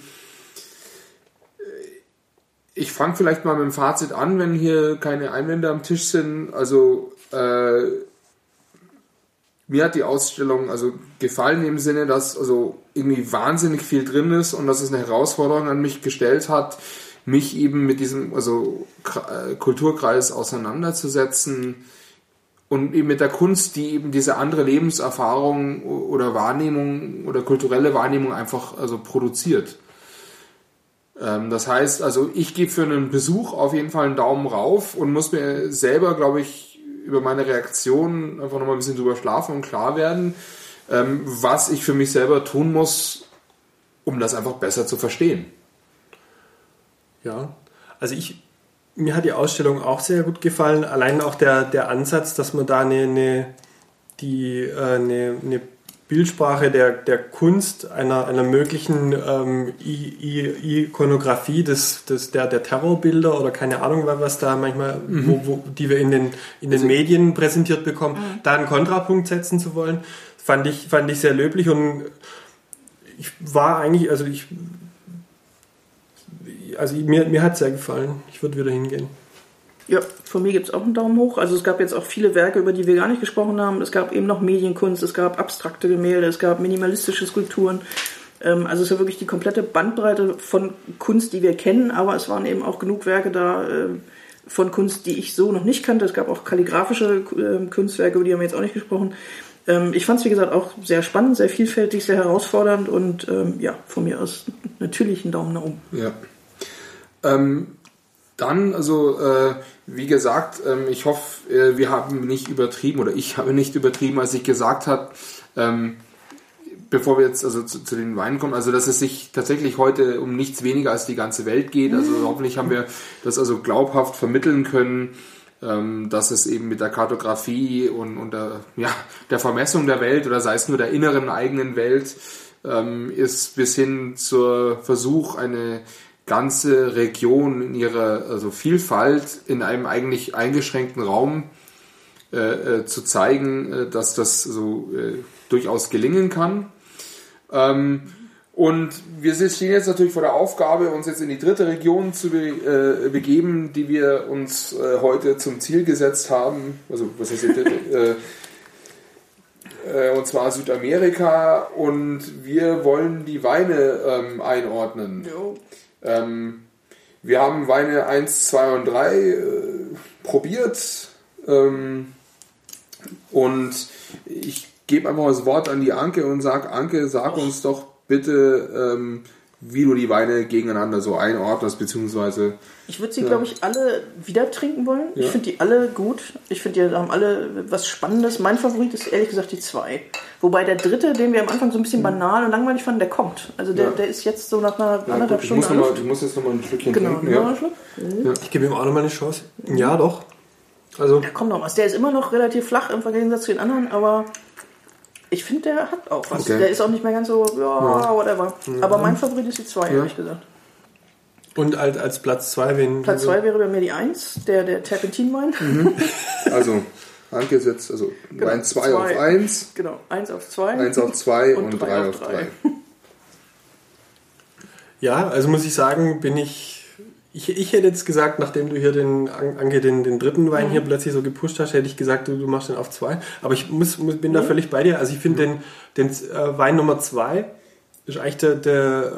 ich fange vielleicht mal mit dem Fazit an, wenn hier keine Einwände am Tisch sind. Also äh, mir hat die Ausstellung also gefallen im Sinne, dass also irgendwie wahnsinnig viel drin ist und dass es eine Herausforderung an mich gestellt hat, mich eben mit diesem also Kulturkreis auseinanderzusetzen und eben mit der Kunst, die eben diese andere Lebenserfahrung oder Wahrnehmung oder kulturelle Wahrnehmung einfach also produziert. Ähm, das heißt, also ich gebe für einen Besuch auf jeden Fall einen Daumen rauf und muss mir selber, glaube ich, über meine Reaktion einfach nochmal ein bisschen drüber schlafen und klar werden, ähm, was ich für mich selber tun muss, um das einfach besser zu verstehen.
Ja, also ich, mir hat die Ausstellung auch sehr gut gefallen. Allein auch der, der Ansatz, dass man da eine, eine, die, äh, eine, eine Bildsprache der, der Kunst, einer, einer möglichen ähm, I, I, Ikonografie des, des, der, der Terrorbilder oder keine Ahnung, was da manchmal, mhm. wo, wo, die wir in den, in den also, Medien präsentiert bekommen, mhm. da einen Kontrapunkt setzen zu wollen, fand ich, fand ich sehr löblich und ich war eigentlich, also ich Also mir, mir hat es sehr gefallen. Ich würde wieder hingehen.
Ja, von mir gibt es auch einen Daumen hoch. Also es gab jetzt auch viele Werke, über die wir gar nicht gesprochen haben. Es gab eben noch Medienkunst, es gab abstrakte Gemälde, es gab minimalistische Skulpturen. Ähm, also es ist ja wirklich die komplette Bandbreite von Kunst, die wir kennen, aber es waren eben auch genug Werke da äh, von Kunst, die ich so noch nicht kannte. Es gab auch kalligraphische äh, Kunstwerke, über die haben wir jetzt auch nicht gesprochen. Ähm, ich fand es, wie gesagt, auch sehr spannend, sehr vielfältig, sehr herausfordernd und ähm, ja, von mir aus natürlich einen Daumen nach oben.
Ja. Ähm, dann, also äh, wie gesagt, ähm, ich hoffe, äh, wir haben nicht übertrieben oder ich habe nicht übertrieben, als ich gesagt habe, ähm, bevor wir jetzt also zu, zu den Weinen kommen, also dass es sich tatsächlich heute um nichts weniger als die ganze Welt geht. Also mhm. hoffentlich haben wir das also glaubhaft vermitteln können, ähm, dass es eben mit der Kartografie und, und der, ja, der Vermessung der Welt oder sei es nur der inneren eigenen Welt ähm, ist bis hin zur Versuch, eine ganze Region in ihrer also Vielfalt in einem eigentlich eingeschränkten Raum äh, äh, zu zeigen, äh, dass das so äh, durchaus gelingen kann. Ähm, und wir stehen jetzt natürlich vor der Aufgabe, uns jetzt in die dritte Region zu be äh, begeben, die wir uns äh, heute zum Ziel gesetzt haben. Also was ist jetzt, äh, äh, und zwar Südamerika, und wir wollen die Weine ähm, einordnen. Jo. Ähm, wir haben Weine eins, zwei und drei äh, probiert ähm, und ich gebe einfach das Wort an die Anke und sage, Anke, sag Och. uns doch bitte, ähm, wie du die Weine gegeneinander so einordnest, beziehungsweise...
Ich würde sie,
ja.
glaube ich, alle wieder trinken wollen. Ja. Ich finde die alle gut. Ich finde, die haben alle was Spannendes. Mein Favorit ist ehrlich gesagt die zwei. Wobei der dritte, den wir am Anfang so ein bisschen banal und langweilig fanden, der kommt. Also der, ja. der ist jetzt so nach einer ja, anderthalb Stunden.
Ich muss, mal, ich muss jetzt nochmal ein Stückchen
genau,
trinken. Ja.
Schluck. Mhm.
Ja. Ich gebe ihm auch nochmal eine Chance. Ja, doch. Also
da kommt noch was. Der ist immer noch relativ flach im Gegensatz zu den anderen, aber ich finde, der hat auch was. Okay. Der ist auch nicht mehr ganz so, ja, ja. whatever. Mhm. Aber mein Favorit ist die zwei, ja. ehrlich gesagt.
Und als, als Platz zwei, wen?
Platz zwei wäre bei mir die eins, der, der Terpentinwein.
Mhm. Also, angesetzt, also genau, Wein zwei auf eins.
Genau, eins auf zwei.
eins auf zwei und drei auf drei.
Ja, also muss ich sagen, bin ich, ich, ich hätte jetzt gesagt, nachdem du hier den, Anke, den, den dritten Wein mhm. hier plötzlich so gepusht hast, hätte ich gesagt, du, du machst den auf zwei. Aber ich muss, muss, bin mhm. da völlig bei dir. Also ich finde mhm. den, den äh, Wein Nummer zwei ist eigentlich der, der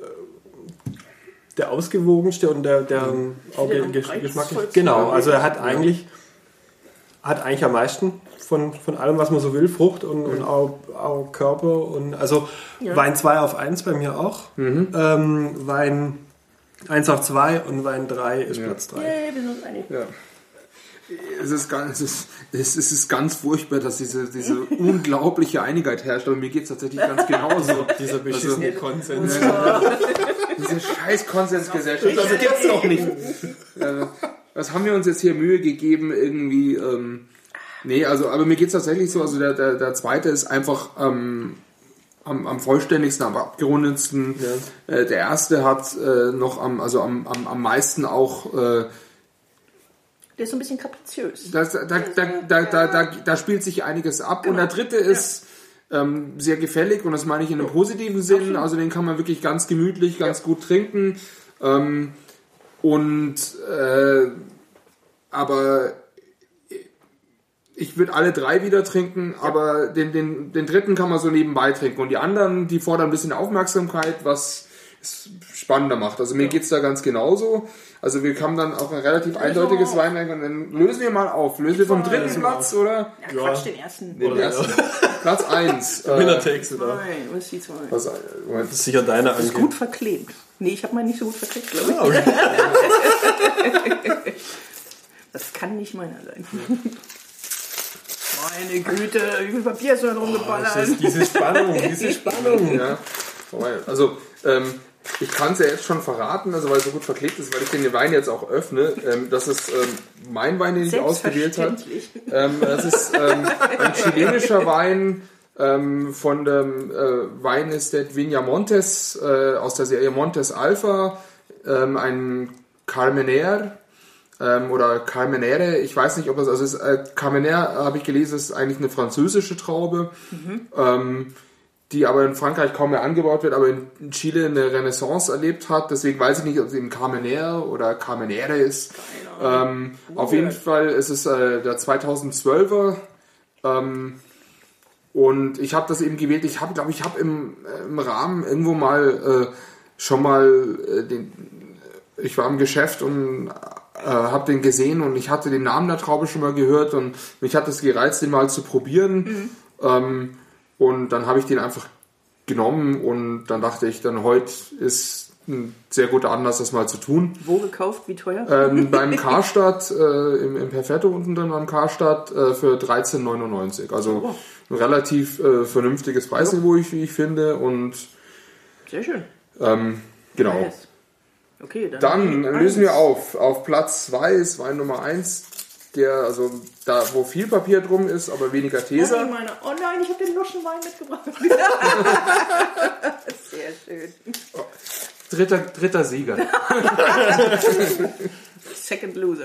der ausgewogenste und der, der mhm. auch geschmacklich. Genau, also er hat ja. eigentlich hat eigentlich am meisten von, von allem, was man so will, Frucht und, mhm. und auch, auch Körper und also ja. Wein zwei auf eins bei mir auch. Mhm. Ähm, Wein eins auf zwei und Wein drei ist ja. Platz drei.
Yay, wir sind einig.
Ja. Es ist ganz, es ist, es ist ganz furchtbar, dass diese, diese unglaubliche Einigkeit herrscht, aber mir geht es tatsächlich ganz genauso.
Dieser beschissene also, Konsens.
Diese scheiß Konsensgesellschaft, das gibt's doch nicht. Äh, was haben wir uns jetzt hier Mühe gegeben, irgendwie, ähm, nee, also, aber mir geht es tatsächlich so, also der, der, der zweite ist einfach, ähm, Am, am vollständigsten, am abgerundetsten. Ja. Äh, der erste hat äh, noch am, also am, am, am meisten auch. Äh,
der ist so ein bisschen kapriziös.
Das, da, da, da, da, da, da spielt sich einiges ab. Genau. Und der dritte ist ja. ähm, sehr gefällig und das meine ich in einem positiven Sinn. Also den kann man wirklich ganz gemütlich, ganz ja. gut trinken. Ähm, und äh, aber ich würde alle drei wieder trinken, ja. aber den, den, den dritten kann man so nebenbei trinken. Und die anderen, die fordern ein bisschen Aufmerksamkeit, was es spannender macht. Also mir ja. geht es da ganz genauso. Also wir haben dann auch ein relativ Lösen eindeutiges Weinwerk und dann lösen wir mal auf. Lösen wir vom dritten Platz, oder?
Ja, Quatsch, den ersten.
Den
oder
ersten. Platz eins.
Winner-Takes, oder?
Nein, was ist die zwei?
Was, das ist sicher deine
Ange. Das ist gut verklebt. Nee, ich habe meinen nicht so gut verklebt, glaube ich. Ah, okay. Das kann nicht meiner sein. Meine Güte, wie viel Papier ist da drum geballert?
Oh, diese Spannung, diese Spannung.
Ja. Also, ähm, ich kann es ja jetzt schon verraten, also weil es so gut verklebt ist, weil ich den Wein jetzt auch öffne. Ähm, das ist ähm, mein Wein, den ich ausgewählt habe. Ähm, das ist ähm, ein chilenischer Wein ähm, von dem äh, Weinestate Viña Montes äh, aus der Serie Montes Alpha. Ähm, ein Carmenère. Ähm, oder Carmenère, ich weiß nicht, ob das, also ist, äh, Carmenère, habe ich gelesen, ist eigentlich eine französische Traube, mhm. ähm, die aber in Frankreich kaum mehr angebaut wird, aber in, in Chile eine Renaissance erlebt hat, deswegen weiß ich nicht, ob es eben Carmenère oder Carmenère ist. Ähm, oh, auf jeden Fall ist es äh, der zweitausendzwölfer ähm, und ich habe das eben gewählt, ich habe, glaube ich, habe im, äh, im Rahmen irgendwo mal äh, schon mal äh, den, ich war im Geschäft und Äh, habe den gesehen und ich hatte den Namen der Traube schon mal gehört und mich hat es gereizt, den mal zu probieren. Mhm. Ähm, und dann habe ich den einfach genommen und dann dachte ich, dann heute ist ein sehr guter Anlass, das mal zu tun.
Wo gekauft? Wie teuer?
Ähm, beim Karstadt, äh, im, im Perfetto unten drin beim Karstadt äh, für dreizehn neunundneunzig. Also oh. ein relativ äh, vernünftiges Preisniveau, ich, wie ich finde. Und
sehr schön.
Ähm, genau.
Nice. Okay, dann,
dann lösen wir auf. Auf Platz zwei ist Wein Nummer eins, der, also da, wo viel Papier drum ist, aber weniger Teser.
Oh, meine, oh nein, ich habe den Loschenwein mitgebracht. Sehr schön.
Oh, dritter, dritter Sieger.
Second Loser.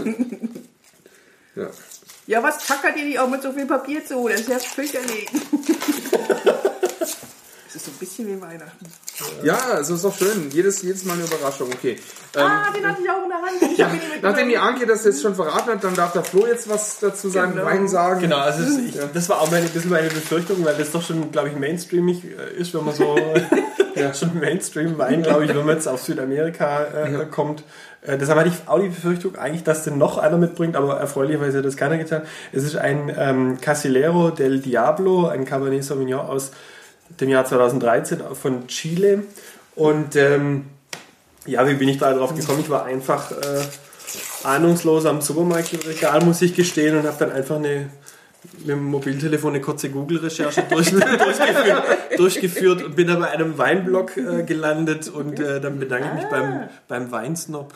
Ja.
Ja, was tackert ihr die auch mit so viel Papier zu? Das ist ja fürchterlich. Das ist so ein bisschen wie Weihnachten.
Ja, es ist doch schön. Jedes, jedes Mal eine Überraschung. Okay.
Ah,
ähm,
den hatte ich auch in der Hand. Ich hab ihn nicht
nachdem die Anke das jetzt schon verraten hat, dann darf der Flo jetzt was dazu seinen genau. Wein sagen.
Genau, also das, ich, das war auch meine, ein bisschen meine Befürchtung, weil das doch schon, glaube ich, mainstreamig ist, wenn man so ja. schon Mainstream-Wein, glaube ich, wenn man jetzt auf Südamerika äh, ja. kommt. Äh, deshalb hatte ich auch die Befürchtung eigentlich, dass den noch einer mitbringt, aber erfreulicherweise hat das keiner getan. Es ist ein ähm, Casillero del Diablo, ein Cabernet Sauvignon aus dem Jahr zweitausenddreizehn von Chile. Und ähm, ja, wie bin ich da drauf gekommen? Ich war einfach äh, ahnungslos am Supermarktregal, muss ich gestehen, und habe dann einfach eine, mit dem Mobiltelefon eine kurze Google-Recherche durch, durchgeführt, durchgeführt und bin dann bei einem Weinblog äh, gelandet und äh, dann bedanke ich mich ah. beim, beim Weinsnob,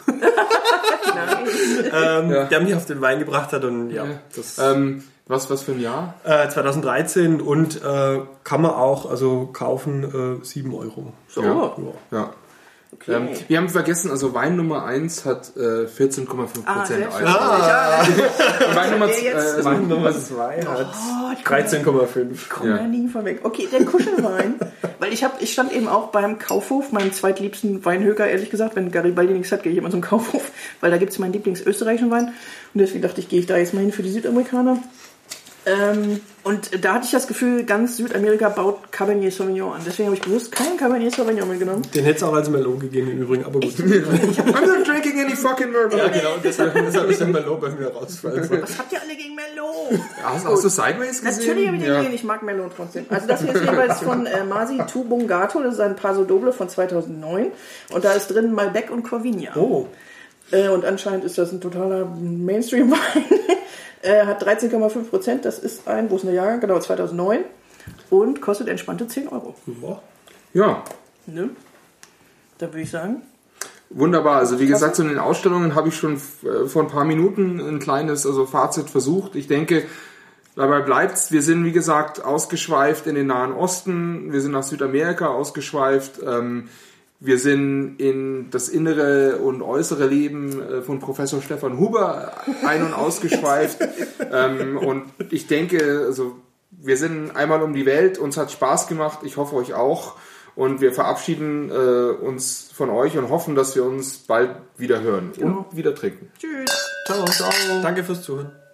ähm, ja. der mich auf den Wein gebracht hat. Und ja, das... Ähm,
Was, was für ein Jahr?
Äh, zweitausenddreizehn und äh, kann man auch also kaufen, äh, sieben Euro.
So. Ja. ja. Okay. Ähm, wir haben vergessen, also Wein Nummer eins hat äh, vierzehn Komma fünf Prozent
ah, Alkohol. Ah.
Wein Nummer äh, Wein Nummer zwei hat oh, dreizehn Komma fünf.
Komm ja nie von weg. Okay, der Kuschelwein. Weil ich, hab, ich stand eben auch beim Kaufhof, meinem zweitliebsten Weinhöker, ehrlich gesagt. Wenn Garibaldi nichts hat, gehe ich immer zum Kaufhof, weil da gibt es meinen Lieblingsösterreichischen Wein. Und deswegen dachte ich, gehe ich da jetzt mal hin für die Südamerikaner. Ähm, und da hatte ich das Gefühl, ganz Südamerika baut Cabernet Sauvignon an. Deswegen habe ich bewusst keinen Cabernet Sauvignon mitgenommen.
Den hätte es auch als Merlot gegeben im Übrigen, aber gut.
I'm not drinking any fucking Merlot.
Ja, genau, deshalb, deshalb ist der Merlot bei mir rausfallen.
Was habt ihr alle gegen Merlot?
Ja, hast, hast du Sideways gesehen?
Natürlich habe ich den gesehen, ich mag Merlot trotzdem. Also das hier ist jeweils von äh, Masi Tubongato, das ist ein Paso Doble von zweitausendneun. Und da ist drin Malbec und Corvigna.
Oh.
Äh, und anscheinend ist das ein totaler Mainstream-Wein. Er hat dreizehn Komma fünf Prozent, das ist ein, wo ist der Jahrgang? Genau, zweitausendneun. Und kostet entspannte zehn Euro.
Ja.
Ne? Da würde ich sagen...
Wunderbar, also wie gesagt, so in den Ausstellungen habe ich schon äh, vor ein paar Minuten ein kleines also Fazit versucht. Ich denke, dabei bleibt's. Wir sind, wie gesagt, ausgeschweift in den Nahen Osten, wir sind nach Südamerika ausgeschweift, ähm, wir sind in das innere und äußere Leben äh, von Professor Stefan Huber ein- und ausgeschweift. ähm, und ich denke, also wir sind einmal um die Welt, uns hat Spaß gemacht, ich hoffe euch auch. Und wir verabschieden äh, uns von euch und hoffen, dass wir uns bald wieder hören und
genau.
wieder trinken.
Tschüss.
Ciao. Ciao. Danke fürs Zuhören.